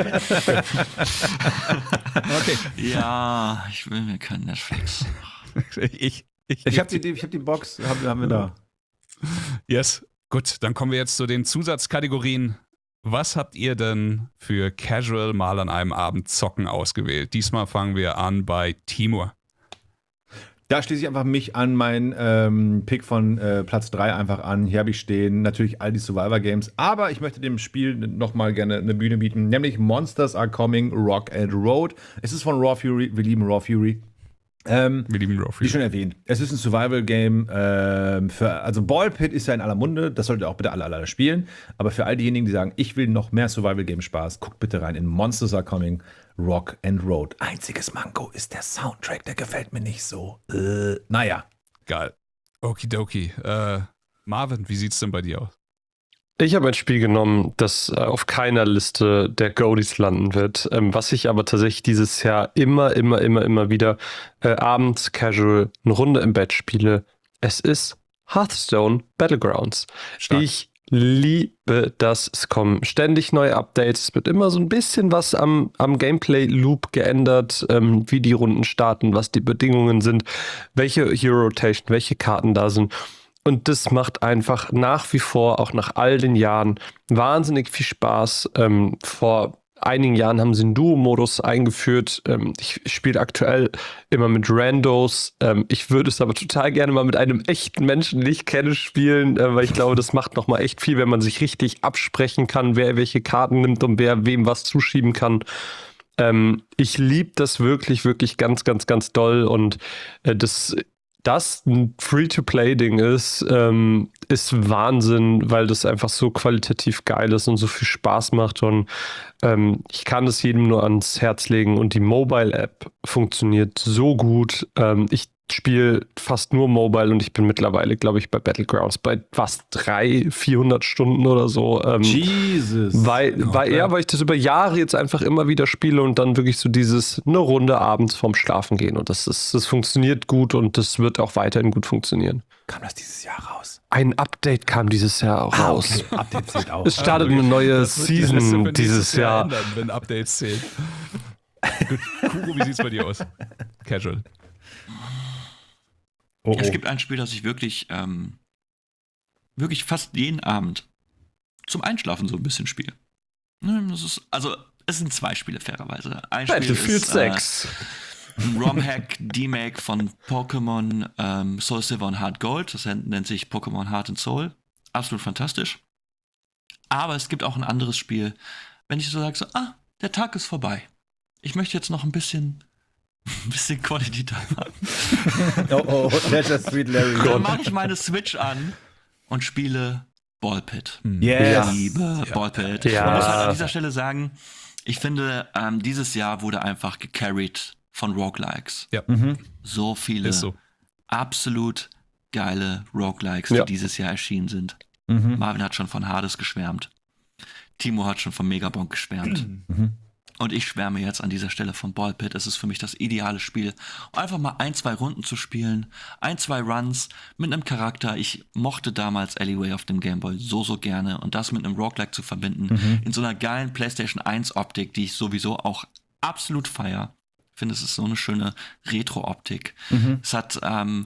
Okay. Ja, ich will mir kein Netflix. Ich hab die Box, haben wir da. Yes. Gut, dann kommen wir jetzt zu den Zusatzkategorien. Was habt ihr denn für Casual mal an einem Abend zocken ausgewählt? Diesmal fangen wir an bei Timur. Da schließe ich einfach mich an meinen Pick von Platz 3 einfach an. Hier habe ich stehen natürlich all die Survivor-Games, aber ich möchte dem Spiel nochmal gerne eine Bühne bieten, nämlich Monsters Are Coming, Rock and Road. Es ist von Raw Fury, wir lieben Raw Fury. Wir lieben Raw Fury. Wie schon erwähnt, es ist ein Survival-Game. Also Ballpit ist ja in aller Munde, das solltet ihr auch bitte alle spielen. Aber für all diejenigen, die sagen, ich will noch mehr Survival-Game-Spaß, guckt bitte rein in Monsters Are Coming, Rock and Road. Einziges Manko ist der Soundtrack, der gefällt mir nicht so. Naja. Geil. Okidoki. Marvin, wie sieht's denn bei dir aus? Ich habe ein Spiel genommen, das auf keiner Liste der Goalies landen wird, was ich aber tatsächlich dieses Jahr immer wieder abends casual eine Runde im Bett spiele. Es ist Hearthstone Battlegrounds. Stark. Ich liebe das. Es kommen ständig neue Updates. Es wird immer so ein bisschen was am Gameplay-Loop geändert, wie die Runden starten, was die Bedingungen sind, welche Hero-Rotation, welche Karten da sind. Und das macht einfach nach wie vor, auch nach all den Jahren, wahnsinnig viel Spaß. Vor einigen Jahren haben sie einen Duo-Modus eingeführt. Ich spiele aktuell immer mit Randos. Ich würde es aber total gerne mal mit einem echten Menschen, den ich kenne, spielen, weil ich glaube, das macht nochmal echt viel, wenn man sich richtig absprechen kann, wer welche Karten nimmt und wer wem was zuschieben kann. Ich liebe das wirklich ganz doll und das ein Free-to-Play-Ding ist Wahnsinn, weil das einfach so qualitativ geil ist und so viel Spaß macht. Und ich kann es jedem nur ans Herz legen. Und die Mobile-App funktioniert so gut. Ich spiele fast nur Mobile und ich bin mittlerweile, glaube ich, bei Battlegrounds bei fast 300-400 Stunden oder so. Jesus. Weil ich das über Jahre jetzt einfach immer wieder spiele und dann wirklich so eine Runde abends vorm Schlafen gehen. Und das funktioniert gut und das wird auch weiterhin gut funktionieren. Kam das dieses Jahr raus? Ein Update kam dieses Jahr auch raus. Okay. Update zählt auch. Es startet eine neue Season dieses Jahr. Ändern, wenn Updates zählen. Gut, Kuro, wie sieht's bei dir aus? Casual. Es gibt ein Spiel, das ich wirklich fast jeden Abend zum Einschlafen so ein bisschen spiele. Es sind zwei Spiele, fairerweise. Ein Spiel Battlefield ist 6. ein ROM-Hack D-Make von Pokémon Soul Silver und Heart Gold. Das nennt sich Pokémon Heart and Soul. Absolut fantastisch. Aber es gibt auch ein anderes Spiel, wenn ich so sage, der Tag ist vorbei. Ich möchte jetzt noch ein bisschen Quality Time haben. Oh, Leisure Sweet Larry. Dann mache ich meine Switch an und spiele Ballpit. Yes. Liebe Ballpit. Ja. Ich muss halt an dieser Stelle sagen, ich finde, dieses Jahr wurde einfach gecarried von Roguelikes. Ja. So viele Ist so. absolut geile Roguelikes, Ja. die dieses Jahr erschienen sind. Marvin hat schon von Hades geschwärmt. Timo hat schon von Megabonk geschwärmt. Und ich schwärme jetzt an dieser Stelle von Ballpit. Es ist für mich das ideale Spiel, um einfach mal 1-2 Runden zu spielen, 1-2 Runs mit einem Charakter. Ich mochte damals Alleyway auf dem Gameboy so gerne. Und das mit einem Roguelike zu verbinden, in so einer geilen PlayStation 1 Optik, die ich sowieso auch absolut feier. Ich finde, es ist so eine schöne Retro-Optik. Es hat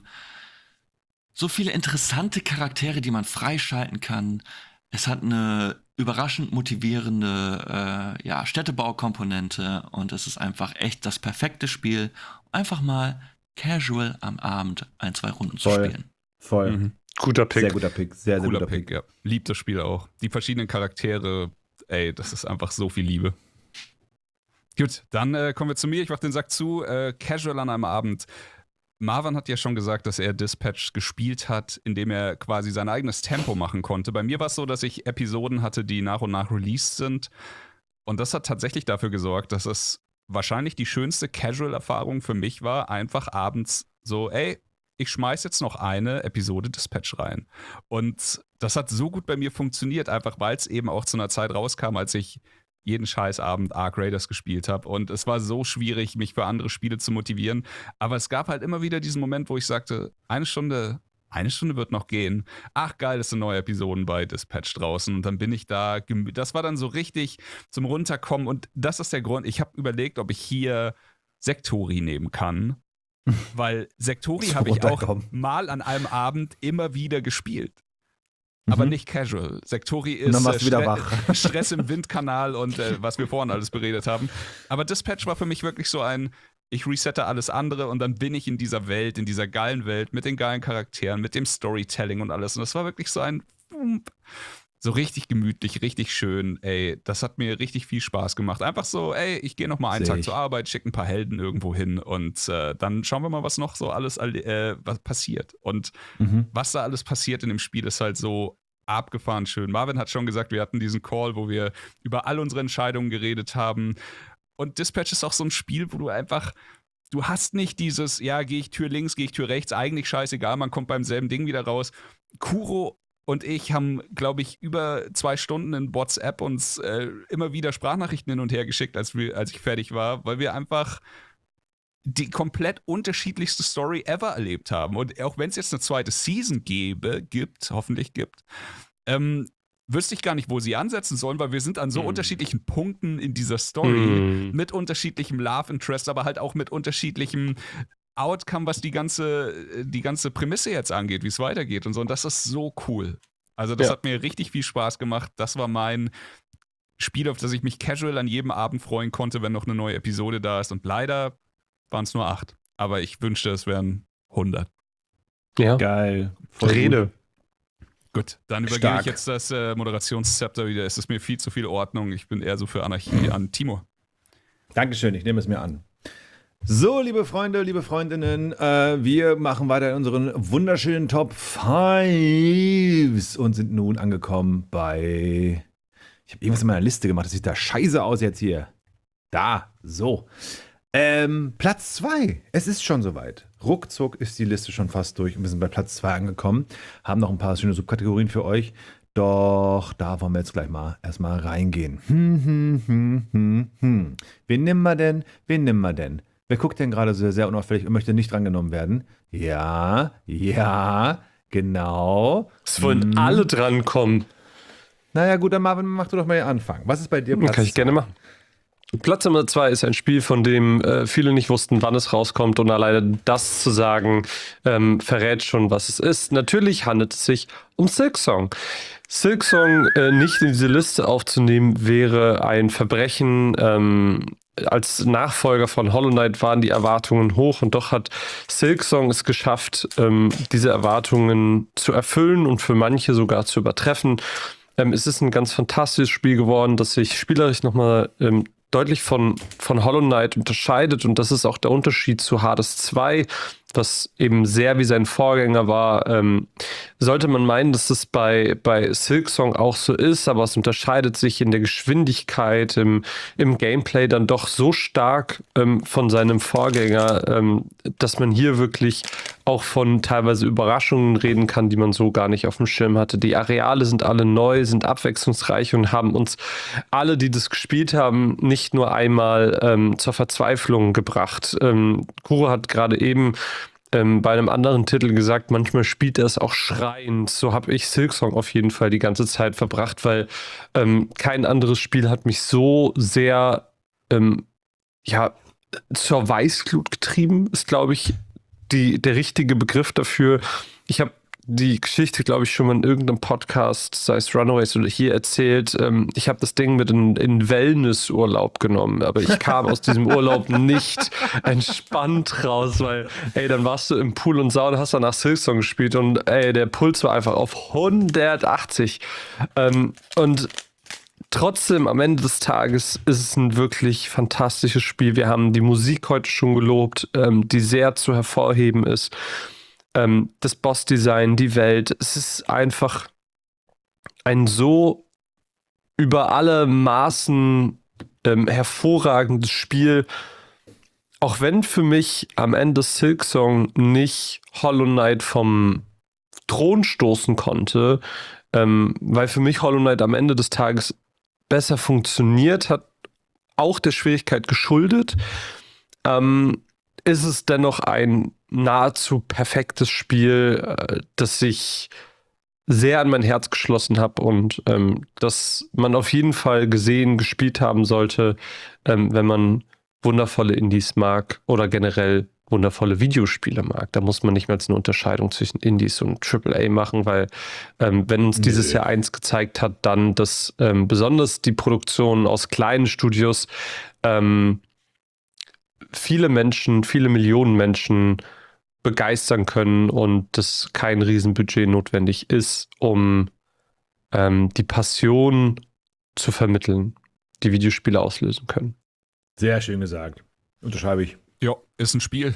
so viele interessante Charaktere, die man freischalten kann. Es hat eine überraschend motivierende Städtebaukomponente und es ist einfach echt das perfekte Spiel, um einfach mal casual am Abend 1-2 Runden zu spielen. Voll. Guter Pick. Sehr guter Pick. Sehr Cooler guter Pick, Pick. ja. Liebt das Spiel auch. Die verschiedenen Charaktere, das ist einfach so viel Liebe. Gut, dann kommen wir zu mir. Ich mach den Sack zu. Casual an einem Abend. Marvin hat ja schon gesagt, dass er Dispatch gespielt hat, indem er quasi sein eigenes Tempo machen konnte. Bei mir war es so, dass ich Episoden hatte, die nach und nach released sind. Und das hat tatsächlich dafür gesorgt, dass es wahrscheinlich die schönste Casual-Erfahrung für mich war, einfach abends so, ich schmeiß jetzt noch eine Episode Dispatch rein. Und das hat so gut bei mir funktioniert, einfach weil es eben auch zu einer Zeit rauskam, als ich jeden Scheißabend Ark Raiders gespielt habe. Und es war so schwierig, mich für andere Spiele zu motivieren. Aber es gab halt immer wieder diesen Moment, wo ich sagte, eine Stunde wird noch gehen. Ach geil, es sind neue Episoden bei Dispatch draußen. Und dann bin ich da, das war dann so richtig zum Runterkommen. Und das ist der Grund, ich habe überlegt, ob ich hier Sektori nehmen kann. Weil Sektori habe ich auch mal an einem Abend immer wieder gespielt. Aber nicht casual. Sektori ist Stress im Windkanal und was wir vorhin alles beredet haben. Aber Dispatch war für mich wirklich so ein, ich resette alles andere und dann bin ich in dieser Welt, in dieser geilen Welt mit den geilen Charakteren, mit dem Storytelling und alles. Und das war wirklich so richtig gemütlich, richtig schön. Ey, das hat mir richtig viel Spaß gemacht. Einfach so, ey, ich gehe noch mal einen Tag zur Arbeit, schicke ein paar Helden irgendwo hin und dann schauen wir mal, was noch so alles was passiert. Und was da alles passiert in dem Spiel, ist halt so abgefahren schön. Marvin hat schon gesagt, wir hatten diesen Call, wo wir über all unsere Entscheidungen geredet haben. Und Dispatch ist auch so ein Spiel, wo du hast nicht dieses, ja, gehe ich Tür links, gehe ich Tür rechts, eigentlich scheißegal, man kommt beim selben Ding wieder raus. Kuro und ich haben, glaube ich, über 2 Stunden in WhatsApp uns immer wieder Sprachnachrichten hin und her geschickt, als ich fertig war, weil wir einfach die komplett unterschiedlichste Story ever erlebt haben. Und auch wenn es jetzt eine zweite Season hoffentlich gibt, wüsste ich gar nicht, wo sie ansetzen sollen, weil wir sind an so unterschiedlichen Punkten in dieser Story mit unterschiedlichem Love Interest, aber halt auch mit unterschiedlichem Outcome, was die ganze Prämisse jetzt angeht, wie es weitergeht und so. Und das ist so cool. Also das hat mir richtig viel Spaß gemacht. Das war mein Spiel, auf das ich mich casual an jedem Abend freuen konnte, wenn noch eine neue Episode da ist. Und leider waren es nur 8. Aber ich wünschte, es wären 100. Ja. Geil. Rede. Gut, dann übergebe ich jetzt das Moderationszepter wieder. Es ist mir viel zu viel Ordnung. Ich bin eher so für Anarchie an Timo. Dankeschön, ich nehme es mir an. So, liebe Freunde, liebe Freundinnen, wir machen weiter in unseren wunderschönen Top 5s und sind nun angekommen bei... Ich habe irgendwas in meiner Liste gemacht, das sieht da scheiße aus jetzt hier. Da, so. Platz 2. Es ist schon soweit. Ruckzuck ist die Liste schon fast durch und wir sind bei Platz 2 angekommen. Haben noch ein paar schöne Subkategorien für euch. Doch da wollen wir jetzt gleich mal erstmal reingehen. Wen nehmen wir denn? Wer guckt denn gerade so sehr unauffällig und möchte nicht drangenommen werden? Ja, genau. Es wollen alle drankommen. Naja gut, dann Marvin, mach du doch mal den Anfang. Was ist bei dir Platz? Kann ich gerne machen. Platz Nummer 2 ist ein Spiel, von dem viele nicht wussten, wann es rauskommt. Und alleine das zu sagen, verrät schon, was es ist. Natürlich handelt es sich um Silksong. Silksong nicht in diese Liste aufzunehmen, wäre ein Verbrechen. Als Nachfolger von Hollow Knight waren die Erwartungen hoch und doch hat Silksong es geschafft, diese Erwartungen zu erfüllen und für manche sogar zu übertreffen. Es ist ein ganz fantastisches Spiel geworden, das sich spielerisch nochmal deutlich von Hollow Knight unterscheidet und das ist auch der Unterschied zu Hades 2, was eben sehr wie sein Vorgänger war. Sollte man meinen, dass das bei Silksong auch so ist, aber es unterscheidet sich in der Geschwindigkeit, im Gameplay dann doch so stark von seinem Vorgänger, dass man hier wirklich auch von teilweise Überraschungen reden kann, die man so gar nicht auf dem Schirm hatte. Die Areale sind alle neu, sind abwechslungsreich und haben uns alle, die das gespielt haben, nicht nur einmal zur Verzweiflung gebracht. Kuro hat gerade eben bei einem anderen Titel gesagt, manchmal spielt er es auch schreiend. So habe ich Silksong auf jeden Fall die ganze Zeit verbracht, weil kein anderes Spiel hat mich so sehr zur Weißglut getrieben, ist, glaube ich, der richtige Begriff dafür. Ich habe die Geschichte, glaube ich, schon mal in irgendeinem Podcast, sei es Runaways oder hier, erzählt. Ich habe das Ding mit in Wellnessurlaub genommen, aber ich kam aus diesem Urlaub nicht entspannt raus, weil, dann warst du im Pool und Sauna, hast danach Silksong gespielt und, der Puls war einfach auf 180. Und trotzdem, am Ende des Tages ist es ein wirklich fantastisches Spiel. Wir haben die Musik heute schon gelobt, die sehr zu hervorheben ist. Das Bossdesign, die Welt, es ist einfach ein so über alle Maßen hervorragendes Spiel. Auch wenn für mich am Ende Silksong nicht Hollow Knight vom Thron stoßen konnte, weil für mich Hollow Knight am Ende des Tages besser funktioniert hat, auch der Schwierigkeit geschuldet, ist es dennoch ein nahezu perfektes Spiel, das ich sehr an mein Herz geschlossen habe und das man auf jeden Fall gespielt haben sollte, wenn man wundervolle Indies mag oder generell wundervolle Videospiele mag. Da muss man nicht mehr eine Unterscheidung zwischen Indies und AAA machen, weil wenn uns dieses Jahr eins gezeigt hat, dann, dass besonders die Produktionen aus kleinen Studios viele Menschen, viele Millionen Menschen begeistern können und das kein Riesenbudget notwendig ist, um die Passion zu vermitteln, die Videospiele auslösen können. Sehr schön gesagt. Unterschreibe ich. Ja, ist ein Spiel.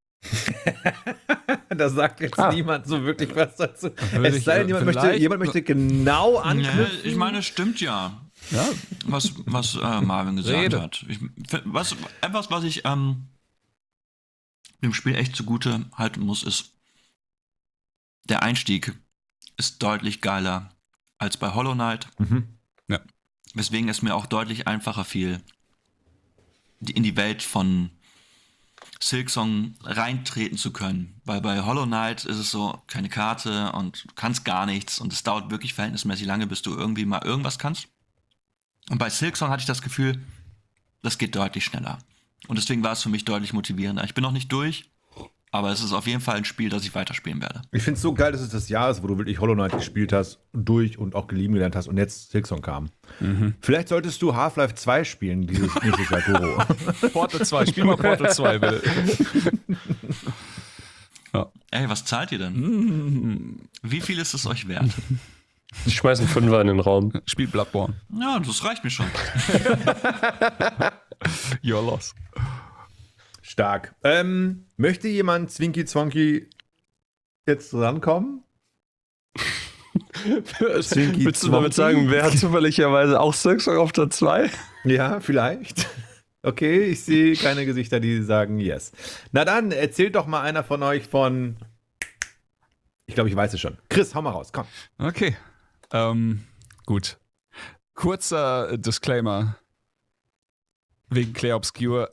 Da sagt jetzt niemand so wirklich was dazu. Würde Es sei denn, ich, jemand möchte genau Ja, anknüpfen. ich meine, es stimmt ja, Ja, was Marvin gesagt Rede. hat. Etwas, was ich dem Spiel echt zugute halten muss, ist, der Einstieg ist deutlich geiler als bei Hollow Knight. Mhm. Weswegen es mir auch deutlich einfacher fiel, in die Welt von Silksong reintreten zu können. Weil bei Hollow Knight ist es so, keine Karte und du kannst gar nichts und es dauert wirklich verhältnismäßig lange, bis du irgendwie mal irgendwas kannst. Und bei Silksong hatte ich das Gefühl, das geht deutlich schneller. Und deswegen war es für mich deutlich motivierender. Ich bin noch nicht durch, aber es ist auf jeden Fall ein Spiel, das ich weiterspielen werde. Ich finde es so geil, dass es das Jahr ist, wo du wirklich Hollow Knight gespielt hast, durch und auch lieben gelernt hast und jetzt Silksong kam. Vielleicht solltest du Half-Life 2 spielen, dieses nächstes Jahr, Goro. Portal 2, spiel mal Portal 2, bitte. Ey, was zahlt ihr denn? Wie viel ist es euch wert? Ich schmeiße einen Fünfer in den Raum. Spiel Bloodborne. Ja, das reicht mir schon. Your loss. Stark. Möchte jemand Zwinky Zwonky jetzt rankommen? Zwinky Willst du damit sagen, wer hat zufälligerweise auch Silksong auf der 2? Ja, vielleicht. Okay, ich sehe keine Gesichter, die sagen yes. Na dann, erzählt doch mal einer von euch von. Ich glaube, ich weiß es schon. Chris, hau mal raus, komm. Okay. Gut. Kurzer Disclaimer wegen Clair Obscure.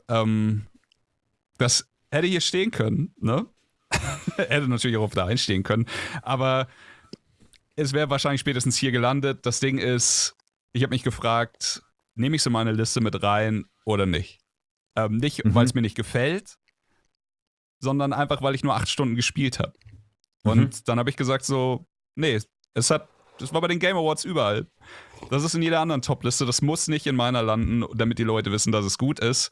Das hätte hier stehen können, ne? Hätte natürlich auch auf der 1 stehen können. Aber es wäre wahrscheinlich spätestens hier gelandet. Das Ding ist, ich habe mich gefragt, nehme ich so meine Liste mit rein oder nicht? Nicht, weil es mir nicht gefällt, sondern einfach, weil ich nur 8 Stunden gespielt habe. Und dann habe ich gesagt so, nee, das war bei den Game Awards überall. Das ist in jeder anderen Top-Liste. Das muss nicht in meiner landen, damit die Leute wissen, dass es gut ist.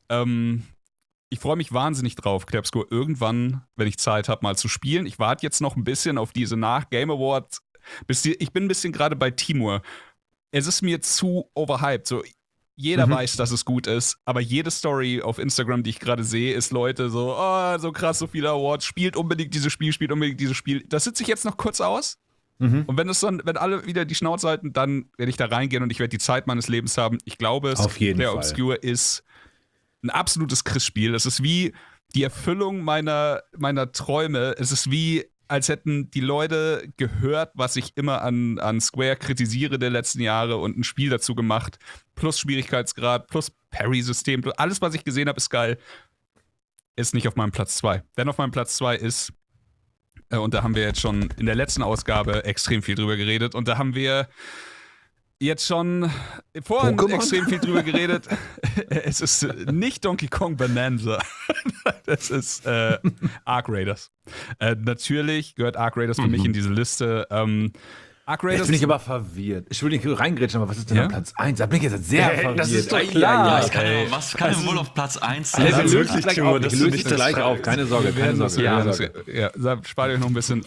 Ich freue mich wahnsinnig drauf, Clair Obscure irgendwann, wenn ich Zeit habe, mal zu spielen. Ich warte jetzt noch ein bisschen auf diese Nach-Game Awards. Ich bin ein bisschen gerade bei Timur. Es ist mir zu overhyped. So, jeder weiß, dass es gut ist, aber jede Story auf Instagram, die ich gerade sehe, ist Leute so, oh, so krass, so viele Awards, spielt unbedingt dieses Spiel, spielt unbedingt dieses Spiel. Das sitze ich jetzt noch kurz aus. Und wenn alle wieder die Schnauze halten, dann werde ich da reingehen und ich werde die Zeit meines Lebens haben. Ich glaube, Clair Obscure ist ein absolutes Chris-Spiel. Es ist wie die Erfüllung meiner Träume. Es ist wie, als hätten die Leute gehört, was ich immer an Square kritisiere der letzten Jahre und ein Spiel dazu gemacht. Plus Schwierigkeitsgrad, plus Parry-System. Alles, was ich gesehen habe, ist geil. Ist nicht auf meinem Platz 2. Denn auf meinem Platz 2 ist, und da haben wir jetzt schon in der letzten Ausgabe extrem viel drüber geredet, und da haben wir jetzt schon vorhin extrem viel drüber geredet. Es ist nicht Donkey Kong Bonanza. Das ist Arc Raiders. Natürlich gehört Arc Raiders für mich in diese Liste. Arc Raiders. Jetzt bin ich aber verwirrt. Ich will nicht reingrätschen, aber was ist denn an Platz 1? Da bin ich jetzt sehr verwirrt. Das ist doch klar. Was kann denn wohl auf Platz 1 sein? Also, wirklich, löst Timo, gleich dass auf. du Ich löse nicht dich gleich das auf. Keine Sorge, keine Sorge. Ja, spart euch noch ein bisschen.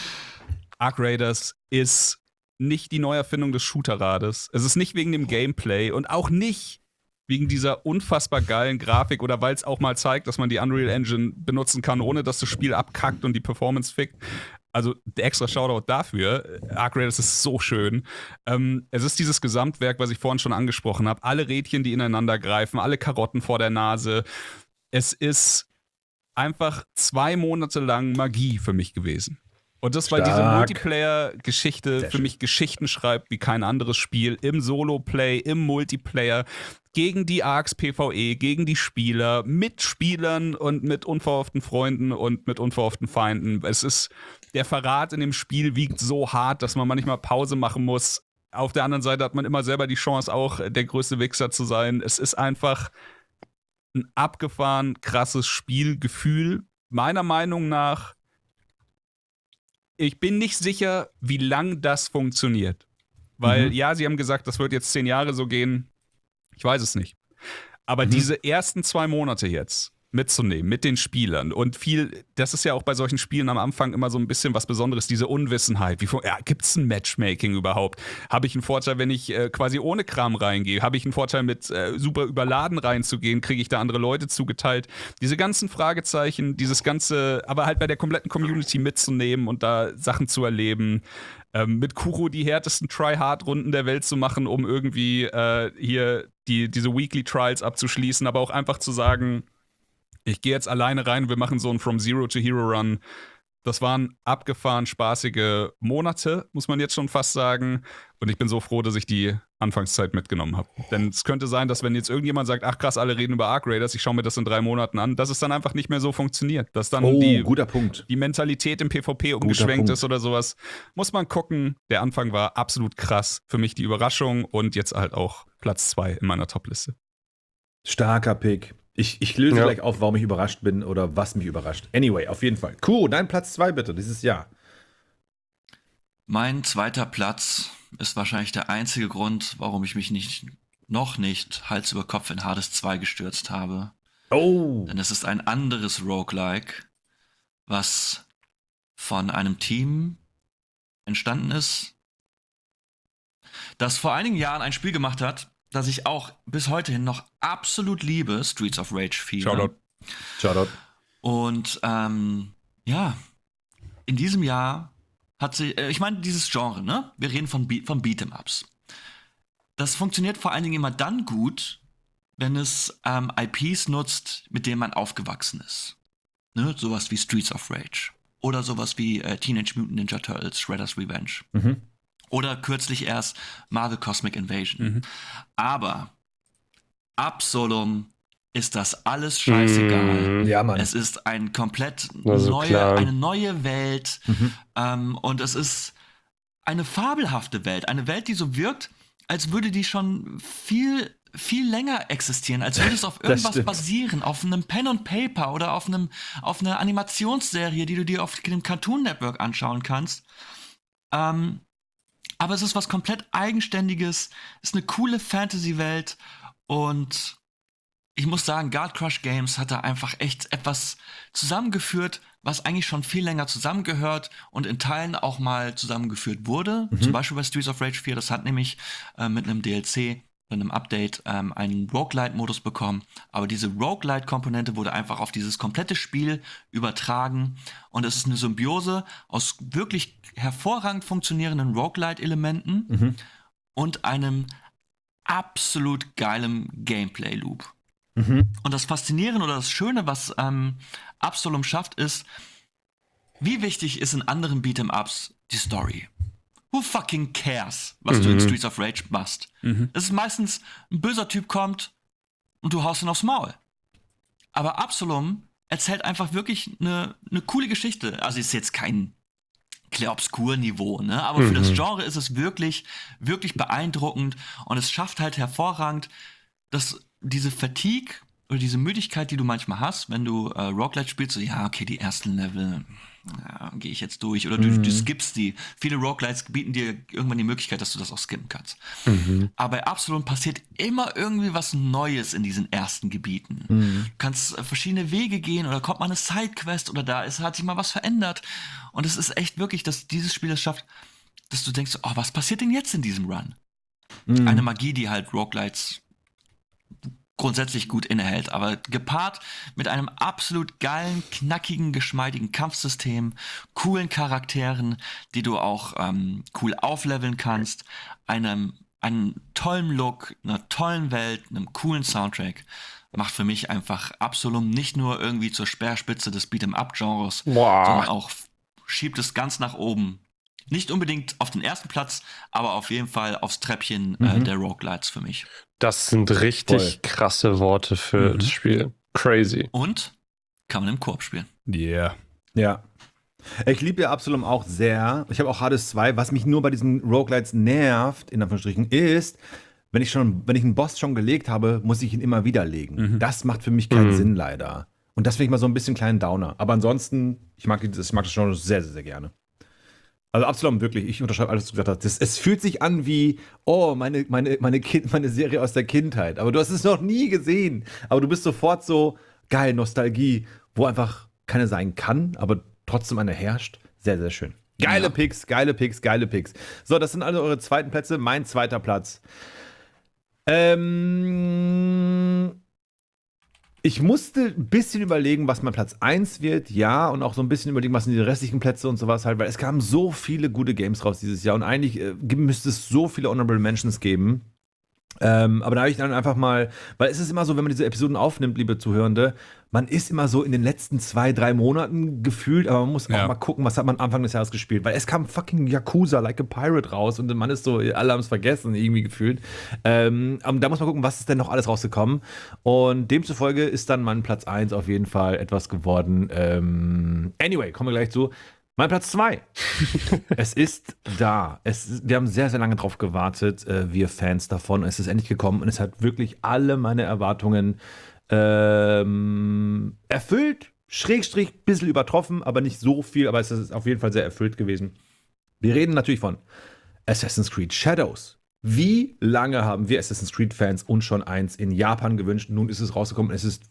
Arc Raiders ist nicht die Neuerfindung des Shooterrades. Es ist nicht wegen dem Gameplay und auch nicht wegen dieser unfassbar geilen Grafik oder weil es auch mal zeigt, dass man die Unreal Engine benutzen kann, ohne dass das Spiel abkackt und die Performance fickt. Also der extra Shoutout dafür. Arc Raiders ist so schön. Es ist dieses Gesamtwerk, was ich vorhin schon angesprochen habe. Alle Rädchen, die ineinander greifen, alle Karotten vor der Nase. Es ist einfach 2 Monate lang Magie für mich gewesen. Und das, weil diese Multiplayer-Geschichte für mich Geschichten schreibt wie kein anderes Spiel. Im Solo-Play, im Multiplayer, gegen die Arcs PvE, gegen die Spieler, mit Spielern und mit unverhofften Freunden und mit unverhofften Feinden. Der Verrat in dem Spiel wiegt so hart, dass man manchmal Pause machen muss. Auf der anderen Seite hat man immer selber die Chance, auch der größte Wichser zu sein. Es ist einfach ein abgefahren krasses Spielgefühl. Meiner Meinung nach. Ich bin nicht sicher, wie lang das funktioniert. Weil, ja, sie haben gesagt, das wird jetzt 10 Jahre so gehen. Ich weiß es nicht. Aber diese ersten 2 Monate jetzt mitzunehmen mit den Spielern und das ist ja auch bei solchen Spielen am Anfang immer so ein bisschen was Besonderes, diese Unwissenheit. Gibt es ein Matchmaking überhaupt? Habe ich einen Vorteil, wenn ich quasi ohne Kram reingehe? Habe ich einen Vorteil, mit super überladen reinzugehen? Kriege ich da andere Leute zugeteilt? Diese ganzen Fragezeichen, dieses ganze, aber halt bei der kompletten Community mitzunehmen und da Sachen zu erleben. Mit Kuro die härtesten Try-Hard-Runden der Welt zu machen, um irgendwie hier diese Weekly Trials abzuschließen, aber auch einfach zu sagen, ich gehe jetzt alleine rein, wir machen so einen From Zero to Hero Run. Das waren abgefahren spaßige Monate, muss man jetzt schon fast sagen. Und ich bin so froh, dass ich die Anfangszeit mitgenommen habe. Denn es könnte sein, dass wenn jetzt irgendjemand sagt, ach krass, alle reden über Arc Raiders, ich schaue mir das in 3 Monaten an, dass es dann einfach nicht mehr so funktioniert. Dass dann guter Punkt. Die Mentalität im PvP umgeschwenkt ist oder sowas. Muss man gucken. Der Anfang war absolut krass. Für mich die Überraschung und jetzt halt auch Platz 2 in meiner Topliste. Starker Pick. Ich löse gleich auf, warum ich überrascht bin oder was mich überrascht. Anyway, auf jeden Fall. Cool, dein Platz 2 bitte, dieses Jahr. Mein zweiter Platz ist wahrscheinlich der einzige Grund, warum ich mich noch nicht Hals über Kopf in Hades 2 gestürzt habe. Oh. Denn es ist ein anderes Roguelike, was von einem Team entstanden ist, das vor einigen Jahren ein Spiel gemacht hat, das ich auch bis heute hin noch absolut liebe, Streets of Rage 4. Shoutout. Und in diesem Jahr hat sie, ich meine, dieses Genre, ne? Wir reden von Beat'em-Ups. Das funktioniert vor allen Dingen immer dann gut, wenn es IPs nutzt, mit denen man aufgewachsen ist. Ne? Sowas wie Streets of Rage. Oder sowas wie Teenage Mutant Ninja Turtles, Shredder's Revenge. Mhm. Oder kürzlich erst Marvel Cosmic Invasion. Aber Absolum ist das alles scheißegal. Ja, Mann. Es ist ein komplett Also klar. eine neue Welt. Und es ist eine fabelhafte Welt. Eine Welt, die so wirkt, als würde die schon viel, viel länger existieren. Als würde es auf irgendwas basieren. Auf einem Pen and Paper oder auf einer Animationsserie, die du dir auf dem Cartoon Network anschauen kannst. Aber es ist was komplett Eigenständiges, ist eine coole Fantasy-Welt und ich muss sagen, Guard Crush Games hat da einfach echt etwas zusammengeführt, was eigentlich schon viel länger zusammengehört und in Teilen auch mal zusammengeführt wurde. Zum Beispiel bei Streets of Rage 4, das hat nämlich mit einem DLC, mit einem Update einen Roguelite-Modus bekommen. Aber diese Roguelite-Komponente wurde einfach auf dieses komplette Spiel übertragen. Und es ist eine Symbiose aus wirklich hervorragend funktionierenden Roguelite-Elementen und einem absolut geilem Gameplay-Loop. Und das Faszinierende oder das Schöne, was Absolum schafft, ist, wie wichtig ist in anderen Beat'em-Ups die Story? Who fucking cares, was du in Streets of Rage machst? Es ist meistens, ein böser Typ kommt und du haust ihn aufs Maul. Aber Absolum erzählt einfach wirklich eine coole Geschichte. Also ist jetzt kein Clair-Obscur-Niveau, ne? Aber für das Genre ist es wirklich, wirklich beeindruckend und es schafft halt hervorragend, dass diese Fatigue oder diese Müdigkeit, die du manchmal hast, wenn du Roguelite spielst, so, ja, okay, die ersten Level, gehe ich jetzt durch. Oder du skippst die. Viele Roguelites bieten dir irgendwann die Möglichkeit, dass du das auch skippen kannst. Aber bei Absolum passiert immer irgendwie was Neues in diesen ersten Gebieten. Du kannst verschiedene Wege gehen oder kommt mal eine Sidequest oder hat sich mal was verändert. Und es ist echt wirklich, dass dieses Spiel es schafft, dass du denkst, oh, was passiert denn jetzt in diesem Run? Eine Magie, die halt Roguelites grundsätzlich gut innehält, aber gepaart mit einem absolut geilen, knackigen, geschmeidigen Kampfsystem, coolen Charakteren, die du auch cool aufleveln kannst, einem tollen Look, einer tollen Welt, einem coolen Soundtrack, macht für mich einfach Absolum nicht nur irgendwie zur Speerspitze des Beat'em-up-Genres, sondern auch schiebt es ganz nach oben. Nicht unbedingt auf den ersten Platz, aber auf jeden Fall aufs Treppchen der Roguelites für mich. Das sind richtig krasse Worte für das Spiel. Crazy. Und kann man im Koop spielen. Yeah. Ja. Ich liebe ja Absolum auch sehr. Ich habe auch Hades 2. Was mich nur bei diesen Roguelites nervt, in Anführungsstrichen, ist, wenn ich einen Boss schon gelegt habe, muss ich ihn immer wieder legen. Das macht für mich keinen Sinn, leider. Und das finde ich mal so ein bisschen kleinen Downer. Aber ansonsten, ich mag das schon sehr, sehr, sehr gerne. Also Absalom, wirklich, ich unterschreibe alles, was du gesagt hast. Es fühlt sich an wie, oh, meine Serie aus der Kindheit. Aber du hast es noch nie gesehen. Aber du bist sofort so, geil, Nostalgie, wo einfach keine sein kann, aber trotzdem eine herrscht. Sehr, sehr schön. Geile Picks, geile Picks, geile Picks. So, das sind also eure zweiten Plätze. Mein zweiter Platz. Ich musste ein bisschen überlegen, was mein Platz 1 wird, ja, und auch so ein bisschen überlegen, was sind die restlichen Plätze und sowas halt, weil es kamen so viele gute Games raus dieses Jahr und eigentlich müsste es so viele Honorable Mentions geben. Aber da habe ich dann einfach mal, weil es ist immer so, wenn man diese Episoden aufnimmt, liebe Zuhörende, man ist immer so in den letzten 2-3 Monaten gefühlt, aber man muss auch mal gucken, was hat man Anfang des Jahres gespielt, weil es kam fucking Yakuza Like a Pirate raus und man ist so, alle haben es vergessen, irgendwie gefühlt. Aber da muss man gucken, was ist denn noch alles rausgekommen und demzufolge ist dann mein Platz 1 auf jeden Fall etwas geworden. Anyway, kommen wir gleich zu. Mein Platz 2. Es ist da. Wir haben sehr, sehr lange drauf gewartet, wir Fans davon. Es ist endlich gekommen und es hat wirklich alle meine Erwartungen erfüllt. Schrägstrich, bisschen übertroffen, aber nicht so viel. Aber es ist auf jeden Fall sehr erfüllt gewesen. Wir reden natürlich von Assassin's Creed Shadows. Wie lange haben wir Assassin's Creed-Fans uns schon eins in Japan gewünscht? Nun ist es rausgekommen. Es ist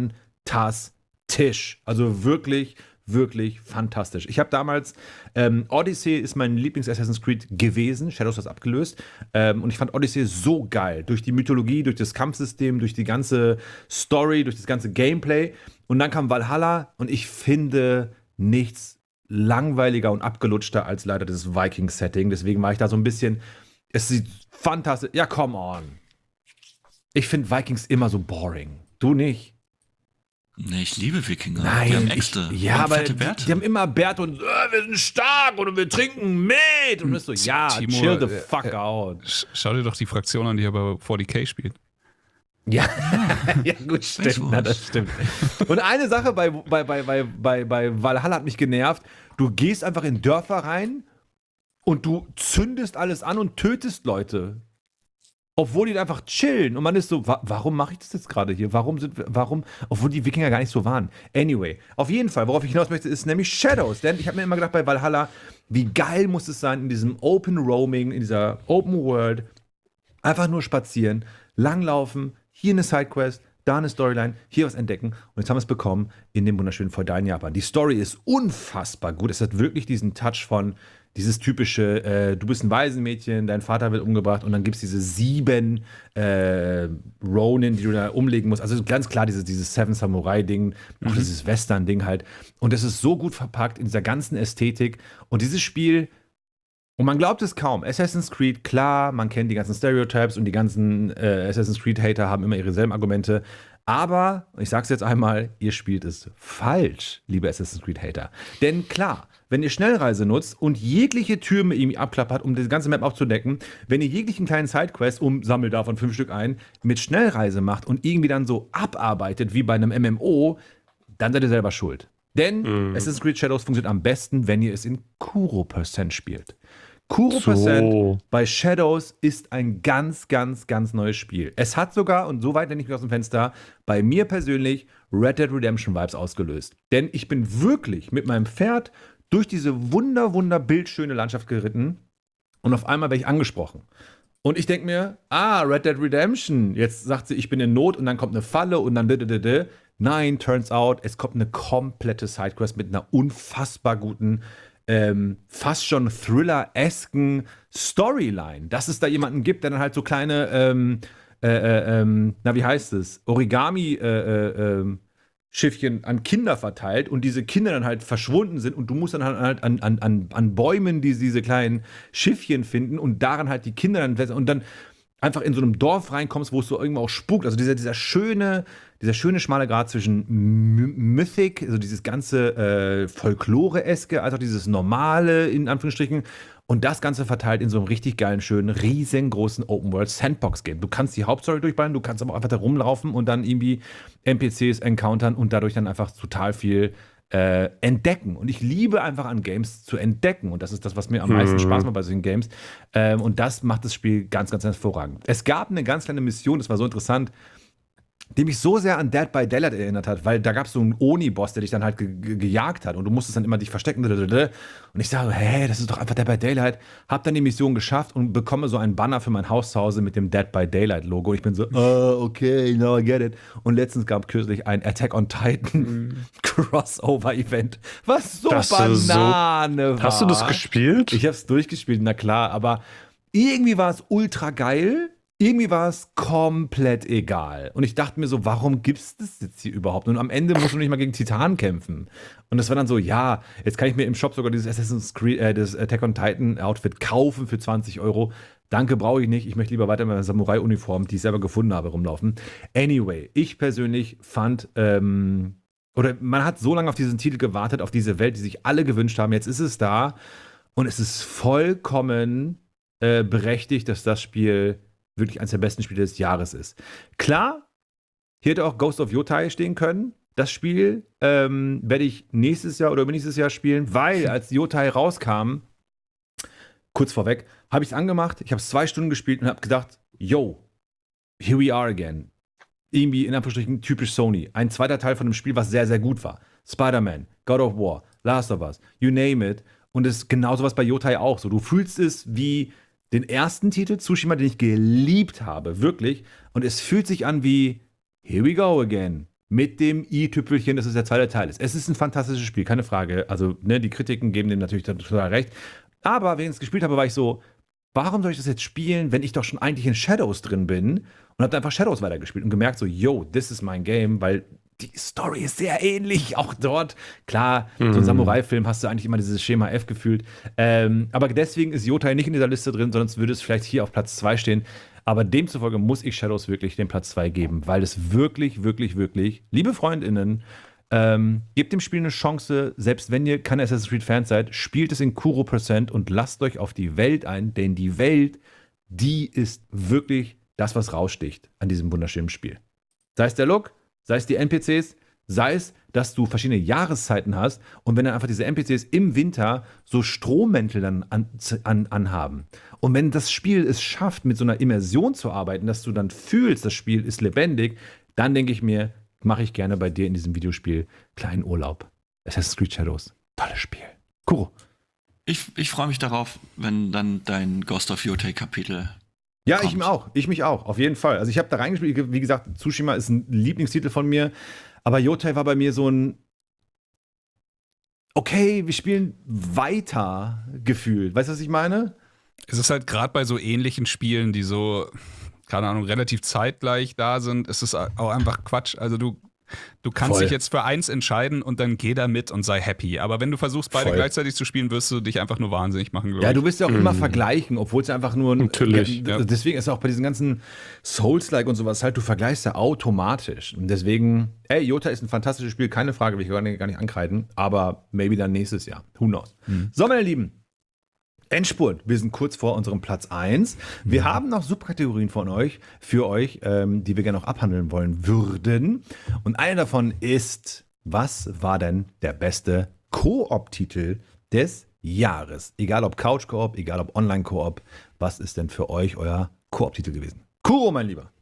fantastisch. Also wirklich fantastisch. Ich habe damals, Odyssey ist mein Lieblings-Assassin's Creed gewesen, Shadows hat es abgelöst, und ich fand Odyssey so geil, durch die Mythologie, durch das Kampfsystem, durch die ganze Story, durch das ganze Gameplay und dann kam Valhalla und ich finde nichts langweiliger und abgelutschter als leider das Viking-Setting, deswegen war ich da so ein bisschen, es sieht fantastisch, ja come on. Ich finde Vikings immer so boring. Du nicht? Nee, ich liebe Wikinger. Nein, die haben Äxte. Ja, aber fette Bärte. die haben immer Bärte und wir sind stark und wir trinken mit. Und du bist so, ja, Timo, chill the fuck out. Schau dir doch die Fraktion an, die er bei 40k spielt. Ja, ja gut, stimmt. Na, das stimmt. Und eine Sache bei Valhalla hat mich genervt. Du gehst einfach in Dörfer rein und du zündest alles an und tötest Leute. Obwohl die einfach chillen und man ist so, warum mache ich das jetzt gerade hier? Warum, obwohl die Wikinger gar nicht so waren. Anyway, auf jeden Fall, worauf ich hinaus möchte, ist nämlich Shadows. Denn ich habe mir immer gedacht bei Valhalla, wie geil muss es sein in diesem Open Roaming, in dieser Open World, einfach nur spazieren, langlaufen, hier eine Sidequest, da eine Storyline, hier was entdecken. Und jetzt haben wir es bekommen in dem wunderschönen feudalen Japan. Die Story ist unfassbar gut. Es hat wirklich diesen Touch von dieses typische, du bist ein Waisenmädchen, dein Vater wird umgebracht und dann gibt es diese 7 Ronin, die du da umlegen musst. Also ganz klar dieses Seven Samurai-Ding, auch dieses Western-Ding halt. Und es ist so gut verpackt in dieser ganzen Ästhetik. Und dieses Spiel, und man glaubt es kaum, Assassin's Creed, klar, man kennt die ganzen Stereotypes und die ganzen Assassin's Creed-Hater haben immer ihre selben Argumente. Aber, ich sag's jetzt einmal, ihr spielt es falsch, liebe Assassin's Creed-Hater. Denn klar, wenn ihr Schnellreise nutzt und jegliche Türme irgendwie abklappert, um die ganze Map abzudecken, wenn ihr jeglichen kleinen Sidequest, sammelt davon 5 Stück ein, mit Schnellreise macht und irgendwie dann so abarbeitet wie bei einem MMO, dann seid ihr selber schuld. Denn Assassin's Creed Shadows funktioniert am besten, wenn ihr es in Kuro% spielt. Kuro% bei Shadows ist ein ganz neues Spiel. Es hat sogar, und so weit lehne ich mich aus dem Fenster, bei mir persönlich Red Dead Redemption Vibes ausgelöst. Denn ich bin wirklich mit meinem Pferd durch diese bildschöne Landschaft geritten und auf einmal werde ich angesprochen. Und ich denke mir, Red Dead Redemption, jetzt sagt sie, ich bin in Not und dann kommt eine Falle und dann Nein, turns out, es kommt eine komplette Sidequest mit einer unfassbar guten, fast schon Thriller-esken Storyline. Dass es da jemanden gibt, der dann halt so kleine, wie heißt es, Origami, Schiffchen an Kinder verteilt und diese Kinder dann halt verschwunden sind und du musst dann halt an Bäumen diese kleinen Schiffchen finden und daran halt die Kinder dann und dann einfach in so einem Dorf reinkommst, wo es so irgendwo auch spukt. Also dieser schöne schmale Grat zwischen Mythic, also dieses ganze Folklore-eske, als auch dieses normale, in Anführungsstrichen. Und das Ganze verteilt in so einem richtig geilen, schönen, riesengroßen Open-World-Sandbox-Game. Du kannst die Hauptstory durchballern, du kannst aber auch einfach da rumlaufen und dann irgendwie NPCs encountern und dadurch dann einfach total viel entdecken. Und ich liebe einfach an Games zu entdecken. Und das ist das, was mir am meisten Spaß macht bei solchen Games. Und das macht das Spiel ganz hervorragend. Es gab eine ganz kleine Mission, das war so interessant. die mich so sehr an Dead by Daylight erinnert hat, weil da gab es so einen Oni-Boss, der dich dann halt gejagt hat und du musstest dann immer dich verstecken. Und ich sage, hey, das ist doch einfach Dead by Daylight. Hab dann die Mission geschafft und bekomme so einen Banner für mein Haus zu Hause mit dem Dead by Daylight-Logo. Und ich bin so, okay, now I get it. Und letztens gab kürzlich ein Attack on Titan Crossover-Event, was so Banane war. Hast du das gespielt? Ich hab's durchgespielt, na klar, aber irgendwie war es ultra geil. Irgendwie war es komplett egal. Und ich dachte mir so, warum gibt's das jetzt hier überhaupt? Und am Ende musst du nicht mal gegen Titan kämpfen. Und das war dann so, ja, jetzt kann ich mir im Shop sogar dieses Assassin's Creed, das Attack on Titan Outfit kaufen für 20 Euro. Danke, brauche ich nicht. Ich möchte lieber weiter mit meiner Samurai-Uniform, die ich selber gefunden habe, rumlaufen. Anyway, ich persönlich fand, oder man hat so lange auf diesen Titel gewartet, auf diese Welt, die sich alle gewünscht haben. Jetzt ist es da. Und es ist vollkommen berechtigt, dass das Spiel wirklich eines der besten Spiele des Jahres ist. Klar, hier hätte auch Ghost of Yotai stehen können. Das Spiel werde ich nächstes Jahr oder übernächstes Jahr spielen, weil als Yotai rauskam, kurz vorweg, habe ich es angemacht, ich habe es 2 Stunden gespielt und habe gedacht, yo, here we are again. Irgendwie in Anführungsstrichen typisch Sony. Ein zweiter Teil von einem Spiel, was sehr, sehr gut war. Spider-Man, God of War, Last of Us, you name it. Und es ist genauso was bei Yotai auch so. Du fühlst es wie den ersten Titel, Tsushima, den ich geliebt habe, wirklich. Und es fühlt sich an wie Here we go again. Mit dem i-Tüpfelchen, dass es der zweite Teil ist. Es ist ein fantastisches Spiel, keine Frage. Also, ne, die Kritiken geben dem natürlich total recht. Aber wenn ich es gespielt habe, war ich so, warum soll ich das jetzt spielen, wenn ich doch schon eigentlich in Shadows drin bin? Und habe einfach Shadows weitergespielt und gemerkt so, yo, this is mein Game, weil die Story ist sehr ähnlich, auch dort. Klar, so ein Samurai-Film hast du eigentlich immer dieses Schema F gefühlt. Aber deswegen ist Yotai nicht in dieser Liste drin, sonst würde es vielleicht hier auf Platz 2 stehen. Aber demzufolge muss ich Shadows wirklich den Platz 2 geben, weil es wirklich, wirklich, wirklich, liebe FreundInnen, gebt dem Spiel eine Chance, selbst wenn ihr keine Assassin's Creed-Fans seid, spielt es in Kuro % und lasst euch auf die Welt ein, denn die Welt, die ist wirklich das, was raussticht an diesem wunderschönen Spiel. Sei es der Look, sei es die NPCs, sei es, dass du verschiedene Jahreszeiten hast und wenn dann einfach diese NPCs im Winter so Strommäntel dann anhaben. Und wenn das Spiel es schafft, mit so einer Immersion zu arbeiten, dass du dann fühlst, das Spiel ist lebendig, dann denke ich mir, mache ich gerne bei dir in diesem Videospiel kleinen Urlaub. Assassin's Creed Shadows, tolles Spiel. Kuro. Ich freue mich darauf, wenn dann dein Ghost of Yotai Kapitel Ja, kommt. ich mich auch, auf jeden Fall. Also ich habe da reingespielt, wie gesagt, Tsushima ist ein Lieblingstitel von mir, aber Yotai war bei mir so ein okay, wir spielen weiter Gefühl. Weißt du, was ich meine? Es ist halt gerade bei so ähnlichen Spielen, die so, keine Ahnung, relativ zeitgleich da sind, es ist auch einfach Quatsch. Also du kannst Voll. dich jetzt für eins entscheiden und dann geh da mit und sei happy. Aber wenn du versuchst, beide Voll. gleichzeitig zu spielen, wirst du dich einfach nur wahnsinnig machen, glaube Ja, ich. du willst ja auch immer vergleichen, obwohl es einfach nur Natürlich, ja. Deswegen ist auch bei diesen ganzen Souls-like und sowas halt, du vergleichst ja automatisch. Und deswegen, ey, Yotai ist ein fantastisches Spiel, keine Frage, will ich gar nicht ankreiden, aber maybe dann nächstes Jahr. Who knows? So, meine Lieben. Endspurt. Wir sind kurz vor unserem Platz 1. Wir haben noch Subkategorien für euch, die wir gerne noch abhandeln wollen würden. Und eine davon ist, was war denn der beste Koop-Titel des Jahres? Egal ob Couch-Koop, egal ob Online-Koop. Was ist denn für euch euer Koop-Titel gewesen? Kuro, mein Lieber.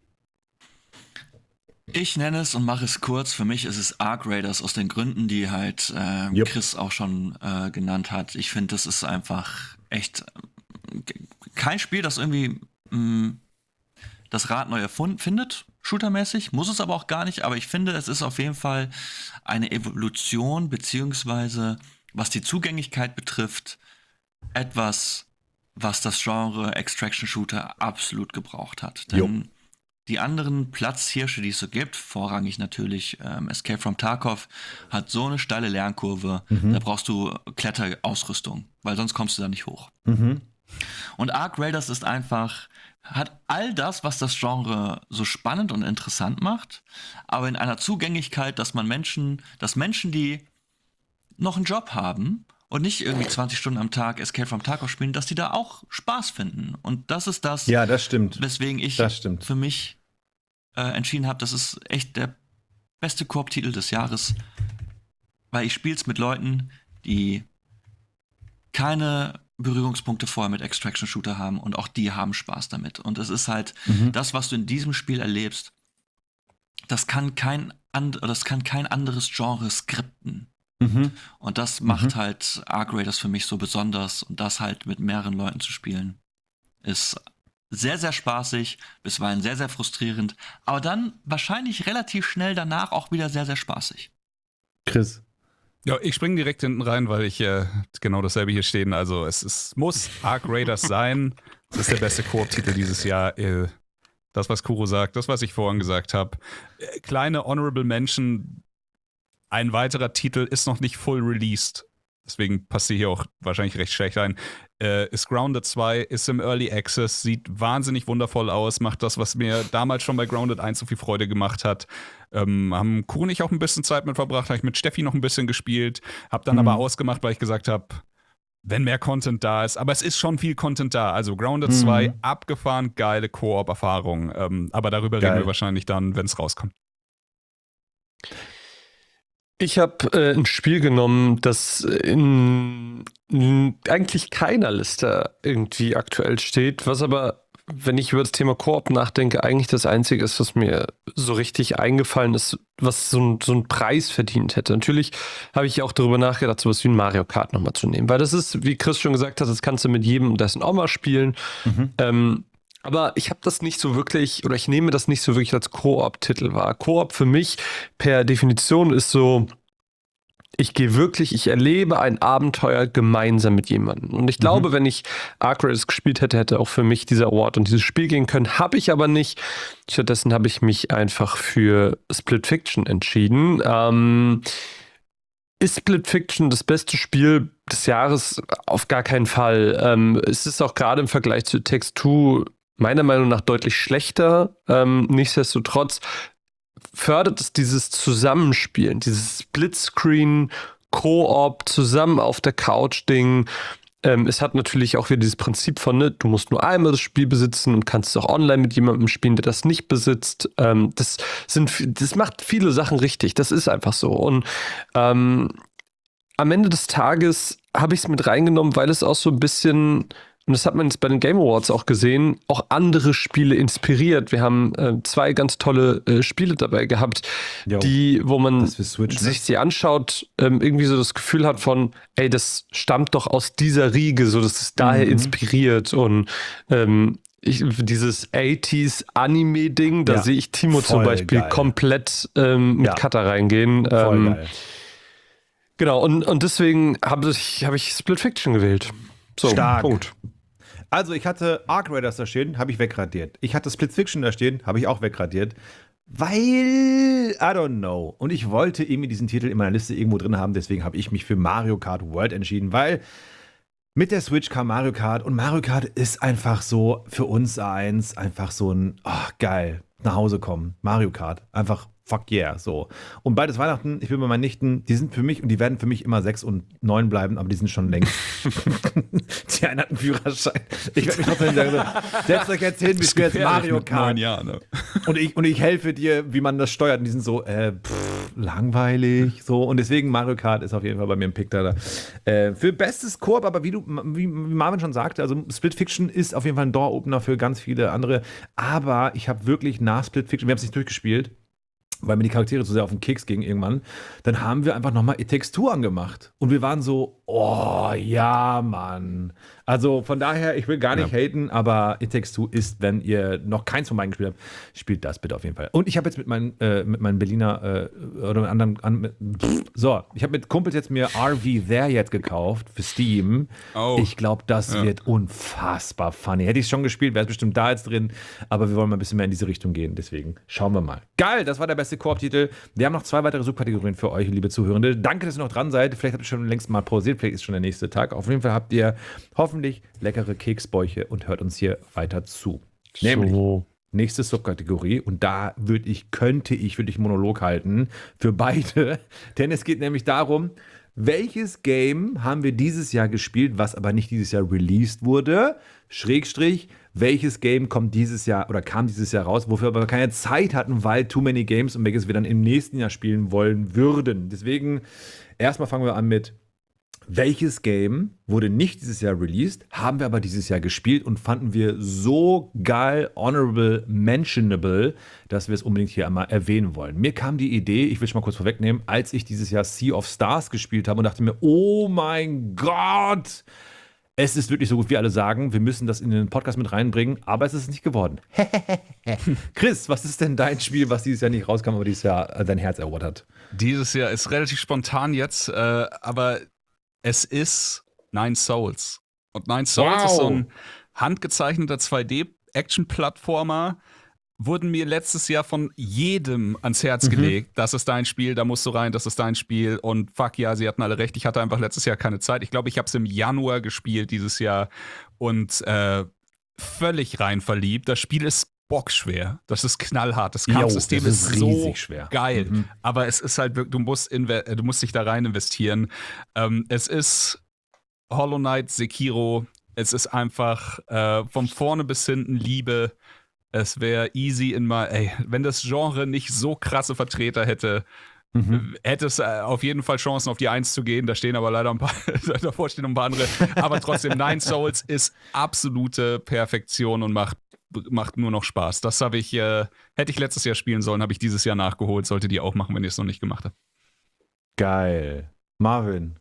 Ich nenne es und mache es kurz. Für mich ist es Ark Raiders aus den Gründen, die halt Yep. Chris auch schon genannt hat. Ich finde, das ist einfach echt kein Spiel, das irgendwie das Rad neu findet, shootermäßig. Muss es aber auch gar nicht. Aber ich finde, es ist auf jeden Fall eine Evolution, beziehungsweise was die Zugänglichkeit betrifft, etwas, was das Genre Extraction Shooter absolut gebraucht hat. Denn die anderen Platzhirsche, die es so gibt, vorrangig natürlich Escape from Tarkov, hat so eine steile Lernkurve, da brauchst du Kletterausrüstung, weil sonst kommst du da nicht hoch. Und Ark Raiders ist einfach, hat all das, was das Genre so spannend und interessant macht, aber in einer Zugänglichkeit, dass Menschen, die noch einen Job haben und nicht irgendwie 20 Stunden am Tag Escape from Tarkov spielen, dass die da auch Spaß finden. Und das ist das, Ja, das stimmt. weswegen ich Das stimmt. für mich entschieden habe, das ist echt der beste Koop-Titel des Jahres, weil ich spiele es mit Leuten, die keine Berührungspunkte vorher mit Extraction-Shooter haben und auch die haben Spaß damit. Und es ist halt das, was du in diesem Spiel erlebst, das kann kein anderes Genre skripten. Mhm. Und das macht halt Arc Raiders für mich so besonders. Und das halt mit mehreren Leuten zu spielen, ist sehr, sehr spaßig, bisweilen sehr, sehr frustrierend, aber dann wahrscheinlich relativ schnell danach auch wieder sehr, sehr spaßig. Chris. Ja, ich springe direkt hinten rein, weil ich genau dasselbe hier stehen. Also es muss Arc Raiders sein. Das ist der beste Koop-Titel dieses Jahr. Das, was Kuro sagt, das, was ich vorhin gesagt habe. Kleine Honorable Mention. Ein weiterer Titel ist noch nicht full released. Deswegen passt sie hier auch wahrscheinlich recht schlecht ein. Ist Grounded 2, ist im Early Access, sieht wahnsinnig wundervoll aus, macht das, was mir damals schon bei Grounded 1 so viel Freude gemacht hat. Haben Kuro und ich auch ein bisschen Zeit mit verbracht, habe ich mit Steffi noch ein bisschen gespielt, habe dann aber ausgemacht, weil ich gesagt habe, wenn mehr Content da ist, aber es ist schon viel Content da. Also Grounded 2, abgefahren, geile Koop-Erfahrung. Aber darüber reden wir wahrscheinlich dann, wenn es rauskommt. Ich habe ein Spiel genommen, das in eigentlich keiner Liste irgendwie aktuell steht, was aber, wenn ich über das Thema Koop nachdenke, eigentlich das Einzige ist, was mir so richtig eingefallen ist, was so einen Preis verdient hätte. Natürlich habe ich auch darüber nachgedacht, sowas wie ein Mario Kart nochmal zu nehmen, weil das ist, wie Chris schon gesagt hat, das kannst du mit jedem und dessen Oma spielen. Aber ich habe das nicht so wirklich, oder ich nehme das nicht so wirklich als Koop-Titel wahr. Koop für mich per Definition ist so, ich erlebe ein Abenteuer gemeinsam mit jemandem. Und ich glaube, wenn ich Arc Raiders gespielt hätte, hätte auch für mich dieser Award und dieses Spiel gehen können. Habe ich aber nicht. Stattdessen habe ich mich einfach für Split Fiction entschieden. Ist Split Fiction das beste Spiel des Jahres? Auf gar keinen Fall. Es ist auch gerade im Vergleich zu Takes-Two meiner Meinung nach deutlich schlechter. Nichtsdestotrotz fördert es dieses Zusammenspielen, dieses Splitscreen, Koop, zusammen auf der Couch-Ding. Es hat natürlich auch wieder dieses Prinzip von, ne, du musst nur einmal das Spiel besitzen und kannst es auch online mit jemandem spielen, der das nicht besitzt. Das macht viele Sachen richtig. Das ist einfach so. Und am Ende des Tages habe ich es mit reingenommen, weil es auch so ein bisschen, und das hat man jetzt bei den Game Awards auch gesehen, auch andere Spiele inspiriert. Wir haben 2 ganz tolle Spiele dabei gehabt, wo man sich sie anschaut, irgendwie so das Gefühl hat von, ey, das stammt doch aus dieser Riege, so das ist daher inspiriert. Und dieses 80s Anime-Ding, da sehe ich Timo zum Beispiel komplett mit Cutter reingehen. Voll geil. Genau, und deswegen habe ich Split Fiction gewählt. So, Stark. Punkt. Also, ich hatte Arc Raiders da stehen, habe ich wegradiert. Ich hatte Split Fiction da stehen, habe ich auch wegradiert. Weil, I don't know. Und ich wollte irgendwie diesen Titel in meiner Liste irgendwo drin haben, deswegen habe ich mich für Mario Kart World entschieden, weil mit der Switch kam Mario Kart und Mario Kart ist einfach so für uns eins, einfach so ein, geil, nach Hause kommen. Mario Kart, einfach fuck yeah, so. Und beides Weihnachten, ich bin bei meinen Nichten, die sind für mich und die werden für mich immer 6 und 9 bleiben, aber die sind schon längst. Die einen hatten Führerschein. Ich werde mich trotzdem sagen, so, setzt euch jetzt hin, wir spielen jetzt Mario Kart. 9 Jahren, ne? Und ich helfe dir, wie man das steuert. Und die sind so, langweilig, so. Und deswegen Mario Kart ist auf jeden Fall bei mir ein Pick da. Für bestes Koop, aber wie Marvin schon sagte, also Split Fiction ist auf jeden Fall ein Door-Opener für ganz viele andere. Aber ich habe wirklich nach Split Fiction, wir haben es nicht durchgespielt, weil mir die Charaktere zu sehr auf den Keks gingen irgendwann, dann haben wir einfach nochmal It Takes Two angemacht. Und wir waren so, oh ja, Mann. Also von daher, ich will gar nicht haten, aber It Takes Two ist, wenn ihr noch keins von beiden gespielt habt, spielt das bitte auf jeden Fall. Und ich habe jetzt mit meinen Berliner oder mit anderen, ich habe mit Kumpels jetzt mir RV There jetzt gekauft für Steam. Oh. Ich glaube, das wird unfassbar funny. Hätte ich es schon gespielt, wäre es bestimmt da jetzt drin, aber wir wollen mal ein bisschen mehr in diese Richtung gehen, deswegen schauen wir mal. Geil, das war der beste Koop-Titel. Wir haben noch 2 weitere Subkategorien für euch, liebe Zuhörende. Danke, dass ihr noch dran seid. Vielleicht habt ihr schon längst mal pausiert, vielleicht ist schon der nächste Tag. Auf jeden Fall habt ihr hoffentlich leckere Keksbäuche und hört uns hier weiter zu. Nämlich nächste Subkategorie und da könnte ich wirklich Monolog halten für beide, denn es geht nämlich darum, welches Game haben wir dieses Jahr gespielt, was aber nicht dieses Jahr released wurde, / welches Game kam dieses Jahr raus, wofür aber keine Zeit hatten, weil too many games und welches wir dann im nächsten Jahr spielen wollen würden. Deswegen erstmal fangen wir an mit, welches Game wurde nicht dieses Jahr released, haben wir aber dieses Jahr gespielt und fanden wir so geil, honorable, mentionable, dass wir es unbedingt hier einmal erwähnen wollen. Mir kam die Idee, ich will schon mal kurz vorwegnehmen, als ich dieses Jahr Sea of Stars gespielt habe und dachte mir, oh mein Gott, es ist wirklich so gut, wie alle sagen, wir müssen das in den Podcast mit reinbringen, aber es ist nicht geworden. Chris, was ist denn dein Spiel, was dieses Jahr nicht rauskam, aber dieses Jahr dein Herz erobert hat? Dieses Jahr ist relativ spontan jetzt, aber es ist Nine Souls. Und Nine Souls ist so ein handgezeichneter 2D-Action-Plattformer. Wurden mir letztes Jahr von jedem ans Herz gelegt. Das ist dein Spiel, da musst du rein, das ist dein Spiel. Und fuck ja, sie hatten alle recht. Ich hatte einfach letztes Jahr keine Zeit. Ich glaube, ich habe es im Januar gespielt dieses Jahr und völlig rein verliebt. Das Spiel ist bockschwer. Das ist knallhart. Das Kampfsystem ist so schwer. Geil. Aber es ist halt wirklich, du musst dich da rein investieren. Es ist Hollow Knight, Sekiro. Es ist einfach von vorne bis hinten Liebe. Es wäre easy wenn das Genre nicht so krasse Vertreter hätte, hätte es auf jeden Fall Chancen, auf die 1 zu gehen. Da stehen aber leider ein paar, davor stehen noch ein paar andere. Aber trotzdem, Nine Souls ist absolute Perfektion und macht nur noch Spaß. Das hätte ich letztes Jahr spielen sollen, habe ich dieses Jahr nachgeholt. Solltet ihr auch machen, wenn ihr es noch nicht gemacht habt. Geil. Marvin.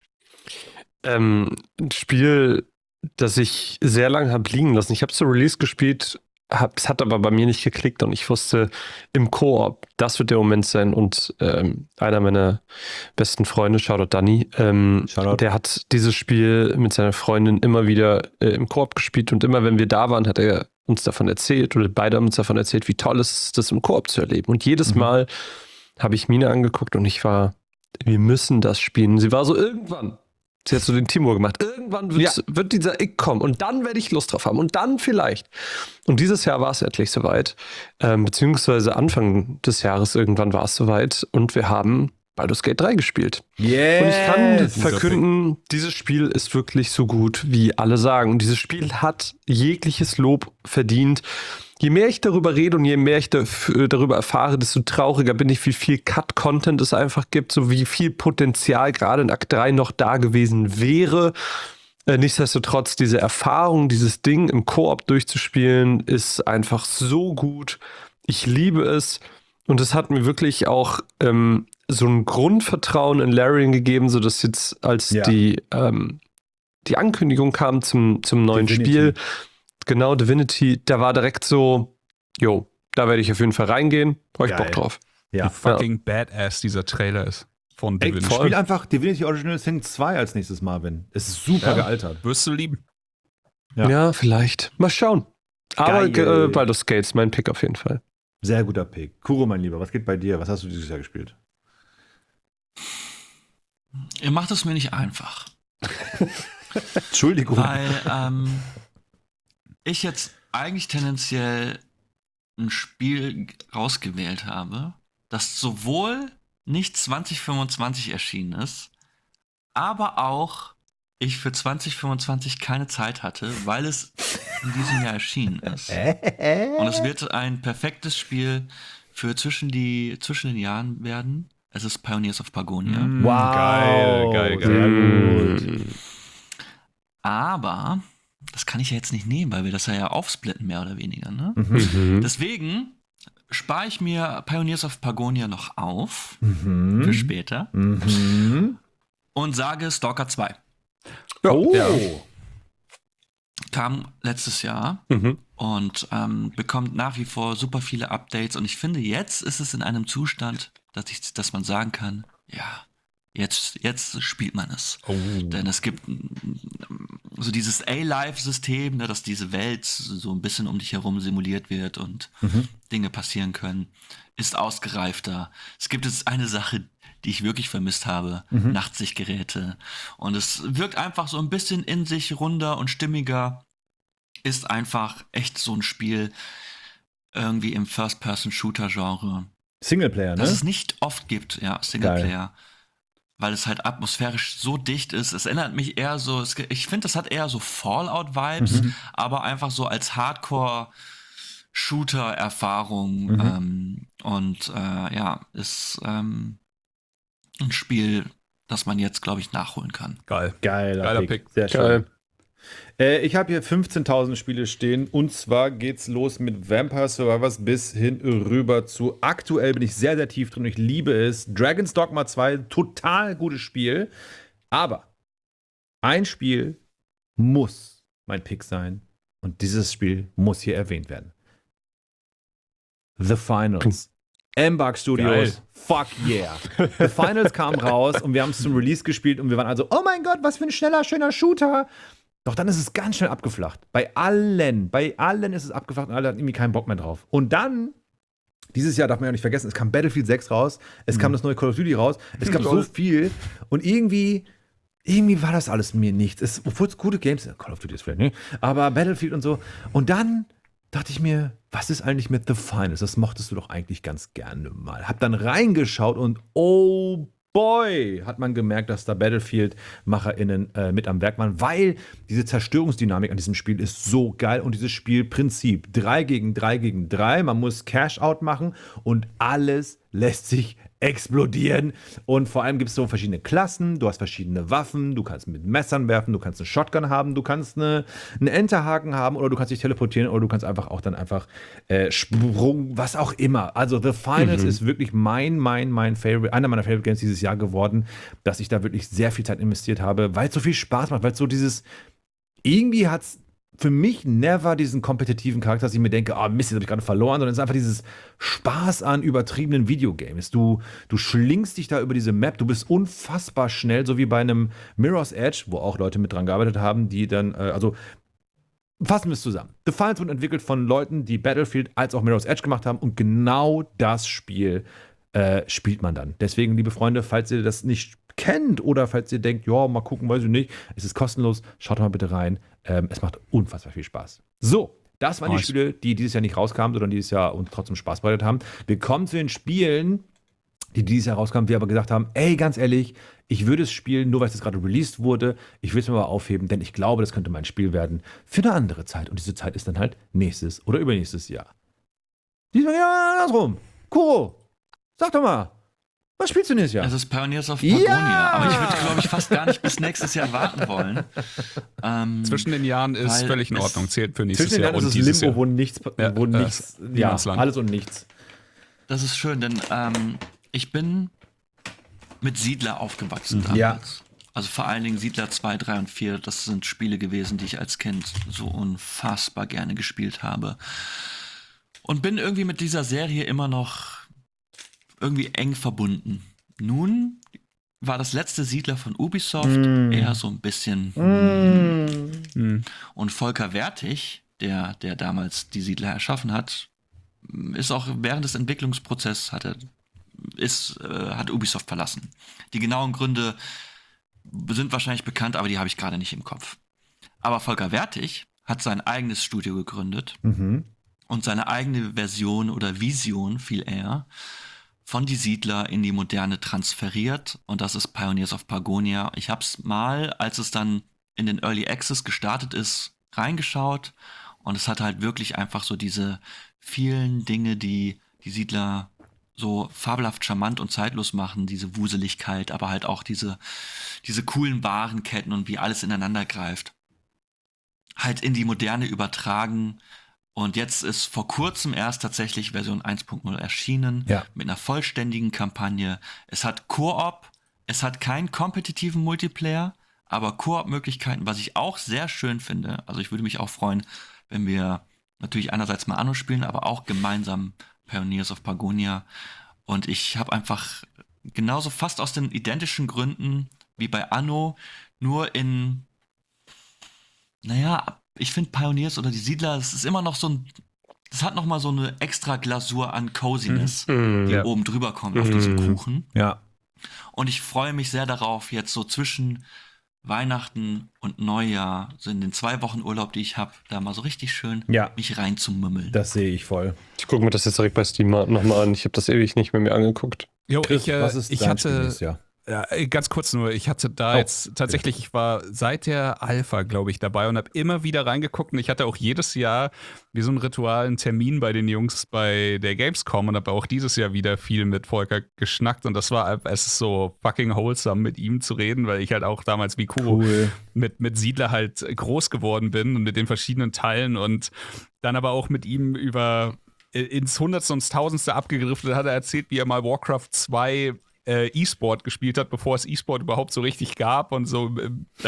Ein Spiel, das ich sehr lange habe liegen lassen. Ich habe es zu Release gespielt, es hat aber bei mir nicht geklickt und ich wusste im Koop, das wird der Moment sein und einer meiner besten Freunde, Shoutout Danny, der hat dieses Spiel mit seiner Freundin immer wieder im Koop gespielt und immer wenn wir da waren, hat er uns davon erzählt oder beide haben uns davon erzählt, wie toll es ist, das im Koop zu erleben. Und jedes Mal habe ich Mina angeguckt und wir müssen das spielen. Sie war so, irgendwann. Sie hat so den Timur gemacht. Irgendwann wird dieser Ick kommen und dann werde ich Lust drauf haben und dann vielleicht. Und dieses Jahr war es endlich soweit, beziehungsweise Anfang des Jahres irgendwann war es soweit und wir haben Baldur's Gate 3 gespielt. Yes. Und ich kann verkünden, dieses Spiel ist wirklich so gut, wie alle sagen. Und dieses Spiel hat jegliches Lob verdient. Je mehr ich darüber rede und je mehr ich darüber erfahre, desto trauriger bin ich, wie viel Cut-Content es einfach gibt, so wie viel Potenzial gerade in Akt 3 noch da gewesen wäre. Nichtsdestotrotz, diese Erfahrung, dieses Ding im Koop durchzuspielen, ist einfach so gut. Ich liebe es. Und es hat mir wirklich auch so ein Grundvertrauen in Larian gegeben, sodass jetzt, als die Ankündigung kam zum neuen Spiel, genau, Divinity, da war direkt so, da werde ich auf jeden Fall reingehen, habe ich Bock drauf. Ja. Wie fucking badass dieser Trailer ist von Divinity. Spiel einfach Divinity Original Sin 2 als nächstes, Marvin. Es ist super gealtert. Wirst du lieben. Ja, vielleicht. Mal schauen. Aber Baldur's Gate ist mein Pick auf jeden Fall. Sehr guter Pick. Kuro, mein Lieber, was geht bei dir? Was hast du dieses Jahr gespielt? Ihr macht es mir nicht einfach. Entschuldigung. Weil ich jetzt eigentlich tendenziell ein Spiel rausgewählt habe, das sowohl nicht 2025 erschienen ist, aber auch ich für 2025 keine Zeit hatte, weil es in diesem Jahr erschienen ist. Und es wird ein perfektes Spiel für zwischen den Jahren werden. Es ist Pioneers of Pagonia. Wow. Geil. Sehr gut. Aber das kann ich ja jetzt nicht nehmen, weil wir das ja aufsplitten, mehr oder weniger. Ne? Deswegen spare ich mir Pioneers of Pagonia noch auf für später und sage Stalker 2. Kam letztes Jahr und bekommt nach wie vor super viele Updates. Und ich finde, jetzt ist es in einem Zustand, dass man sagen kann, ja, jetzt spielt man es. Denn es gibt so dieses A-Life-System, ne, dass diese Welt so ein bisschen um dich herum simuliert wird und Dinge passieren können, ist ausgereifter. Es gibt jetzt eine Sache, die ich wirklich vermisst habe, Nachtsichtgeräte. Und es wirkt einfach so ein bisschen in sich runder und stimmiger. Ist einfach echt so ein Spiel irgendwie im First-Person-Shooter-Genre. Singleplayer, ne? Das es nicht oft gibt, ja, Singleplayer. Weil es halt atmosphärisch so dicht ist. Es erinnert mich eher so, ich finde, das hat eher so Fallout-Vibes, aber einfach so als Hardcore-Shooter-Erfahrung. Und ist ein Spiel, das man jetzt, glaube ich, nachholen kann. Geil. Geiler Pick. Sehr Geil. schön. Ich habe hier 15.000 Spiele stehen und zwar geht's los mit Vampire Survivors bis hin rüber zu aktuell bin ich sehr, sehr tief drin. Ich liebe es. Dragon's Dogma 2, total gutes Spiel. Aber ein Spiel muss mein Pick sein und dieses Spiel muss hier erwähnt werden. The Finals. Embark Studios, Geil. fuck yeah. The Finals kam raus und wir haben es zum Release gespielt und wir waren also, oh mein Gott, was für ein schneller, schöner Shooter. Doch dann ist es ganz schnell abgeflacht. Bei allen ist es abgeflacht und alle hatten irgendwie keinen Bock mehr drauf. Und dann, dieses Jahr darf man ja nicht vergessen, es kam Battlefield 6 raus, es kam das neue Call of Duty raus, es gab so viel und irgendwie war das alles mir nichts. Obwohl es gute Games sind, Call of Duty ist vielleicht, ne? Aber Battlefield und so. Und dann dachte ich mir, was ist eigentlich mit The Finals? Das mochtest du doch eigentlich ganz gerne mal. Hab dann reingeschaut und oh boy, hat man gemerkt, dass da Battlefield-MacherInnen mit am Werk waren, weil diese Zerstörungsdynamik an diesem Spiel ist so geil und dieses Spielprinzip 3 gegen 3 gegen 3, man muss Cash-Out machen und alles lässt sich explodieren und vor allem gibt es so verschiedene Klassen, du hast verschiedene Waffen, du kannst mit Messern werfen, du kannst eine Shotgun haben, du kannst einen Enterhaken haben oder du kannst dich teleportieren oder du kannst einfach Sprung, was auch immer. Also The Finals ist wirklich mein Favorite, einer meiner Favorite Games dieses Jahr geworden, dass ich da wirklich sehr viel Zeit investiert habe, weil es so viel Spaß macht, weil es so irgendwie hat es für mich never diesen kompetitiven Charakter, dass ich mir denke, Mist, jetzt habe ich gerade verloren, sondern es ist einfach dieses Spaß an übertriebenen Videogames. Du schlingst dich da über diese Map, du bist unfassbar schnell, so wie bei einem Mirror's Edge, wo auch Leute mit dran gearbeitet haben, die dann, fassen wir es zusammen. The Finals wurde entwickelt von Leuten, die Battlefield als auch Mirror's Edge gemacht haben und genau das Spiel spielt man dann. Deswegen, liebe Freunde, falls ihr das nicht kennt oder falls ihr denkt, ja, mal gucken, weiß ich nicht, es ist kostenlos, schaut mal bitte rein. Es macht unfassbar viel Spaß. So, das waren die Spiele, die dieses Jahr nicht rauskamen, sondern dieses Jahr uns trotzdem Spaß bereitet haben. Wir kommen zu den Spielen, die dieses Jahr rauskamen, wir aber gesagt haben, ey, ganz ehrlich, ich würde es spielen, nur weil es jetzt gerade released wurde. Ich will es mir mal aufheben, denn ich glaube, das könnte mein Spiel werden für eine andere Zeit. Und diese Zeit ist dann halt nächstes oder übernächstes Jahr. Diesmal ja andersrum. Kuro, sag doch mal. Was spielst du nächstes Jahr? Es ist Pioneers of Pagonia, Ja! aber ich würde, glaube ich, fast gar nicht bis nächstes Jahr warten wollen. Zwischen den Jahren ist weil völlig in Ordnung, zählt für nächstes Zwischen den Jahr Jahren ist und es dieses Limbo, Jahr. wo nichts, Niemandsland. alles und nichts. Das ist schön, denn ich bin mit Siedler aufgewachsen damals. Ja. Also vor allen Dingen Siedler 2, 3 und 4, das sind Spiele gewesen, die ich als Kind so unfassbar gerne gespielt habe. Und bin irgendwie mit dieser Serie immer noch irgendwie eng verbunden. Nun war das letzte Siedler von Ubisoft eher so ein bisschen und Volker Wertig, der damals die Siedler erschaffen hat, ist auch während des Entwicklungsprozesses hat Ubisoft verlassen. Die genauen Gründe sind wahrscheinlich bekannt, aber die habe ich gerade nicht im Kopf. Aber Volker Wertig hat sein eigenes Studio gegründet und seine eigene Version oder Vision viel eher von die Siedler in die Moderne transferiert und das ist Pioneers of Pagonia. Ich habe es mal, als es dann in den Early Access gestartet ist, reingeschaut und es hat halt wirklich einfach so diese vielen Dinge, die die Siedler so fabelhaft charmant und zeitlos machen, diese Wuseligkeit, aber halt auch diese coolen Warenketten und wie alles ineinander greift, halt in die Moderne übertragen. Und jetzt ist vor kurzem erst tatsächlich Version 1.0 erschienen, mit einer vollständigen Kampagne. Es hat Koop, es hat keinen kompetitiven Multiplayer, aber Koop-Möglichkeiten, was ich auch sehr schön finde. Also ich würde mich auch freuen, wenn wir natürlich einerseits mal Anno spielen, aber auch gemeinsam Pioneers of Pagonia. Und ich habe einfach genauso fast aus den identischen Gründen wie bei Anno, nur in, ich finde Pioneers oder die Siedler, das ist immer noch das hat noch mal so eine extra Glasur an Coziness, die oben drüber kommt auf diesen Kuchen. Ja. Und ich freue mich sehr darauf, jetzt so zwischen Weihnachten und Neujahr, so in den 2 Wochen Urlaub, die ich habe, da mal so richtig schön mich reinzumümmeln. Das sehe ich voll. Ich gucke mir das jetzt direkt bei Steam nochmal an. Ich habe das ewig nicht mehr mir angeguckt. Jo, Chris, was ist ich dein Spiel hatte nächstes Jahr? Ja, ganz kurz nur, ich hatte da jetzt tatsächlich, ich war seit der Alpha, glaube ich, dabei und habe immer wieder reingeguckt und ich hatte auch jedes Jahr wie so ein Ritual einen Termin bei den Jungs bei der Gamescom und habe auch dieses Jahr wieder viel mit Volker geschnackt und es ist so fucking wholesome mit ihm zu reden, weil ich halt auch damals wie Kuro mit Siedler halt groß geworden bin und mit den verschiedenen Teilen und dann aber auch mit ihm über ins Hundertste und Tausendste abgegriffen hat er erzählt, wie er mal Warcraft 2 E-Sport gespielt hat, bevor es E-Sport überhaupt so richtig gab und so.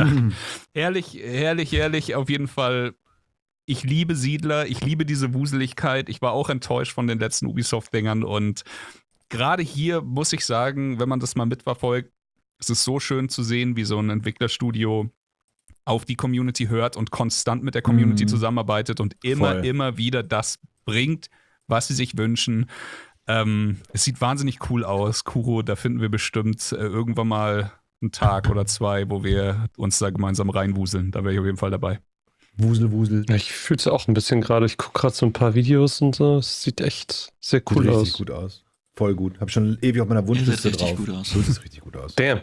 Herrlich, auf jeden Fall. Ich liebe Siedler, ich liebe diese Wuseligkeit. Ich war auch enttäuscht von den letzten Ubisoft-Dingern und gerade hier muss ich sagen, wenn man das mal mitverfolgt, es ist so schön zu sehen, wie so ein Entwicklerstudio auf die Community hört und konstant mit der Community zusammenarbeitet und immer wieder das bringt, was sie sich wünschen. Es sieht wahnsinnig cool aus. Kuro, da finden wir bestimmt irgendwann mal einen Tag oder zwei, wo wir uns da gemeinsam reinwuseln. Da wäre ich auf jeden Fall dabei. Wusel. Ja, ich fühle es auch ein bisschen gerade. Ich gucke gerade so ein paar Videos und so. Es sieht echt sehr cool aus. Sieht richtig gut aus. Voll gut. Hab schon ewig auf meiner Wunschliste drauf. Gut aus. So sieht es richtig gut aus. Damn.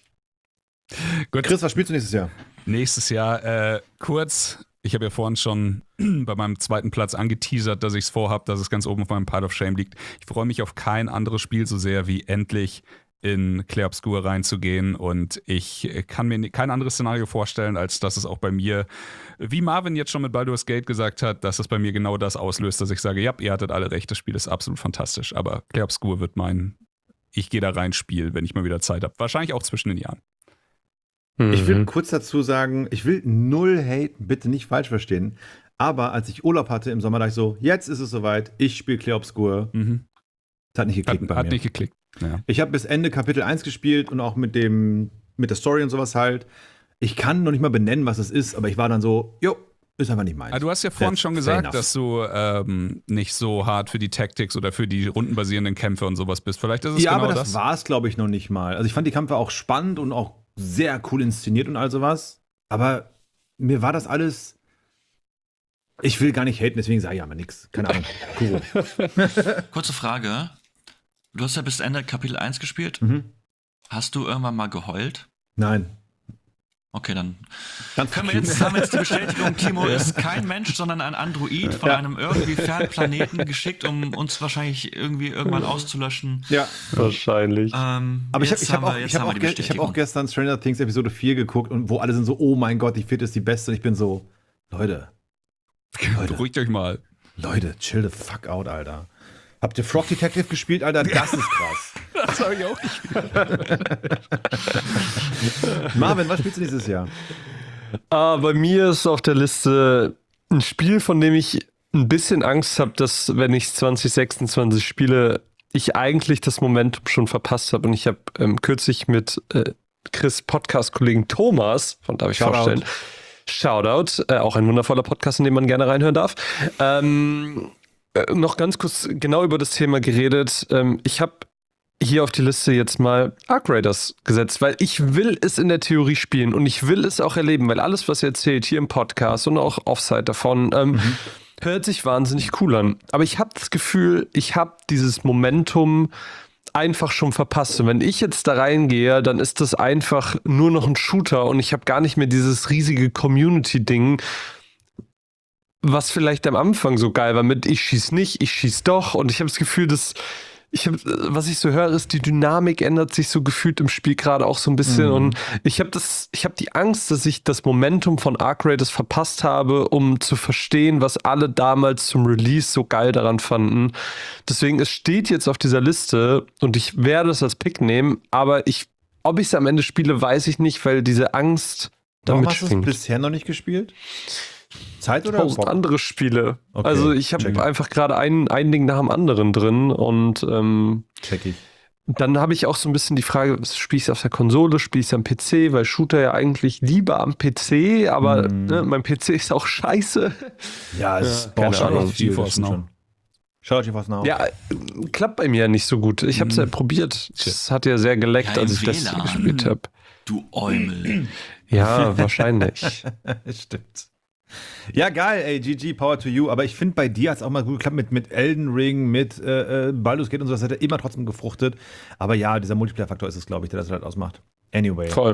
Gut. Chris, was spielst du nächstes Jahr? Nächstes Jahr, kurz, ich habe ja vorhin schon bei meinem zweiten Platz angeteasert, dass ich es vorhabe, dass es ganz oben auf meinem Pile of Shame liegt. Ich freue mich auf kein anderes Spiel so sehr, wie endlich in Clair Obscur reinzugehen und ich kann mir kein anderes Szenario vorstellen, als dass es auch bei mir, wie Marvin jetzt schon mit Baldur's Gate gesagt hat, dass es bei mir genau das auslöst, dass ich sage, ja, ihr hattet alle recht, das Spiel ist absolut fantastisch, aber Clair Obscur wird mein ich gehe da rein Spiel, wenn ich mal wieder Zeit habe. Wahrscheinlich auch zwischen den Jahren. Ich will kurz dazu sagen, ich will null haten, bitte nicht falsch verstehen. Aber als ich Urlaub hatte im Sommer, dachte ich so, jetzt ist es soweit, ich spiele Clair Obscur. Das hat nicht geklickt bei mir. Hat nicht geklickt. Ja. Ich habe bis Ende Kapitel 1 gespielt und auch mit der Story und sowas halt. Ich kann noch nicht mal benennen, was es ist, aber ich war dann so, jo, ist einfach nicht meins. Du hast ja vorhin schon gesagt, dass du nicht so hart für die Tactics oder für die rundenbasierenden Kämpfe und sowas bist. Vielleicht ist es ja, genau aber das war es, glaube ich, noch nicht mal. Also ich fand die Kämpfe auch spannend und auch sehr cool inszeniert und all sowas. Aber mir war das alles. Ich will gar nicht haten, deswegen sage ich aber nichts. Keine Ahnung. Kuro. Kurze Frage. Du hast ja bis Ende Kapitel 1 gespielt. Hast du irgendwann mal geheult? Nein. Okay, dann Ganz haben wir jetzt die Bestätigung, Timo ist kein Mensch, sondern ein Android von einem irgendwie fernen Planeten geschickt, um uns wahrscheinlich irgendwie irgendwann auszulöschen. Ja. Wahrscheinlich. Aber ich hab auch gestern Stranger Things Episode 4 geguckt und wo alle sind so, oh mein Gott, die vierte ist die beste. Und ich bin so, Leute. Beruhigt euch mal. Leute, chill the fuck out, Alter. Habt ihr Frog Detective gespielt, Alter? Das ist krass. Das habe ich auch gespielt. Marvin, was spielst du dieses Jahr? Bei mir ist auf der Liste ein Spiel, von dem ich ein bisschen Angst habe, dass, wenn ich 2026 spiele, ich eigentlich das Momentum schon verpasst habe. Und ich habe kürzlich mit Chris' Podcast-Kollegen Thomas, von darf ich vorstellen, Shoutout, auch ein wundervoller Podcast, in den man gerne reinhören darf, noch ganz kurz genau über das Thema geredet. Ich habe hier auf die Liste jetzt mal Arc Raiders gesetzt, weil ich will es in der Theorie spielen und ich will es auch erleben, weil alles, was ihr erzählt hier im Podcast und auch Offside davon, hört sich wahnsinnig cool an. Aber ich habe das Gefühl, ich habe dieses Momentum einfach schon verpasst. Und wenn ich jetzt da reingehe, dann ist das einfach nur noch ein Shooter und ich habe gar nicht mehr dieses riesige Community-Ding, was vielleicht am Anfang so geil war mit ich schieß nicht, ich schieß doch und ich habe das Gefühl, dass was ich so höre, ist, die Dynamik ändert sich so gefühlt im Spiel gerade auch so ein bisschen und ich habe die Angst, dass ich das Momentum von Arc Raiders verpasst habe, um zu verstehen, was alle damals zum Release so geil daran fanden. Deswegen, es steht jetzt auf dieser Liste und ich werde es als Pick nehmen, aber ob ich es am Ende spiele, weiß ich nicht, weil diese Angst Warum damit hast du es schwingt. bisher noch nicht gespielt? Zeit oder 1000 Bock? andere Spiele. Okay, also ich habe einfach gerade ein Ding nach dem anderen drin und Check ich. dann habe ich auch so ein bisschen die Frage, spiele ich es auf der Konsole, spiele ich es am PC, weil Shooter ja eigentlich lieber am PC, aber mein PC ist auch scheiße. Ja, es keine braucht Ahnung. schon viel. GeForce Now. Schaut GeForce Now. Ja, klappt bei mir nicht so gut. Ich habe es ja probiert. Es hat ja sehr geleckt, Ja, als im ich das WLAN. gespielt habe. Du Eumel. Ja, wahrscheinlich. Stimmt. Ja, geil, ey, GG, Power to you. Aber ich finde, bei dir hat es auch mal gut geklappt mit Elden Ring, mit Baldur's Gate und so. Das hat er immer trotzdem gefruchtet. Aber ja, dieser Multiplayer-Faktor ist es, glaube ich, der das halt ausmacht. Anyway. Voll.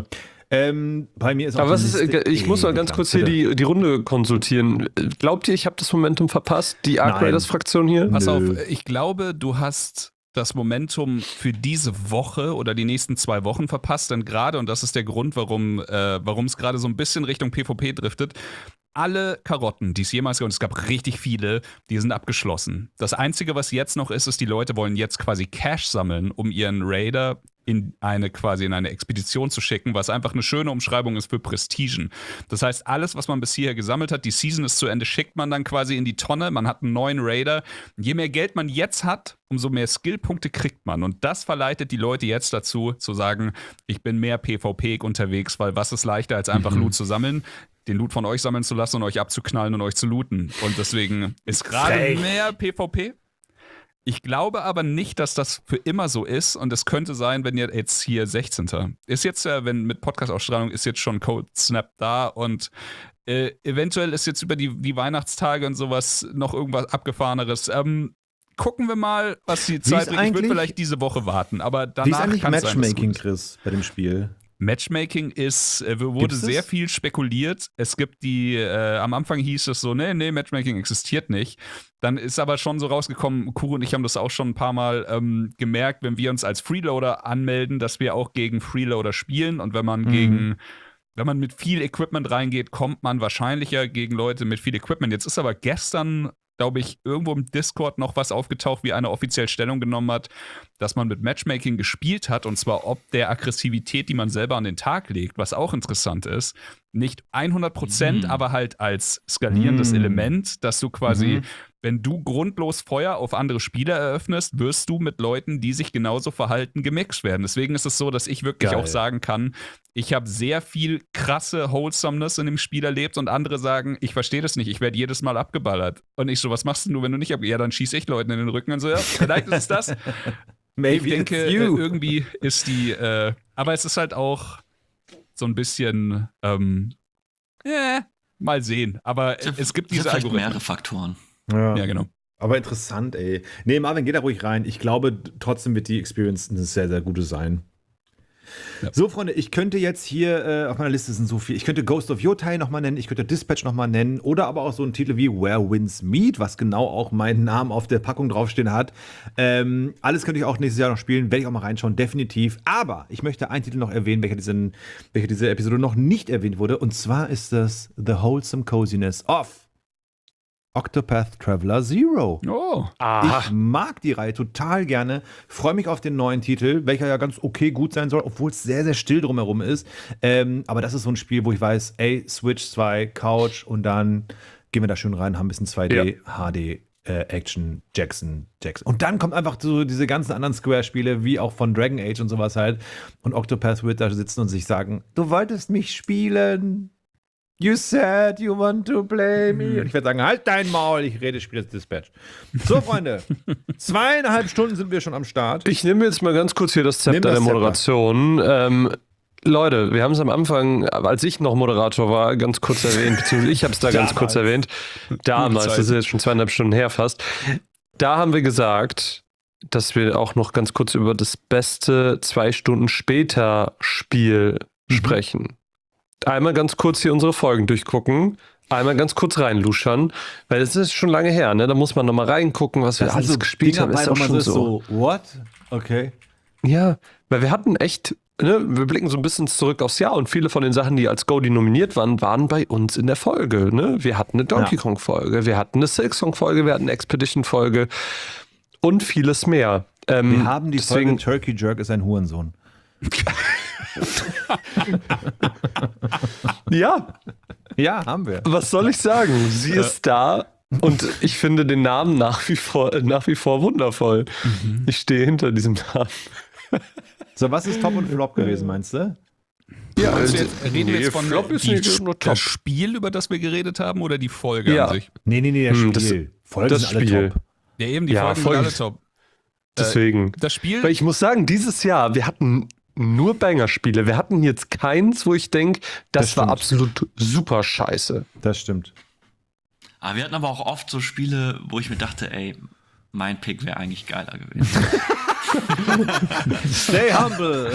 Bei mir ist auch Aber was die ist, Liste ich muss mal ganz kurz hier die Runde konsultieren. Glaubt ihr, ich habe das Momentum verpasst? Die Arc Nein. Raiders-Fraktion hier? Pass auf, Nö. ich glaube, du hast das Momentum für diese Woche oder die nächsten 2 Wochen verpasst, denn gerade, und das ist der Grund, warum es gerade so ein bisschen Richtung PvP driftet, alle Karotten, die es jemals gab, und es gab richtig viele, die sind abgeschlossen. Das Einzige, was jetzt noch ist, die Leute wollen jetzt quasi Cash sammeln, um ihren Raider in eine Expedition zu schicken, was einfach eine schöne Umschreibung ist für Prestigen. Das heißt, alles, was man bis hierher gesammelt hat, die Season ist zu Ende, schickt man dann quasi in die Tonne, man hat einen neuen Raider. Je mehr Geld man jetzt hat, umso mehr Skillpunkte kriegt man. Und das verleitet die Leute jetzt dazu, zu sagen, ich bin mehr PvP unterwegs, weil was ist leichter, als einfach Loot zu sammeln? Den Loot von euch sammeln zu lassen und euch abzuknallen und euch zu looten. Und deswegen ist gerade mehr PvP. Ich glaube aber nicht, dass das für immer so ist. Und es könnte sein, wenn ihr jetzt hier 16. Ist jetzt ja, wenn mit Podcast-Ausstrahlung ist jetzt schon Cold Snap da und eventuell ist jetzt über die Weihnachtstage und sowas noch irgendwas Abgefahreneres. Gucken wir mal, was die Zeit bringt. Ich würde vielleicht diese Woche warten, aber danach Wie ist eigentlich kann es sein, dass Matchmaking, gut ist. Chris, bei dem Spiel? Matchmaking wurde Gibt's das? sehr viel spekuliert. Es gibt am Anfang hieß es so, nee, Matchmaking existiert nicht. Dann ist aber schon so rausgekommen, Kuro und ich haben das auch schon ein paar Mal gemerkt, wenn wir uns als Freeloader anmelden, dass wir auch gegen Freeloader spielen und wenn man wenn man mit viel Equipment reingeht, kommt man wahrscheinlicher gegen Leute mit viel Equipment. Jetzt ist aber gestern, glaube ich, irgendwo im Discord noch was aufgetaucht, wie einer offiziell Stellung genommen hat, dass man mit Matchmaking gespielt hat und zwar ob der Aggressivität, die man selber an den Tag legt, was auch interessant ist, nicht 100%, aber halt als skalierendes Element, dass du quasi, wenn du grundlos Feuer auf andere Spieler eröffnest, wirst du mit Leuten, die sich genauso verhalten, gemixt werden. Deswegen ist es so, dass ich wirklich auch sagen kann, ich habe sehr viel krasse Wholesomeness in dem Spiel erlebt und andere sagen, ich verstehe das nicht, ich werde jedes Mal abgeballert. Und ich so, was machst du, wenn du nicht abgeballert? Ja, dann schieße ich Leuten in den Rücken und so, ja, vielleicht ist es das. Maybe ich denke, irgendwie ist aber es ist halt auch so ein bisschen, mal sehen. Aber es gibt diese vielleicht Algorithmen. mehrere Faktoren. Ja, genau. Aber interessant, ey. Nee, Marvin, geh da ruhig rein. Ich glaube, trotzdem wird die Experience eine sehr, sehr gute sein. Ja. So, Freunde, ich könnte jetzt hier, auf meiner Liste sind so viel, ich könnte Ghost of Yotai nochmal nennen, ich könnte Dispatch nochmal nennen oder aber auch so einen Titel wie Where Winds Meet, was genau auch meinen Namen auf der Packung draufstehen hat. Alles könnte ich auch nächstes Jahr noch spielen, werde ich auch mal reinschauen, definitiv. Aber ich möchte einen Titel noch erwähnen, welcher diese Episode noch nicht erwähnt wurde, und zwar ist das The Wholesome Coziness of Octopath Traveler Zero. Oh. Ich mag die Reihe total gerne. Freue mich auf den neuen Titel, welcher ja ganz okay gut sein soll, obwohl es sehr, sehr still drumherum ist. Aber das ist so ein Spiel, wo ich weiß, ey, Switch 2, Couch und dann gehen wir da schön rein, haben ein bisschen 2D, HD, Action, Jackson. Und dann kommt einfach so diese ganzen anderen Square-Spiele, wie auch von Dragon Age und sowas halt. Und Octopath wird da sitzen und sich sagen, du wolltest mich spielen. You said you want to play me. Und ich werde sagen, halt dein Maul, ich spiele das Dispatch. So, Freunde, 2,5 Stunden sind wir schon am Start. Ich nehme jetzt mal ganz kurz hier das Zepter der Moderation. Leute, wir haben es am Anfang, als ich noch Moderator war, ganz kurz erwähnt, beziehungsweise ich habe es da ganz kurz erwähnt. Damals, das ist jetzt schon 2,5 Stunden her fast. Da haben wir gesagt, dass wir auch noch ganz kurz über das beste 2 Stunden später Spiel sprechen. Einmal ganz kurz hier unsere Folgen durchgucken, einmal ganz kurz reinluschern, weil es ist schon lange her, ne? Da muss man nochmal reingucken, was wir alles gespielt haben. Ist auch schon so, what? Okay. Ja, weil wir hatten echt, ne, wir blicken so ein bisschen zurück aufs Jahr und viele von den Sachen, die als Goldie nominiert waren, waren bei uns in der Folge, ne? Wir hatten eine Donkey Kong Folge, wir hatten eine Silksong Folge, wir hatten eine Expedition Folge und vieles mehr. Wir haben die Folge Turkey Jerk ist ein Hurensohn. Ja. Ja, haben wir. Was soll ich sagen? Sie ist da und ich finde den Namen nach wie vor wundervoll. Ich stehe hinter diesem Namen. So, was ist Top und Flop gewesen, meinst du? Ja, reden wir jetzt von Flop ist nicht nur top. das Spiel, über das wir geredet haben, oder die Folge Ja. an sich? Nee, das Spiel. Folgen das sind alle Spiel. top. Ja, eben, die Ja, Folgen sind Folgen- alle top. Deswegen. Das Spiel, Weil ich muss sagen, dieses Jahr, wir hatten nur Banger-Spiele. Wir hatten jetzt keins, wo ich denke, das war stimmt. absolut super scheiße. Das stimmt. Aber wir hatten aber auch oft so Spiele, wo ich mir dachte, ey, mein Pick wäre eigentlich geiler gewesen. Stay humble.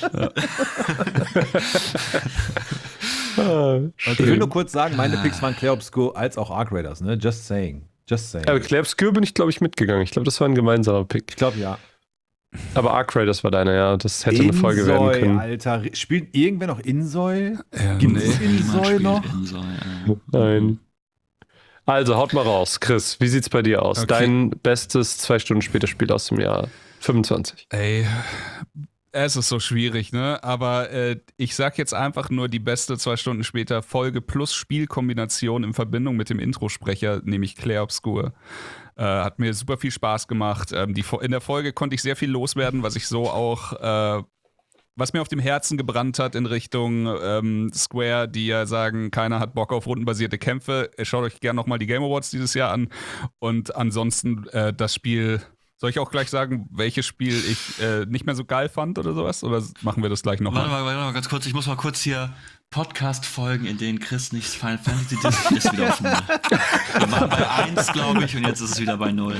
Und ich will nur kurz sagen, meine Picks waren Clair Obscur als auch Arc Raiders, ne? Just saying. Aber Clair Obscur bin ich, glaube ich, mitgegangen. Ich glaube, das war ein gemeinsamer Pick. Ich glaube, ja. Aber Arc Raiders war deiner, ja. Das hätte eine Folge werden können. Alter. Spielt irgendwer noch Insoy? Ja, Gibt es Insoy noch? Nein. Also, haut mal raus. Chris, wie sieht's bei dir aus? Okay. Dein bestes 2 Stunden später Spiel aus dem Jahr 25. Ey, es ist so schwierig, ne? Aber ich sag jetzt einfach nur die beste 2 Stunden später Folge plus Spielkombination in Verbindung mit dem Introsprecher, nämlich Clair Obscur. Hat mir super viel Spaß gemacht. In der Folge konnte ich sehr viel loswerden, was ich so auch, was mir auf dem Herzen gebrannt hat in Richtung Square, die ja sagen, keiner hat Bock auf rundenbasierte Kämpfe. Schaut euch gerne nochmal die Game Awards dieses Jahr an. Und ansonsten das Spiel. Soll ich auch gleich sagen, welches Spiel ich nicht mehr so geil fand oder sowas? Oder machen wir das gleich nochmal? Warte mal ganz kurz. Ich muss mal kurz hier Podcast-Folgen, in denen Chris nicht Final Fantasy disst, ist wieder auf 0. Wir waren bei 1, glaube ich, und jetzt ist es wieder bei 0.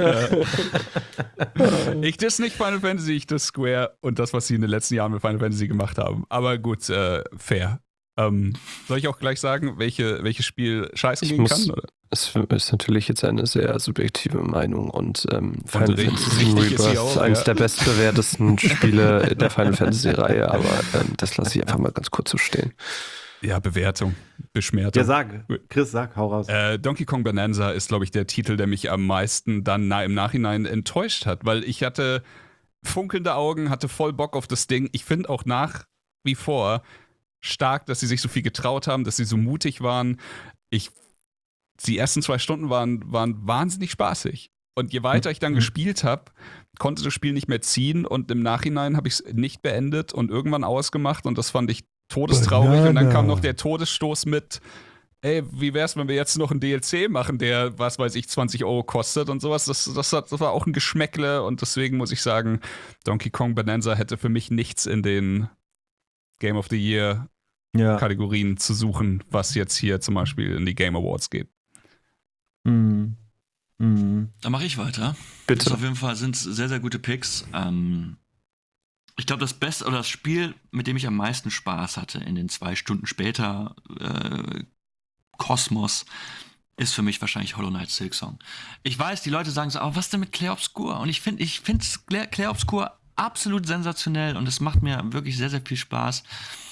Ich diss nicht Final Fantasy, ich diss Square und das, was sie in den letzten Jahren mit Final Fantasy gemacht haben. Aber gut, fair. Soll ich auch gleich sagen, welches Spiel scheiße gehen kann? Oder? Es ist natürlich jetzt eine sehr subjektive Meinung und Final Fantasy richtig ist sie Rebirth auch, ist eines ja. der bestbewertesten Spiele der Final Fantasy-Reihe, aber das lasse ich einfach mal ganz kurz so stehen. Ja, Bewertung, Beschmertung. Ja, sag. Chris, sag, hau raus. Donkey Kong Bonanza ist, glaube ich, der Titel, der mich am meisten dann im Nachhinein enttäuscht hat, weil ich hatte funkelnde Augen, hatte voll Bock auf das Ding. Ich finde auch nach wie vor stark, dass sie sich so viel getraut haben, dass sie so mutig waren. Die ersten 2 Stunden waren wahnsinnig spaßig. Und je weiter ich dann gespielt habe, konnte das Spiel nicht mehr ziehen und im Nachhinein habe ich es nicht beendet und irgendwann ausgemacht und das fand ich todestraurig. Und dann kam noch der Todesstoß mit, ey, wie wär's, wenn wir jetzt noch einen DLC machen, der, was weiß ich, 20 Euro kostet und sowas. Das war auch ein Geschmäckle und deswegen muss ich sagen, Donkey Kong Bonanza hätte für mich nichts in den Game of the Year Kategorien zu suchen, was jetzt hier zum Beispiel in die Game Awards geht. Da mache ich weiter. Bitte. Das auf jeden Fall sind sehr, sehr gute Picks. Ich glaube, das Beste oder das Spiel, mit dem ich am meisten Spaß hatte in den 2 Stunden später Kosmos, ist für mich wahrscheinlich Hollow Knight Silksong. Ich weiß, die Leute sagen so, aber was denn mit Clair Obscur? Und ich finde Clair Obscur absolut sensationell und es macht mir wirklich sehr, sehr viel Spaß.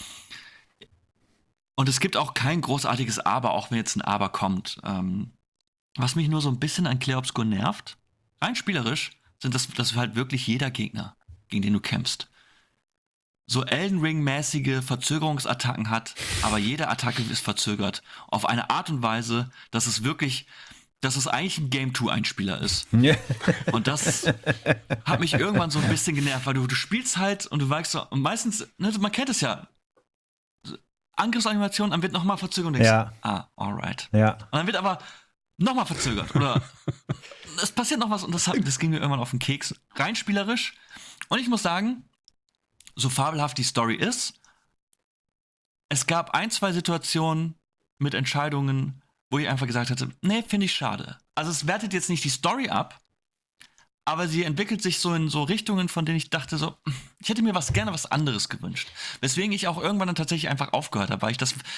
Und es gibt auch kein großartiges Aber, auch wenn jetzt ein Aber kommt. Was mich nur so ein bisschen an Clair Obscur nervt, rein spielerisch, sind das halt wirklich jeder Gegner, gegen den du kämpfst. So Elden Ring-mäßige Verzögerungsattacken hat, aber jede Attacke ist verzögert. Auf eine Art und Weise, dass es eigentlich ein Game 2 Einspieler ist. Und das hat mich irgendwann so ein bisschen genervt, weil du spielst halt und du weißt so, und meistens, ne, man kennt es ja, Angriffsanimation, dann wird nochmal Verzögerung, denkst alright. Ja. Und dann wird aber nochmal verzögert. Oder es passiert noch was und das ging mir irgendwann auf den Keks. Rein spielerisch. Und ich muss sagen, so fabelhaft die Story ist, es gab 1, 2 Situationen mit Entscheidungen, wo ich einfach gesagt hatte, nee, finde ich schade. Also es wertet jetzt nicht die Story ab, aber sie entwickelt sich so in so Richtungen, von denen ich dachte so, ich hätte mir gerne was anderes gewünscht. Weswegen ich auch irgendwann dann tatsächlich einfach aufgehört habe, weil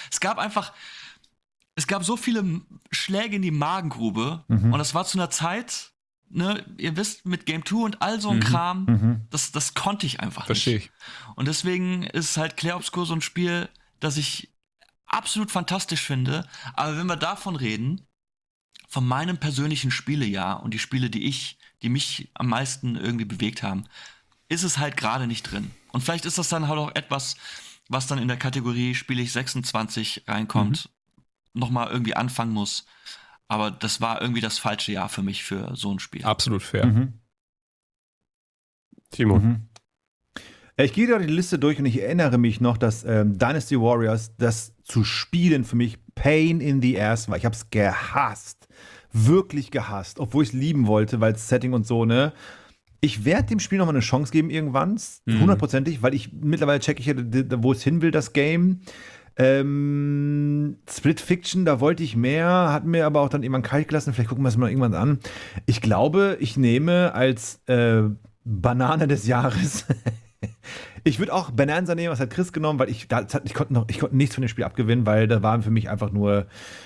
es gab so viele Schläge in die Magengrube und das war zu einer Zeit, ne, ihr wisst, mit Game 2 und all so ein Kram, das konnte ich einfach nicht. Verstehe ich. Und deswegen ist halt Clair Obscur so ein Spiel, das ich absolut fantastisch finde. Aber wenn wir davon reden, von meinem persönlichen Spielejahr und die Spiele, die mich am meisten irgendwie bewegt haben, ist es halt gerade nicht drin. Und vielleicht ist das dann halt auch etwas, was dann in der Kategorie Spiele ich 26 reinkommt, nochmal irgendwie anfangen muss. Aber das war irgendwie das falsche Jahr für mich für so ein Spiel. Absolut fair. Timo. Ich gehe gerade die Liste durch und ich erinnere mich noch, dass Dynasty Warriors, das zu spielen für mich Pain in the Ass war. Ich habe es gehasst. Wirklich gehasst. Obwohl ich es lieben wollte, weil es Setting und so, ne? Ich werde dem Spiel nochmal eine Chance geben irgendwann. 100%ig, weil mittlerweile checke ich ja, wo es hin will, das Game. Split Fiction, da wollte ich mehr, hat mir aber auch dann irgendwann kalt gelassen. Vielleicht gucken wir es mal irgendwann an. Ich glaube, ich nehme als Banane des Jahres. Ich würde auch Bonanza nehmen, was hat Chris genommen, weil ich konnte nichts von dem Spiel abgewinnen, weil da war für mich einfach nur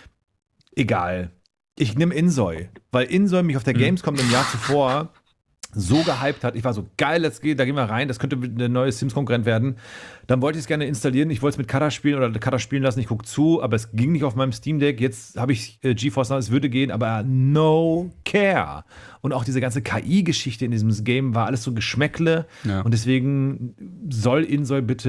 egal. Ich nehme Insoy, weil Insoy mich auf der Gamescom im Jahr zuvor so gehypt hat. Ich war so, geil, da gehen wir rein, das könnte der neue Sims-Konkurrent werden. Dann wollte ich es gerne installieren, ich wollte es mit Kata spielen oder Kata spielen lassen, ich gucke zu, aber es ging nicht auf meinem Steam Deck. Jetzt habe ich GeForce Now, es würde gehen, aber no care. Und auch diese ganze KI-Geschichte in diesem Game war alles so Geschmäckle. Ja. Und deswegen soll Insoy bitte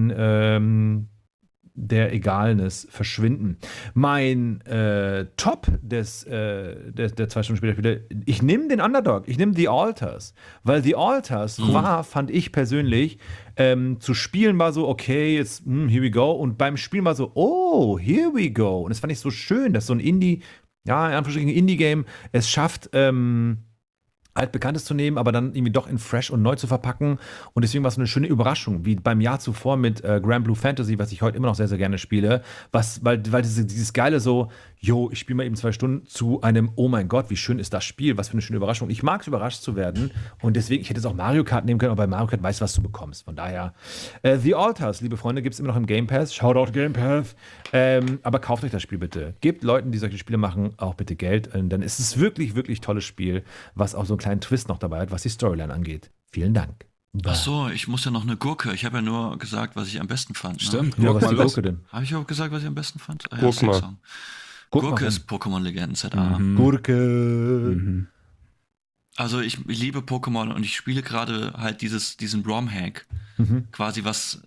in der Egalness verschwinden. Mein Top der 2-Stunden-Spieler, ich nehme den Underdog, ich nehme The Alters, weil The Alters fand ich persönlich, zu spielen war so, okay, jetzt, here we go, und beim Spielen war so, oh, here we go, und das fand ich so schön, dass so ein Indie-Game es schafft, Altbekanntes zu nehmen, aber dann irgendwie doch in fresh und neu zu verpacken. Und deswegen war es eine schöne Überraschung, wie beim Jahr zuvor mit Grand Blue Fantasy, was ich heute immer noch sehr, sehr gerne spiele. Weil dieses geile so, ich spiele mal eben 2 Stunden zu einem, oh mein Gott, wie schön ist das Spiel, was für eine schöne Überraschung. Ich mag es, überrascht zu werden. Und deswegen, ich hätte jetzt auch Mario Kart nehmen können, aber bei Mario Kart weißt du, was du bekommst. Von daher, The Alters, liebe Freunde, gibt es immer noch im Game Pass. Shoutout Game Pass. Aber kauft euch das Spiel bitte. Gebt Leuten, die solche Spiele machen, auch bitte Geld. Und dann ist es wirklich, wirklich tolles Spiel, was auch so einen kleinen Twist noch dabei hat, was die Storyline angeht. Vielen Dank. Ach so, ich muss ja noch eine Gurke. Ich habe ja nur gesagt, was ich am besten fand. Ne? Stimmt. Ja, was ist die Gurke denn? Habe ich auch gesagt, was ich am besten fand? Ah, Guck mal. Gurke ist Pokémon Legenden ZA. Gurke. Also ich liebe Pokémon und ich spiele gerade halt diesen ROM-Hack. Quasi was.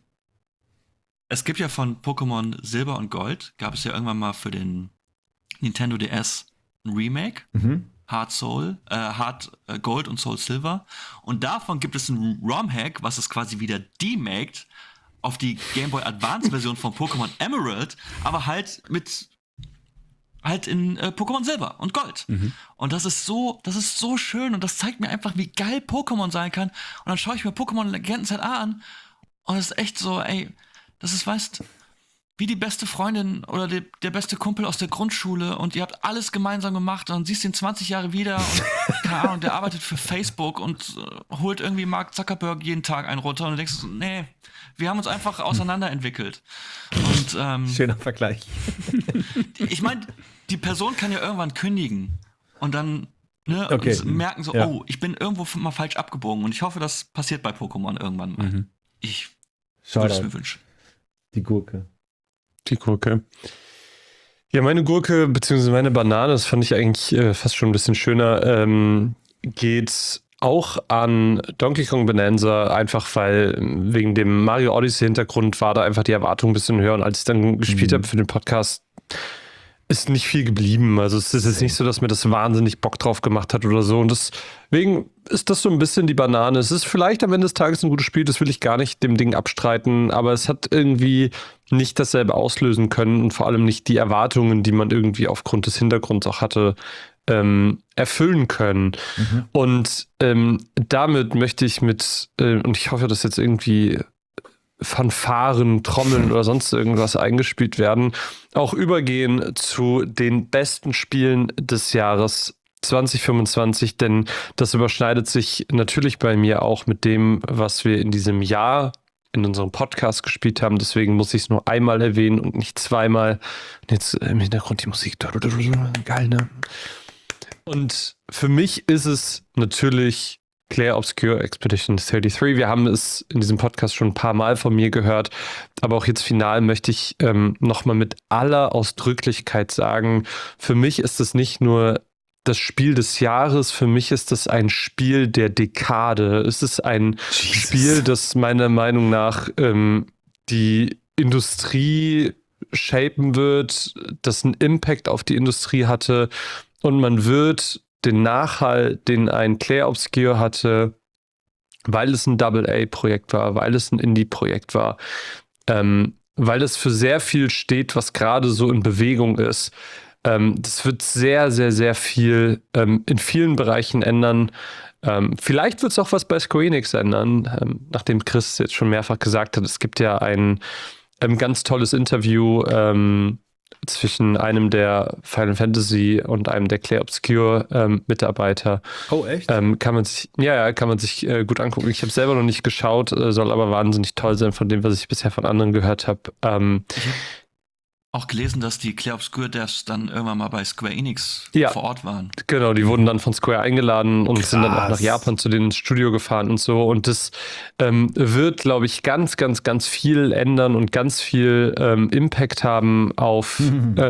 Es gibt ja von Pokémon Silber und Gold, gab es ja irgendwann mal für den Nintendo DS ein Remake. Heart Gold und Soul Silver. Und davon gibt es einen ROM-Hack, was es quasi wieder demaked auf die Game Boy Advance-Version von Pokémon Emerald, aber halt in Pokémon Silber und Gold. Und das ist so schön und das zeigt mir einfach, wie geil Pokémon sein kann. Und dann schaue ich mir Pokémon Legenden ZA an und es ist echt so, das ist, weißt, wie die beste Freundin oder der beste Kumpel aus der Grundschule und ihr habt alles gemeinsam gemacht und dann siehst du ihn 20 Jahre wieder und keine Ahnung, der arbeitet für Facebook und holt irgendwie Mark Zuckerberg jeden Tag einen runter und du denkst so, nee, wir haben uns einfach auseinanderentwickelt. Und schöner Vergleich. Ich meine, die Person kann ja irgendwann kündigen und dann und merken so, ich bin irgendwo mal falsch abgebogen und ich hoffe, das passiert bei Pokémon irgendwann mal. Ich würde es mir wünschen. Die Gurke. Ja, meine Gurke, beziehungsweise meine Banane, das fand ich eigentlich fast schon ein bisschen schöner, geht auch an Donkey Kong Bonanza, einfach weil wegen dem Mario Odyssey Hintergrund war da einfach die Erwartung ein bisschen höher und als ich dann gespielt habe für den Podcast, ist nicht viel geblieben. Also es ist jetzt nicht so, dass mir das wahnsinnig Bock drauf gemacht hat oder so. Und deswegen ist das so ein bisschen die Banane. Es ist vielleicht am Ende des Tages ein gutes Spiel, das will ich gar nicht dem Ding abstreiten, aber es hat irgendwie nicht dasselbe auslösen können und vor allem nicht die Erwartungen, die man irgendwie aufgrund des Hintergrunds auch hatte, erfüllen können. Und damit möchte ich und ich hoffe, dass jetzt irgendwie Fanfaren, Trommeln oder sonst irgendwas eingespielt werden, auch übergehen zu den besten Spielen des Jahres 2025, denn das überschneidet sich natürlich bei mir auch mit dem, was wir in diesem Jahr in unserem Podcast gespielt haben. Deswegen muss ich es nur einmal erwähnen und nicht zweimal. Und jetzt im Hintergrund die Musik. Geil, ne? Und für mich ist es natürlich Clair Obscur Expedition 33. Wir haben es in diesem Podcast schon ein paar Mal von mir gehört, aber auch jetzt final möchte ich nochmal mit aller Ausdrücklichkeit sagen, für mich ist es nicht nur das Spiel des Jahres, für mich ist es ein Spiel der Dekade. Es ist ein Spiel, das meiner Meinung nach die Industrie shapen wird, das einen Impact auf die Industrie hatte und man wird den Nachhall, den ein Clair Obscur hatte, weil es ein AA-Projekt war, weil es ein Indie-Projekt war, weil es für sehr viel steht, was gerade so in Bewegung ist. Das wird sehr, sehr, sehr viel in vielen Bereichen ändern. Vielleicht wird es auch was bei Square Enix ändern, nachdem Chris jetzt schon mehrfach gesagt hat, es gibt ja ein ganz tolles Interview zwischen einem der Final Fantasy und einem der Clair Obscur Mitarbeiter. Oh, echt? Kann man sich gut angucken. Ich habe selber noch nicht geschaut, soll aber wahnsinnig toll sein von dem, was ich bisher von anderen gehört habe. Auch gelesen, dass die Clair Obscur Devs dann irgendwann mal bei Square Enix vor Ort waren. Genau, die wurden dann von Square eingeladen und sind dann auch nach Japan zu denen ins Studio gefahren und so. Und das wird, glaube ich, ganz, ganz, ganz viel ändern und ganz viel Impact haben auf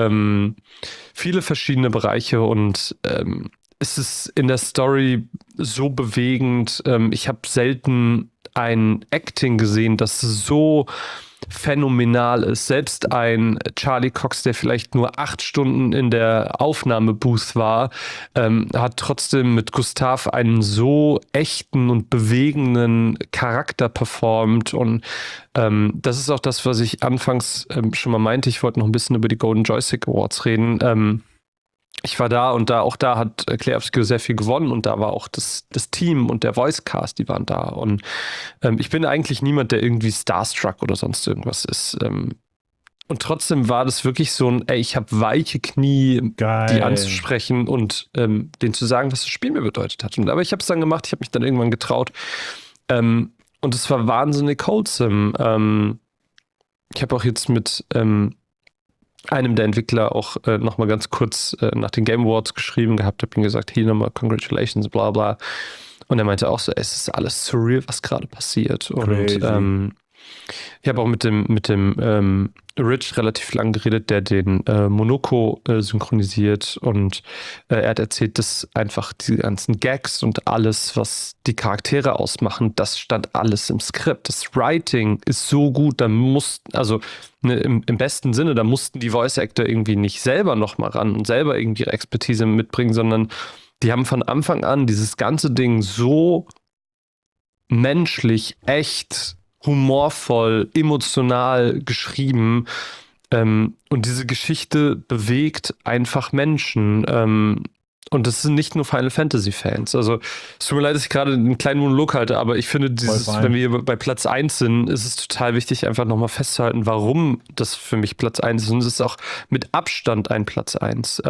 viele verschiedene Bereiche. Und es ist in der Story so bewegend. Ich habe selten ein Acting gesehen, das so phänomenal ist. Selbst ein Charlie Cox, der vielleicht nur 8 Stunden in der Aufnahmebooth war, hat trotzdem mit Gustav einen so echten und bewegenden Charakter performt. Und das ist auch das, was ich anfangs schon mal meinte. Ich wollte noch ein bisschen über die Golden Joystick Awards reden. Ich war da und auch da hat Clair Obscur sehr viel gewonnen und da war auch das Team und der Voicecast, die waren da. Und ich bin eigentlich niemand, der irgendwie starstruck oder sonst irgendwas ist. Und trotzdem war das wirklich so ein, ich habe weiche Knie, die anzusprechen und denen zu sagen, was das Spiel mir bedeutet hat. Aber ich habe es dann gemacht, ich habe mich dann irgendwann getraut. Und es war wahnsinnig wholesome. Ich habe auch jetzt mit einem der Entwickler auch nochmal ganz kurz nach den Game Awards geschrieben gehabt, habe ihm gesagt, hier nochmal Congratulations, bla bla. Und er meinte auch so, es ist alles surreal, was gerade passiert. Und ich habe auch mit dem Rich relativ lang geredet, der den Monoko synchronisiert. Und er hat erzählt, dass einfach die ganzen Gags und alles, was die Charaktere ausmachen, das stand alles im Skript. Das Writing ist so gut, im besten Sinne, da mussten die Voice Actor irgendwie nicht selber nochmal ran und selber irgendwie ihre Expertise mitbringen, sondern die haben von Anfang an dieses ganze Ding so menschlich, echt, humorvoll, emotional geschrieben. Und diese Geschichte bewegt einfach Menschen. Und das sind nicht nur Final Fantasy Fans. Also, es tut mir leid, dass ich gerade einen kleinen Monolog halte, aber ich finde, wenn wir bei Platz 1 sind, ist es total wichtig, einfach nochmal festzuhalten, warum das für mich Platz 1 ist. Und es ist auch mit Abstand ein Platz 1.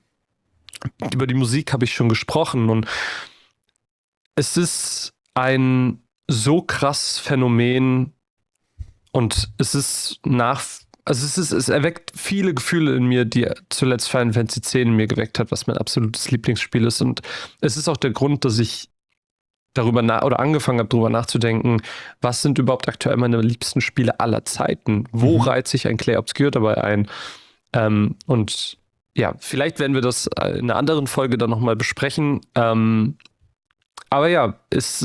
Über die Musik habe ich schon gesprochen und es ist ein so krasses Phänomen und es erweckt viele Gefühle in mir, die zuletzt Final Fantasy X in mir geweckt hat, was mein absolutes Lieblingsspiel ist. Und es ist auch der Grund, dass ich angefangen habe, darüber nachzudenken, was sind überhaupt aktuell meine liebsten Spiele aller Zeiten? Wo reiht sich ein Clair Obscur dabei ein? Und ja, vielleicht werden wir das in einer anderen Folge dann nochmal besprechen. Aber ja, es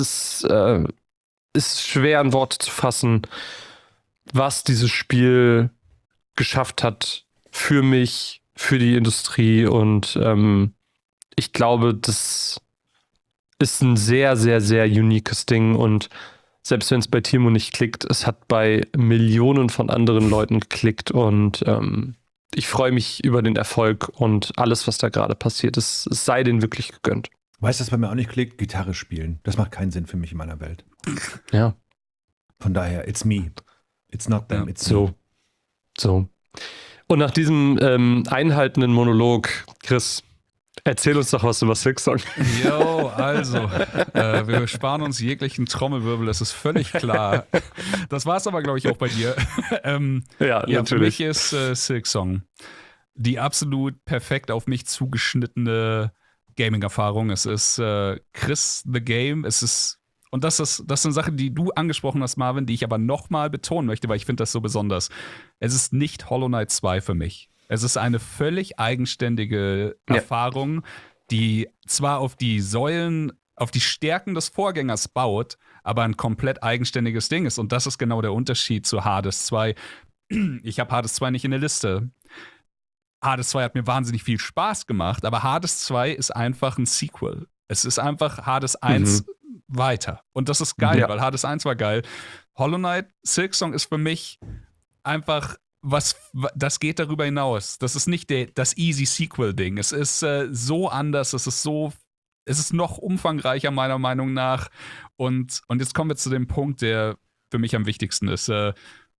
ist schwer in Worte zu fassen, was dieses Spiel geschafft hat für mich, für die Industrie. Und ich glaube, das ist ein sehr, sehr, sehr uniques Ding. Und selbst wenn es bei Timo nicht klickt, es hat bei Millionen von anderen Leuten geklickt. Und ich freue mich über den Erfolg und alles, was da gerade passiert ist. Es sei denen wirklich gegönnt. Weißt du, was bei mir auch nicht klickt? Gitarre spielen. Das macht keinen Sinn für mich in meiner Welt. Ja. Von daher, it's me. It's not them, it's me. So. Und nach diesem einhaltenden Monolog, Chris, erzähl uns doch was über Silksong. Jo, also, wir sparen uns jeglichen Trommelwirbel, das ist völlig klar. Das war es aber, glaube ich, auch bei dir. Ja, natürlich. Für mich ist Silksong die absolut perfekt auf mich zugeschnittene Gaming-Erfahrung. Es ist Chris the Game, und das sind Sachen, die du angesprochen hast, Marvin, die ich aber nochmal betonen möchte, weil ich finde das so besonders. Es ist nicht Hollow Knight 2 für mich. Es ist eine völlig eigenständige Erfahrung, die zwar auf die Säulen, auf die Stärken des Vorgängers baut, aber ein komplett eigenständiges Ding ist. Und das ist genau der Unterschied zu Hades 2. Ich habe Hades 2 nicht in der Liste. Hades 2 hat mir wahnsinnig viel Spaß gemacht, aber Hades 2 ist einfach ein Sequel. Es ist einfach Hades 1 weiter. Und das ist geil, weil Hades 1 war geil. Hollow Knight, Silksong ist für mich einfach das geht darüber hinaus. Das ist nicht das easy Sequel-Ding. Es ist so anders, es ist noch umfangreicher meiner Meinung nach. Und jetzt kommen wir zu dem Punkt, der für mich am wichtigsten ist.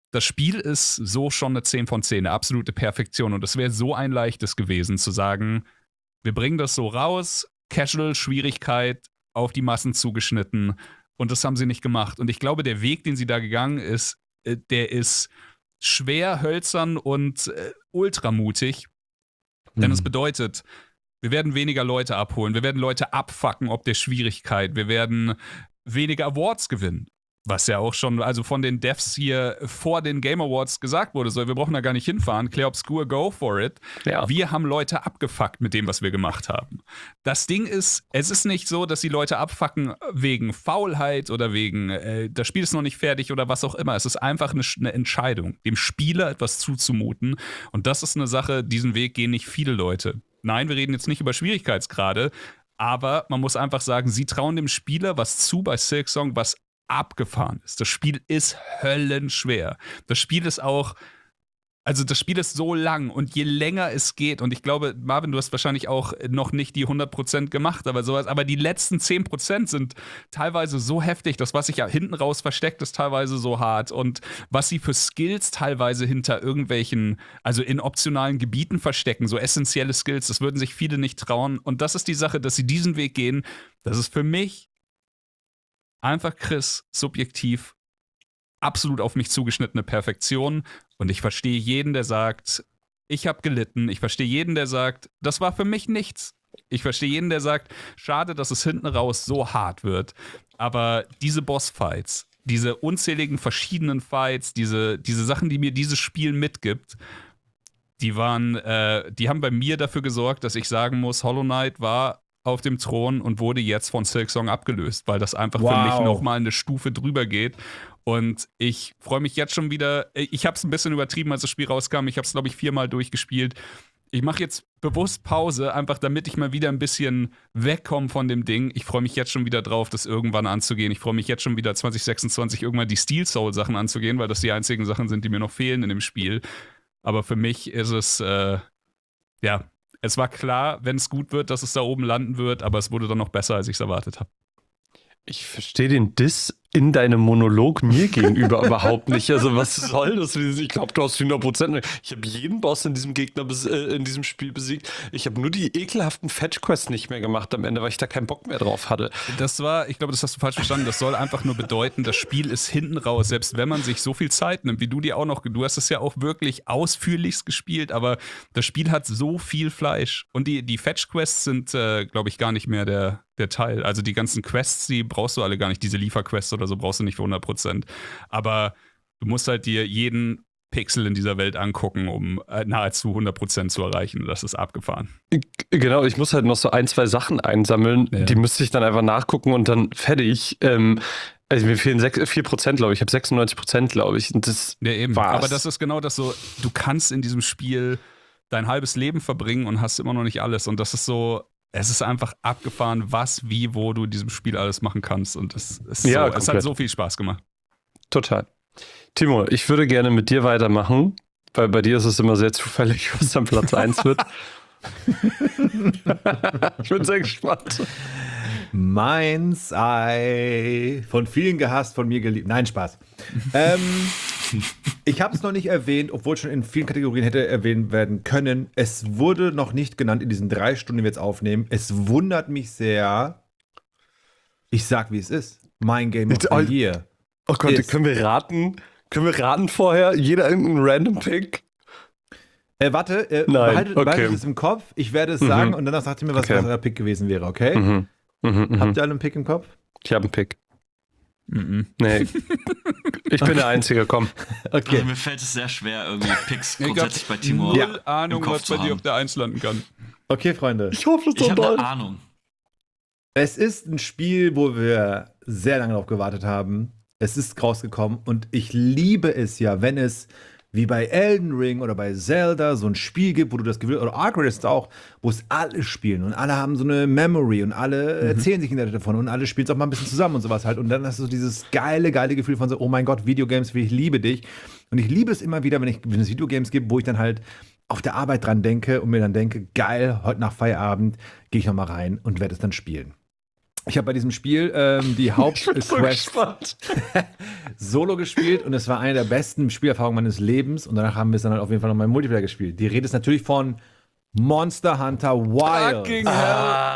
das Spiel ist so schon eine 10 von 10, eine absolute Perfektion. Und es wäre so ein leichtes gewesen zu sagen, wir bringen das so raus, Casual, Schwierigkeit, auf die Massen zugeschnitten. Und das haben sie nicht gemacht. Und ich glaube, der Weg, den sie da gegangen ist, der ist schwer, hölzern und ultramutig. Denn es bedeutet, wir werden weniger Leute abholen, wir werden Leute abfacken ob der Schwierigkeit, wir werden weniger Awards gewinnen. Was ja auch schon, also von den Devs hier vor den Game Awards gesagt wurde, so, wir brauchen da gar nicht hinfahren, Clear Obscure, go for it. Ja. Wir haben Leute abgefuckt mit dem, was wir gemacht haben. Das Ding ist, es ist nicht so, dass die Leute abfucken wegen Faulheit oder wegen, das Spiel ist noch nicht fertig oder was auch immer. Es ist einfach eine Entscheidung, dem Spieler etwas zuzumuten. Und das ist eine Sache, diesen Weg gehen nicht viele Leute. Nein, wir reden jetzt nicht über Schwierigkeitsgrade, aber man muss einfach sagen, sie trauen dem Spieler was zu bei Silksong, was abgefahren ist. Das Spiel ist höllenschwer. Das Spiel ist auch, also das Spiel ist so lang und je länger es geht, und ich glaube, Marvin, du hast wahrscheinlich auch noch nicht die 100% gemacht, aber die letzten 10% sind teilweise so heftig, das, was sich ja hinten raus versteckt, ist teilweise so hart, und was sie für Skills teilweise hinter irgendwelchen, also in optionalen Gebieten verstecken, so essentielle Skills, das würden sich viele nicht trauen, und das ist die Sache, dass sie diesen Weg gehen, das ist für mich einfach Chris, subjektiv, absolut auf mich zugeschnittene Perfektion. Und ich verstehe jeden, der sagt, ich habe gelitten. Ich verstehe jeden, der sagt, das war für mich nichts. Ich verstehe jeden, der sagt, schade, dass es hinten raus so hart wird. Aber diese Bossfights, diese unzähligen verschiedenen Fights, diese Sachen, die mir dieses Spiel mitgibt, die haben bei mir dafür gesorgt, dass ich sagen muss, Hollow Knight war auf dem Thron und wurde jetzt von Silksong abgelöst, weil das einfach für mich nochmal eine Stufe drüber geht. Und ich freue mich jetzt schon wieder, ich habe es ein bisschen übertrieben, als das Spiel rauskam, ich habe es, glaube ich, 4-mal durchgespielt. Ich mache jetzt bewusst Pause, einfach damit ich mal wieder ein bisschen wegkomme von dem Ding. Ich freue mich jetzt schon wieder drauf, das irgendwann anzugehen. Ich freue mich jetzt schon wieder 2026 irgendwann die Steel Soul Sachen anzugehen, weil das die einzigen Sachen sind, die mir noch fehlen in dem Spiel. Aber für mich ist es, es war klar, wenn es gut wird, dass es da oben landen wird, aber es wurde dann noch besser, als ich es erwartet habe. Ich verstehe den Diss in deinem Monolog mir gegenüber überhaupt nicht. Also was soll das? Ich glaube, du hast 100%. Ich habe jeden Boss in diesem in diesem Spiel besiegt. Ich habe nur die ekelhaften Fetch-Quests nicht mehr gemacht am Ende, weil ich da keinen Bock mehr drauf hatte. Ich glaube, das hast du falsch verstanden. Das soll einfach nur bedeuten, das Spiel ist hinten raus, selbst wenn man sich so viel Zeit nimmt, wie du dir auch noch, du hast es ja auch wirklich ausführlichst gespielt, aber das Spiel hat so viel Fleisch. Und die Fetch-Quests sind, glaube ich, gar nicht mehr der Teil. Also die ganzen Quests, die brauchst du alle gar nicht. Diese Lieferquests oder so brauchst du nicht für 100%. Aber du musst halt dir jeden Pixel in dieser Welt angucken, um nahezu 100% zu erreichen. Das ist abgefahren. Genau, ich muss halt noch so 1, 2 Sachen einsammeln. Ja. Die müsste ich dann einfach nachgucken und dann fertig. Also mir fehlen 4%, glaube ich. Ich habe 96%, glaube ich. Und das eben. War's. Aber das ist genau das so, du kannst in diesem Spiel dein halbes Leben verbringen und hast immer noch nicht alles. Und das ist so, es ist einfach abgefahren, was, wie, wo du in diesem Spiel alles machen kannst. Und es hat so viel Spaß gemacht. Total. Timo, ich würde gerne mit dir weitermachen, weil bei dir ist es immer sehr zufällig, was dann Platz 1 wird. Ich bin sehr gespannt. Mind's Eye. Von vielen gehasst, von mir geliebt. Nein, Spaß. Ich habe es noch nicht erwähnt, obwohl es schon in vielen Kategorien hätte erwähnt werden können. Es wurde noch nicht genannt in diesen 3 Stunden, die wir jetzt aufnehmen. Es wundert mich sehr. Ich sag, wie es ist. Mein Game of the Year. Oh Gott, können wir raten? Können wir raten vorher? Jeder irgendeinen Random Pick? Warte, Nein, behaltet es im Kopf. Ich werde es sagen und danach sagt ihr mir, was euer Pick gewesen wäre, okay? Habt ihr alle einen Pick im Kopf? Ich habe einen Pick. Nee. Ich bin der Einzige, komm. Okay. Also mir fällt es sehr schwer, irgendwie Picks grundsätzlich bei Timo. Ich habe null Ahnung, was bei dir auf der 1 landen kann. Okay, Freunde. Ich hoffe, ich habe eine Ahnung. Es ist ein Spiel, wo wir sehr lange darauf gewartet haben. Es ist rausgekommen und ich liebe es ja, wenn es wie bei Elden Ring oder bei Zelda so ein Spiel gibt, wo du das Gefühl, oder Ark Raiders auch, wo es alle spielen und alle haben so eine Memory und alle erzählen sich hinterher davon und alle spielen es auch mal ein bisschen zusammen und sowas halt. Und dann hast du dieses geile Gefühl von so, oh mein Gott, Videogames, wie ich liebe dich. Und ich liebe es immer wieder, wenn es Videogames gibt, wo ich dann halt auf der Arbeit dran denke und mir dann denke, geil, heute nach Feierabend gehe ich noch mal rein und werde es dann spielen. Ich habe bei diesem Spiel die So Hauptquest gespannt. solo gespielt und es war eine der besten Spielerfahrungen meines Lebens. Und danach haben wir es dann halt auf jeden Fall nochmal im Multiplayer gespielt. Die Rede ist natürlich von Monster Hunter Wild. Fucking hell.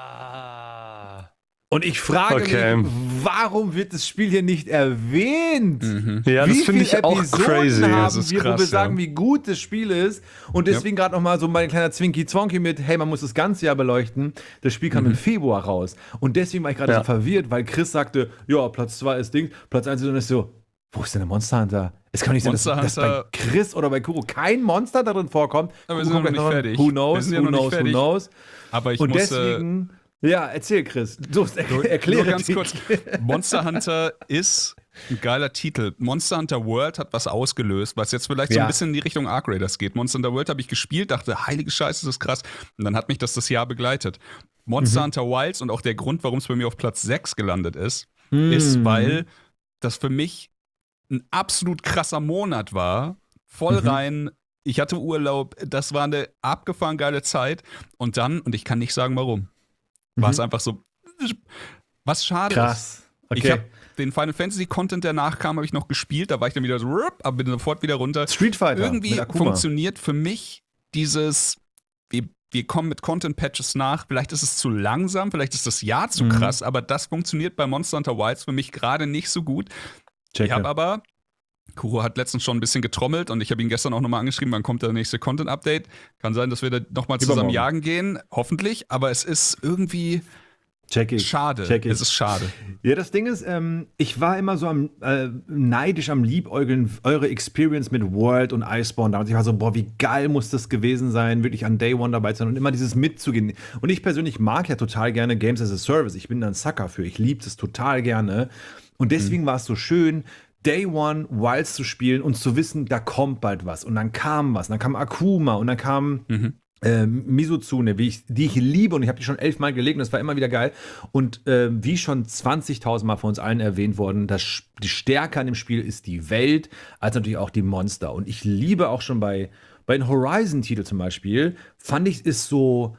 Und ich frage mich, warum wird das Spiel hier nicht erwähnt? Ja, das Wie finde ich viele auch Episoden crazy. haben Das ist wir, wo krass, wir sagen, ja. wie gut das Spiel ist. Und deswegen gerade noch mal so mein kleiner Zwinki-Zwonki mit, hey, man muss das ganze Jahr beleuchten. Das Spiel kam im Februar raus. Und deswegen war ich gerade so verwirrt, weil Chris sagte, ja, Platz 2 ist Ding, Platz 1 ist und ich so, wo ist denn der Monster Hunter? Es kann nicht sein, dass bei Chris oder bei Kuro kein Monster darin vorkommt. Aber wir sind noch nicht fertig. Who Wir knows, sind ja who noch nicht knows, who fertig. knows. Aber ich Und musste deswegen, ja, erzähl Chris. So, erkläre nur ganz dich. kurz. Monster Hunter ist ein geiler Titel. Monster Hunter World hat was ausgelöst, was jetzt vielleicht so ein bisschen in die Richtung Ark Raiders geht. Monster Hunter World habe ich gespielt, dachte, heilige Scheiße, das ist krass. Und dann hat mich das Jahr begleitet. Monster Hunter Wilds und auch der Grund, warum es bei mir auf Platz 6 gelandet ist, ist, weil das für mich ein absolut krasser Monat war. Voll rein. Ich hatte Urlaub. Das war eine abgefahren geile Zeit. Und dann, und ich kann nicht sagen, warum, war es einfach so, was schade ist. Krass. Okay. Ich habe den Final Fantasy Content, der nachkam, habe ich noch gespielt. Da war ich dann wieder so, aber bin sofort wieder runter. Street Fighter Irgendwie mit Akuma. funktioniert für mich dieses, wir kommen mit Content-Patches nach. Vielleicht ist es zu langsam, vielleicht ist das Jahr zu krass, aber das funktioniert bei Monster Hunter Wilds für mich gerade nicht so gut. Ich habe aber, Kuro hat letztens schon ein bisschen getrommelt und ich habe ihn gestern auch nochmal angeschrieben, wann kommt der nächste Content-Update. Kann sein, dass wir da nochmal zusammen jagen gehen, hoffentlich, aber es ist irgendwie schade. Es ist schade. Ja, das Ding ist, ich war immer so neidisch am Liebäugeln eure Experience mit World und Iceborne. Damals ich war so, boah, wie geil muss das gewesen sein, wirklich an Day One dabei zu sein und immer dieses mitzugehen. Und ich persönlich mag ja total gerne Games as a Service. Ich bin da ein Sucker für. Ich liebe das total gerne. Und deswegen war es so schön, Day One Wilds zu spielen und zu wissen, da kommt bald was. Und dann kam was. Und dann kam Akuma und dann kam Mizuzune, die ich liebe und ich habe die schon 11 Mal gelegt und das war immer wieder geil. Und wie schon 20.000 Mal von uns allen erwähnt worden, die Stärke an dem Spiel ist die Welt, als natürlich auch die Monster. Und ich liebe auch schon bei den Horizon-Titeln zum Beispiel, fand ich es so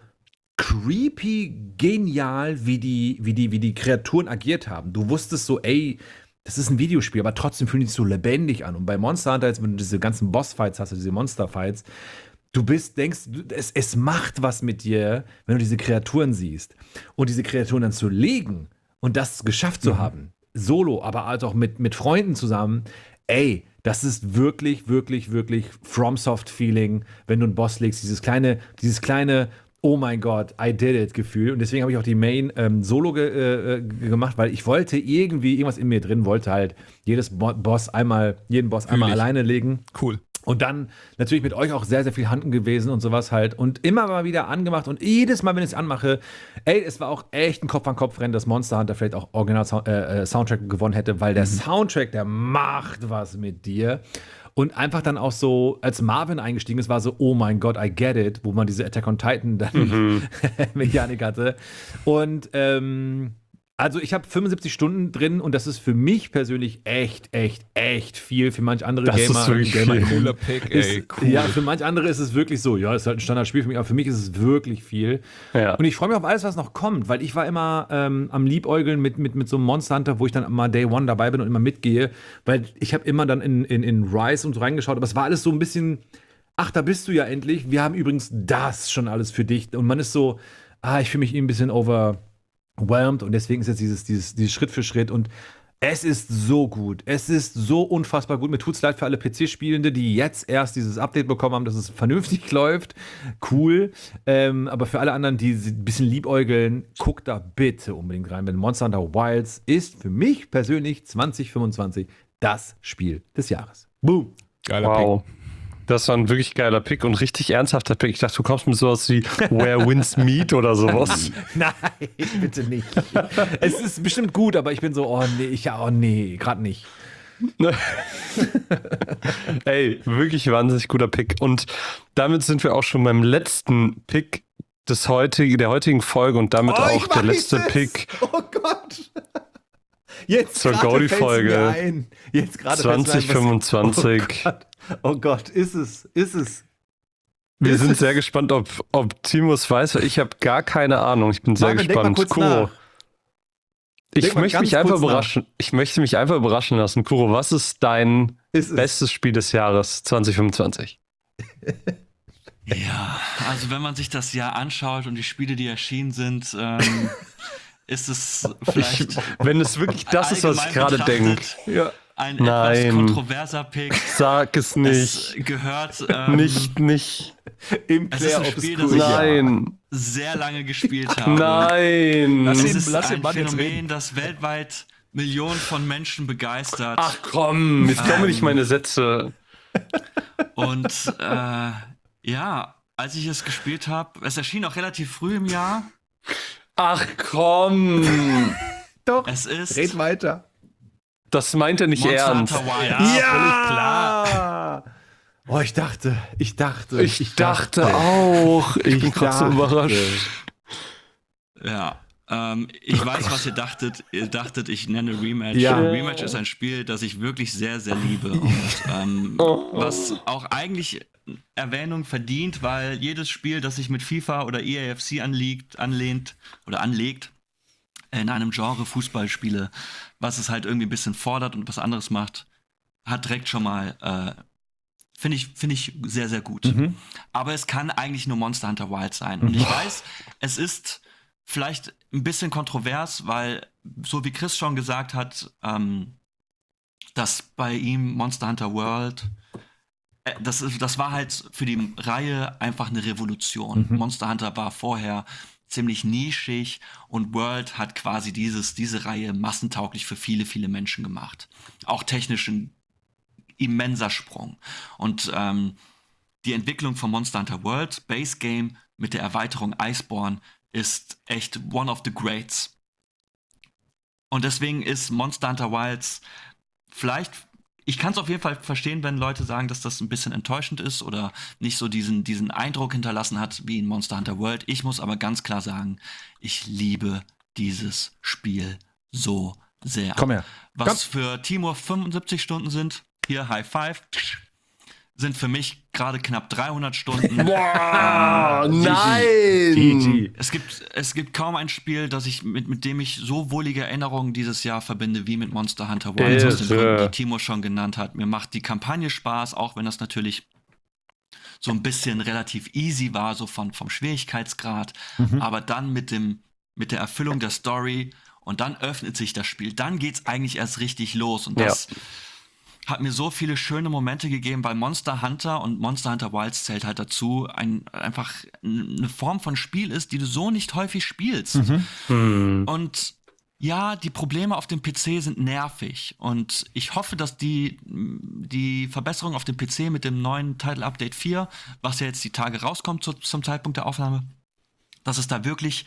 creepy genial, wie die Kreaturen agiert haben. Du wusstest so, ey, das ist ein Videospiel, aber trotzdem fühlen die sich so lebendig an. Und bei Monster Hunter, jetzt, wenn du diese ganzen Bossfights hast, diese Monsterfights, denkst, es macht was mit dir, wenn du diese Kreaturen siehst. Und diese Kreaturen dann zu legen und das geschafft zu haben, solo, aber halt auch mit Freunden zusammen, ey, das ist wirklich, wirklich, wirklich FromSoft-Feeling, wenn du einen Boss legst, dieses kleine oh mein Gott, I did it Gefühl. Und deswegen habe ich auch die Main solo gemacht, weil ich wollte irgendwas in mir drin, wollte halt jeden Boss einmal alleine legen. Cool. Und dann natürlich mit euch auch sehr, sehr viel Handen gewesen und sowas halt. Und immer mal wieder angemacht. Und jedes Mal, wenn ich es anmache, ey, es war auch echt ein Kopf-an-Kopf-Rennen, dass Monster Hunter vielleicht auch Original-Soundtrack gewonnen hätte, weil der Soundtrack, der macht was mit dir. Und einfach dann auch so, als Marvin eingestiegen ist, war so, oh mein Gott, I get it, wo man diese Attack on Titan dann Mechanik hatte. Und also ich habe 75 Stunden drin und das ist für mich persönlich echt viel. Für manche andere Das Gamer. ist wirklich viel. Cooler Pick, ey, cool. Ja, für manche andere ist es wirklich so, ja, ist halt ein Standardspiel für mich, aber für mich ist es wirklich viel. Ja. Und ich freue mich auf alles, was noch kommt, weil ich war immer am Liebäugeln mit so einem Monster Hunter, wo ich dann mal Day One dabei bin und immer mitgehe, weil ich habe immer dann in Rise und so reingeschaut, aber es war alles so ein bisschen, ach, da bist du ja endlich, wir haben übrigens das schon alles für dich und man ist so, ich fühle mich ein bisschen overwhelmed und deswegen ist jetzt dieses Schritt für Schritt und es ist so gut. Es ist so unfassbar gut. Mir tut's leid für alle PC-Spielende, die jetzt erst dieses Update bekommen haben, dass es vernünftig läuft. Cool. Aber für alle anderen, die ein bisschen liebäugeln, guckt da bitte unbedingt rein. Denn Monster Hunter Wilds ist für mich persönlich 2025 das Spiel des Jahres. Boom. Geiler Wow. Das war ein wirklich geiler Pick und richtig ernsthafter Pick. Ich dachte, du kommst mit sowas wie Where Winds Meet oder sowas. Nein, bitte nicht. Es ist bestimmt gut, aber ich bin so, oh nee, gerade nicht. Ey, wirklich wahnsinnig guter Pick. Und damit sind wir auch schon beim letzten Pick der heutigen Folge und damit auch der letzte Pick. Oh Gott. Jetzt zur gerade Gaudi-Folge fällt's mir ein. Jetzt gerade fällt's mir ein, 2025. Oh Gott, ist es. Wir sind sehr gespannt, ob Timus weiß, weil ich habe gar keine Ahnung. Ich bin sehr Marvin, denk mal gespannt. kurz nach. Ich Denk mal möchte ganz mich einfach kurz nach. überraschen. Ich möchte mich einfach überraschen lassen. Kuro, was ist dein Ist es. bestes Spiel des Jahres 2025? Ja, also wenn man sich das Jahr anschaut und die Spiele, die erschienen sind, ist es vielleicht Wenn es wirklich das ist, was ich allgemein gerade denke. betrachtet Ja. ein Nein. etwas kontroverser Pick. Sag es Es nicht. gehört Nicht. Im Es ist ein Clair Spiel, Obscur. das ich- Nein. sehr lange gespielt habe. Nein. Lass Es ihn- ist lass ihn ein Mann jetzt Phänomen, reden. das weltweit Millionen von Menschen begeistert. Ach komm, jetzt kommen nicht meine Sätze. Und ja, als ich es gespielt habe, es erschien auch relativ früh im Jahr. Ach komm. Doch, Es ist red weiter. Das meint er nicht Monster ernst. Hunter Wilds. völlig klar. Oh, ich dachte. Ich dachte auch. Ich bin gerade so dachte. überrascht. Ja. Ich weiß, was ihr dachtet. Ihr dachtet, ich nenne Rematch. Ja. Rematch ist ein Spiel, das ich wirklich sehr, sehr liebe. Und was auch eigentlich Erwähnung verdient, weil jedes Spiel, das sich mit FIFA oder EAFC anlegt, in einem Genre Fußballspiele, was es halt irgendwie ein bisschen fordert und was anderes macht, hat direkt schon mal, finde ich sehr, sehr gut. Aber es kann eigentlich nur Monster Hunter Wilds sein. Und ich weiß, es ist vielleicht ein bisschen kontrovers, weil, so wie Chris schon gesagt hat, dass bei ihm Monster Hunter World, das war halt für die Reihe einfach eine Revolution. Monster Hunter war vorher ziemlich nischig und World hat quasi diese Reihe massentauglich für viele, viele Menschen gemacht. Auch technisch ein immenser Sprung. Und die Entwicklung von Monster Hunter World, Base Game mit der Erweiterung Iceborne, ist echt one of the greats. Und deswegen ist Monster Hunter Wilds vielleicht, ich kann es auf jeden Fall verstehen, wenn Leute sagen, dass das ein bisschen enttäuschend ist oder nicht so diesen Eindruck hinterlassen hat wie in Monster Hunter World. Ich muss aber ganz klar sagen, ich liebe dieses Spiel so sehr. Komm her. Was für Timur 75 Stunden sind, hier High Five, sind für mich gerade knapp 300 Stunden. Boah, nein! Es gibt kaum ein Spiel, das ich mit dem ich so wohlige Erinnerungen dieses Jahr verbinde wie mit Monster Hunter Wilds, aus den Gründen, die Timo schon genannt hat. Mir macht die Kampagne Spaß, auch wenn das natürlich so ein bisschen relativ easy war, so vom Schwierigkeitsgrad. Aber dann mit der Erfüllung der Story und dann öffnet sich das Spiel. Dann geht's eigentlich erst richtig los. Und das hat mir so viele schöne Momente gegeben, weil Monster Hunter und Monster Hunter Wilds zählt halt dazu, einfach eine Form von Spiel ist, die du so nicht häufig spielst. Und ja, die Probleme auf dem PC sind nervig und ich hoffe, dass die Verbesserung auf dem PC mit dem neuen Title Update 4, was ja jetzt die Tage rauskommt zum Zeitpunkt der Aufnahme, dass es da wirklich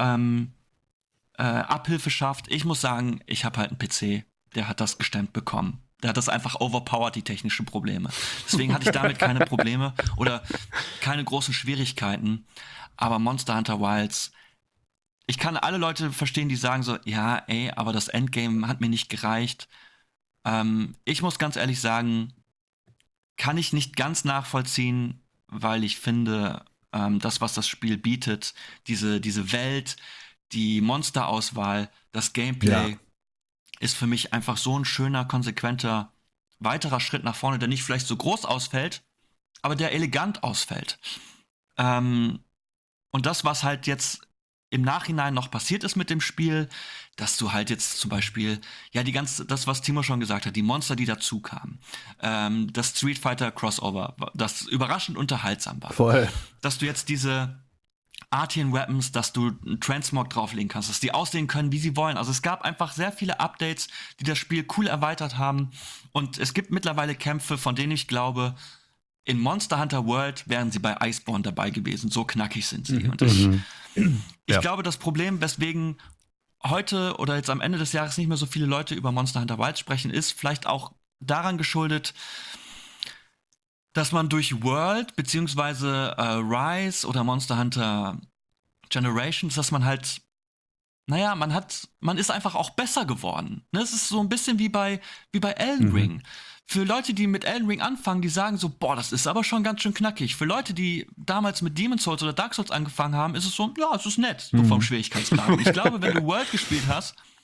Abhilfe schafft. Ich muss sagen, ich habe halt einen PC, der hat das gestemmt bekommen. Der hat das einfach overpowered, die technischen Probleme. Deswegen hatte ich damit keine Probleme oder keine großen Schwierigkeiten. Aber Monster Hunter Wilds, ich kann alle Leute verstehen, die sagen so, ja, ey, aber das Endgame hat mir nicht gereicht. Ich muss ganz ehrlich sagen, kann ich nicht ganz nachvollziehen, weil ich finde, das, was das Spiel bietet, diese Welt, die Monsterauswahl, das Gameplay, ist für mich einfach so ein schöner, konsequenter weiterer Schritt nach vorne, der nicht vielleicht so groß ausfällt, aber der elegant ausfällt. Und das, was halt jetzt im Nachhinein noch passiert ist mit dem Spiel, dass du halt jetzt zum Beispiel, ja, das, was Timo schon gesagt hat, die Monster, die dazu kamen, das Street Fighter Crossover, das überraschend unterhaltsam war. Voll. Dass du jetzt diese Artian Weapons, dass du einen Transmog drauflegen kannst, dass die aussehen können, wie sie wollen. Also es gab einfach sehr viele Updates, die das Spiel cool erweitert haben. Und es gibt mittlerweile Kämpfe, von denen ich glaube, in Monster Hunter World wären sie bei Iceborne dabei gewesen. So knackig sind sie. Und ich glaube, das Problem, weswegen heute oder jetzt am Ende des Jahres nicht mehr so viele Leute über Monster Hunter Wilds sprechen, ist vielleicht auch daran geschuldet, dass man durch World beziehungsweise Rise oder Monster Hunter Generations, dass man halt, naja, man ist einfach auch besser geworden. Ne? Es ist so ein bisschen wie bei Elden Ring. Für Leute, die mit Elden Ring anfangen, die sagen so, boah, das ist aber schon ganz schön knackig. Für Leute, die damals mit Demon's Souls oder Dark Souls angefangen haben, ist es so, ja, es ist nett, so vom Schwierigkeitsgrad. Und ich glaube, wenn du World gespielt hast,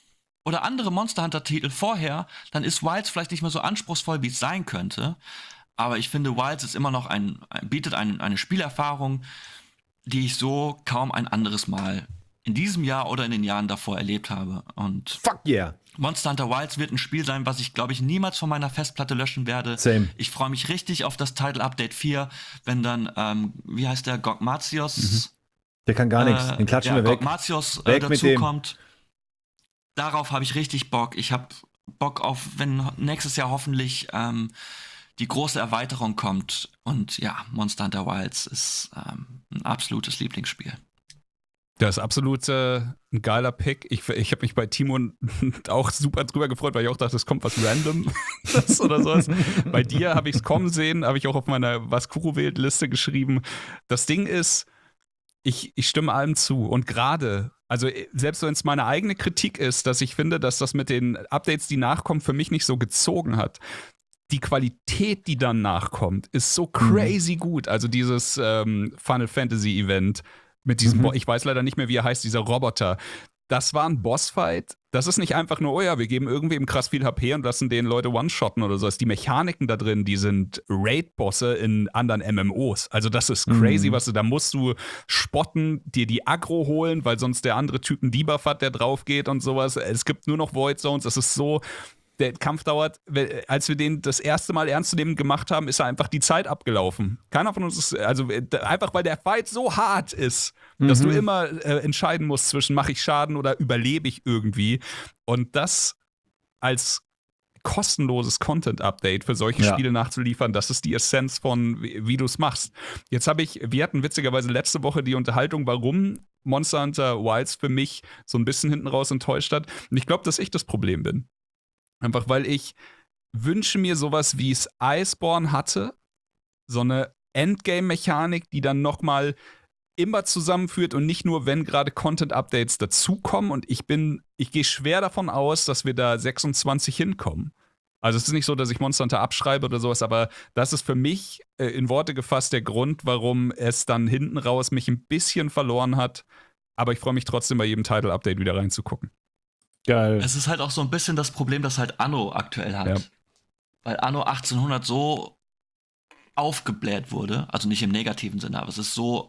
oder andere Monster Hunter-Titel vorher, dann ist Wilds vielleicht nicht mehr so anspruchsvoll, wie es sein könnte. Aber ich finde, Wilds ist immer noch bietet eine Spielerfahrung, die ich so kaum ein anderes Mal in diesem Jahr oder in den Jahren davor erlebt habe. Und Fuck yeah. Monster Hunter Wilds wird ein Spiel sein, was ich, glaube ich, niemals von meiner Festplatte löschen werde. Same. Ich freue mich richtig auf das Title Update 4, wenn dann, wie heißt der, Gogmatios? Der kann gar nichts. Den klatschen wir weg. Gogmatios Weg mit dem. dazukommt. Darauf habe ich richtig Bock. Ich habe Bock auf, wenn nächstes Jahr hoffentlich die große Erweiterung kommt. Und ja, Monster Hunter Wilds ist ein absolutes Lieblingsspiel. Das ist absolut ein geiler Pick. Ich habe mich bei Timo auch super drüber gefreut, weil ich auch dachte, es kommt was random oder sowas. Bei dir habe ich es kommen sehen, habe ich auch auf meiner Was Kuro wählt Liste geschrieben. Das Ding ist, ich stimme allem zu. Und gerade, also selbst wenn es meine eigene Kritik ist, dass ich finde, dass das mit den Updates, die nachkommen, für mich nicht so gezogen hat. Die Qualität, die dann nachkommt, ist so crazy gut. Also dieses Final Fantasy Event mit diesem, ich weiß leider nicht mehr, wie er heißt, dieser Roboter. Das war ein Bossfight. Das ist nicht einfach nur, oh ja, wir geben irgendwem krass viel HP und lassen den Leute one-shotten oder so. Die Mechaniken da drin, die sind Raid-Bosse in anderen MMOs. Also das ist crazy, da musst du spotten, dir die Aggro holen, weil sonst der andere Typ einen Debuff hat, der drauf geht und sowas. Es gibt nur noch Void Zones. Das ist so, der Kampf dauert, als wir den das erste Mal ernst zu nehmen gemacht haben, ist einfach die Zeit abgelaufen. Keiner von uns ist, also einfach weil der Fight so hart ist, dass du immer entscheiden musst zwischen mache ich Schaden oder überlebe ich irgendwie. Und das als kostenloses Content-Update für solche Spiele nachzuliefern, das ist die Essenz von, wie du es machst. Jetzt wir hatten witzigerweise letzte Woche die Unterhaltung, warum Monster Hunter Wilds für mich so ein bisschen hinten raus enttäuscht hat. Und ich glaube, dass ich das Problem bin. Einfach weil ich wünsche mir sowas, wie es Iceborne hatte, so eine Endgame-Mechanik, die dann nochmal immer zusammenführt und nicht nur, wenn gerade Content-Updates dazukommen. Und ich gehe schwer davon aus, dass wir da 26 hinkommen. Also es ist nicht so, dass ich Monster Hunter abschreibe oder sowas, aber das ist für mich in Worte gefasst der Grund, warum es dann hinten raus mich ein bisschen verloren hat. Aber ich freue mich trotzdem bei jedem Title-Update wieder reinzugucken. Geil. Es ist halt auch so ein bisschen das Problem, das halt Anno aktuell hat. Ja. Weil Anno 1800 so aufgebläht wurde, also nicht im negativen Sinne, aber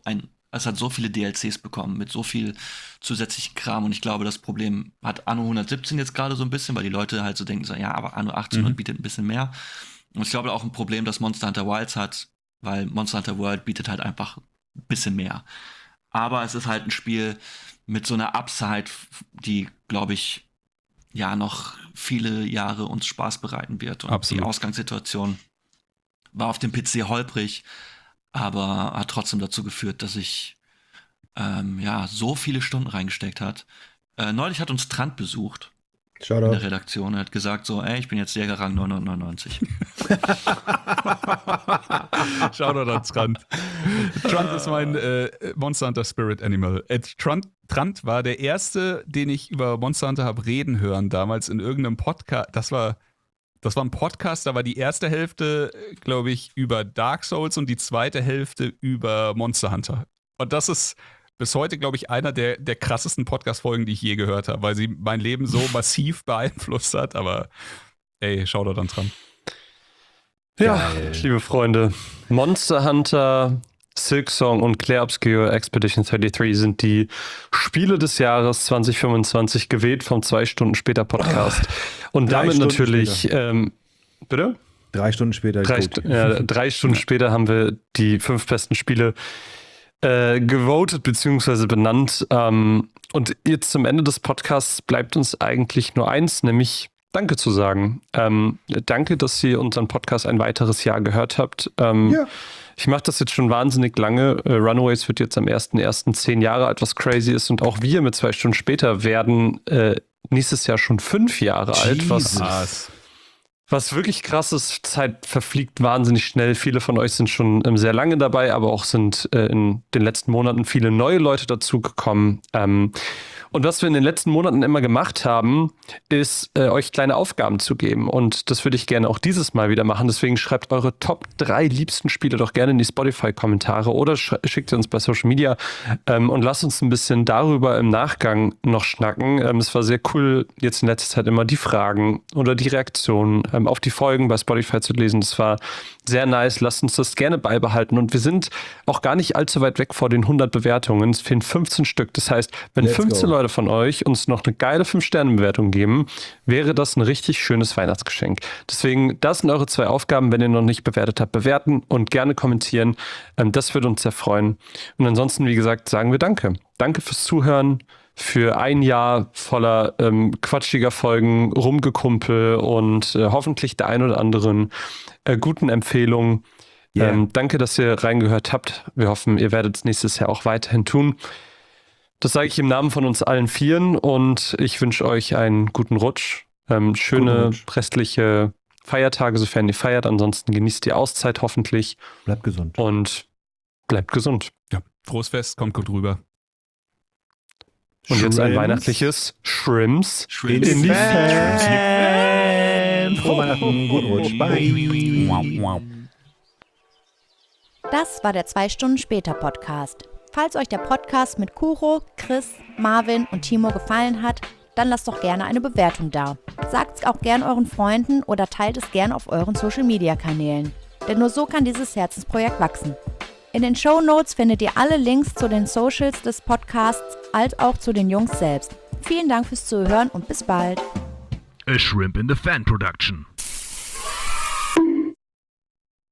es hat so viele DLCs bekommen mit so viel zusätzlichen Kram und ich glaube, das Problem hat Anno 117 jetzt gerade so ein bisschen, weil die Leute halt so denken, so, ja, aber Anno 1800 bietet ein bisschen mehr. Und ich glaube auch ein Problem, das Monster Hunter Wilds hat, weil Monster Hunter World bietet halt einfach ein bisschen mehr. Aber es ist halt ein Spiel mit so einer Upside, die, glaube ich, ja noch viele Jahre uns Spaß bereiten wird. Und Absolut. Die Ausgangssituation war auf dem PC holprig, aber hat trotzdem dazu geführt, dass ich so viele Stunden reingesteckt hat. Neulich hat uns Trant besucht in Shoutout. der Redaktion. Er hat gesagt so, ey, ich bin jetzt Jägerrang 999. Shoutout an Trant. Trant ist mein Monster Hunter Spirit Animal. Trant war der erste, den ich über Monster Hunter habe reden hören, damals in irgendeinem Podcast. Das war ein Podcast, da war die erste Hälfte, glaube ich, über Dark Souls und die zweite Hälfte über Monster Hunter. Und das ist bis heute, glaube ich, einer der krassesten Podcast-Folgen, die ich je gehört habe, weil sie mein Leben so massiv beeinflusst hat. Aber ey, Shoutout an Trant. Ja, liebe Freunde, Monster Hunter, Silksong und Clair Obscure Expedition 33 sind die Spiele des Jahres 2025 gewählt vom 2 Stunden später Podcast. Und damit Stunden natürlich, bitte? 3 Stunden später. 3 Stunden später haben wir die 5 besten Spiele gewotet bzw. benannt. Und jetzt zum Ende des Podcasts bleibt uns eigentlich nur eins, nämlich Danke zu sagen. Danke, dass ihr unseren Podcast ein weiteres Jahr gehört habt. Ich mache das jetzt schon wahnsinnig lange. Runaways wird jetzt am 1.1. 10 Jahre alt, was crazy ist. Und auch wir mit 2 Stunden später werden nächstes Jahr schon 5 Jahre alt, was wirklich krass ist. Zeit verfliegt wahnsinnig schnell. Viele von euch sind schon sehr lange dabei, aber auch sind in den letzten Monaten viele neue Leute dazugekommen. Und was wir in den letzten Monaten immer gemacht haben, ist euch kleine Aufgaben zu geben. Und das würde ich gerne auch dieses Mal wieder machen. Deswegen schreibt eure Top 3 liebsten Spiele doch gerne in die Spotify-Kommentare oder schickt sie uns bei Social Media und lasst uns ein bisschen darüber im Nachgang noch schnacken. Es war sehr cool, jetzt in letzter Zeit immer die Fragen oder die Reaktionen auf die Folgen bei Spotify zu lesen. Das war sehr nice. Lasst uns das gerne beibehalten. Und wir sind auch gar nicht allzu weit weg vor den 100 Bewertungen. Es fehlen 15 Stück. Das heißt, wenn Let's 15 go. Leute von euch uns noch eine geile 5-Sterne-Bewertung geben, wäre das ein richtig schönes Weihnachtsgeschenk. Deswegen, das sind eure 2 Aufgaben. Wenn ihr noch nicht bewertet habt, bewerten und gerne kommentieren. Das würde uns sehr freuen. Und ansonsten, wie gesagt, sagen wir Danke. Danke fürs Zuhören, für ein Jahr voller quatschiger Folgen, Rumgekumpel und hoffentlich der ein oder anderen guten Empfehlungen. Yeah. Danke, dass ihr reingehört habt. Wir hoffen, ihr werdet es nächstes Jahr auch weiterhin tun. Das sage ich im Namen von uns allen 4 und ich wünsche euch einen guten Rutsch. Schöne Guten Rutsch. restliche Feiertage, sofern ihr feiert. Ansonsten genießt die Auszeit hoffentlich Bleibt gesund. und bleibt gesund. Ja, frohes Fest, kommt gut rüber. Und jetzt ein Shrimps. weihnachtliches Shrimps Shrimps. in die Frohe Weihnachten, guten Rutsch. Bye. Wow, wow. Das war der 2-Stunden-Später-Podcast. Falls euch der Podcast mit Kuro, Chris, Marvin und Timo gefallen hat, dann lasst doch gerne eine Bewertung da. Sagt es auch gern euren Freunden oder teilt es gern auf euren Social-Media-Kanälen. Denn nur so kann dieses Herzensprojekt wachsen. In den Shownotes findet ihr alle Links zu den Socials des Podcasts, als auch zu den Jungs selbst. Vielen Dank fürs Zuhören und bis bald. A Shrimp in the Fan Production.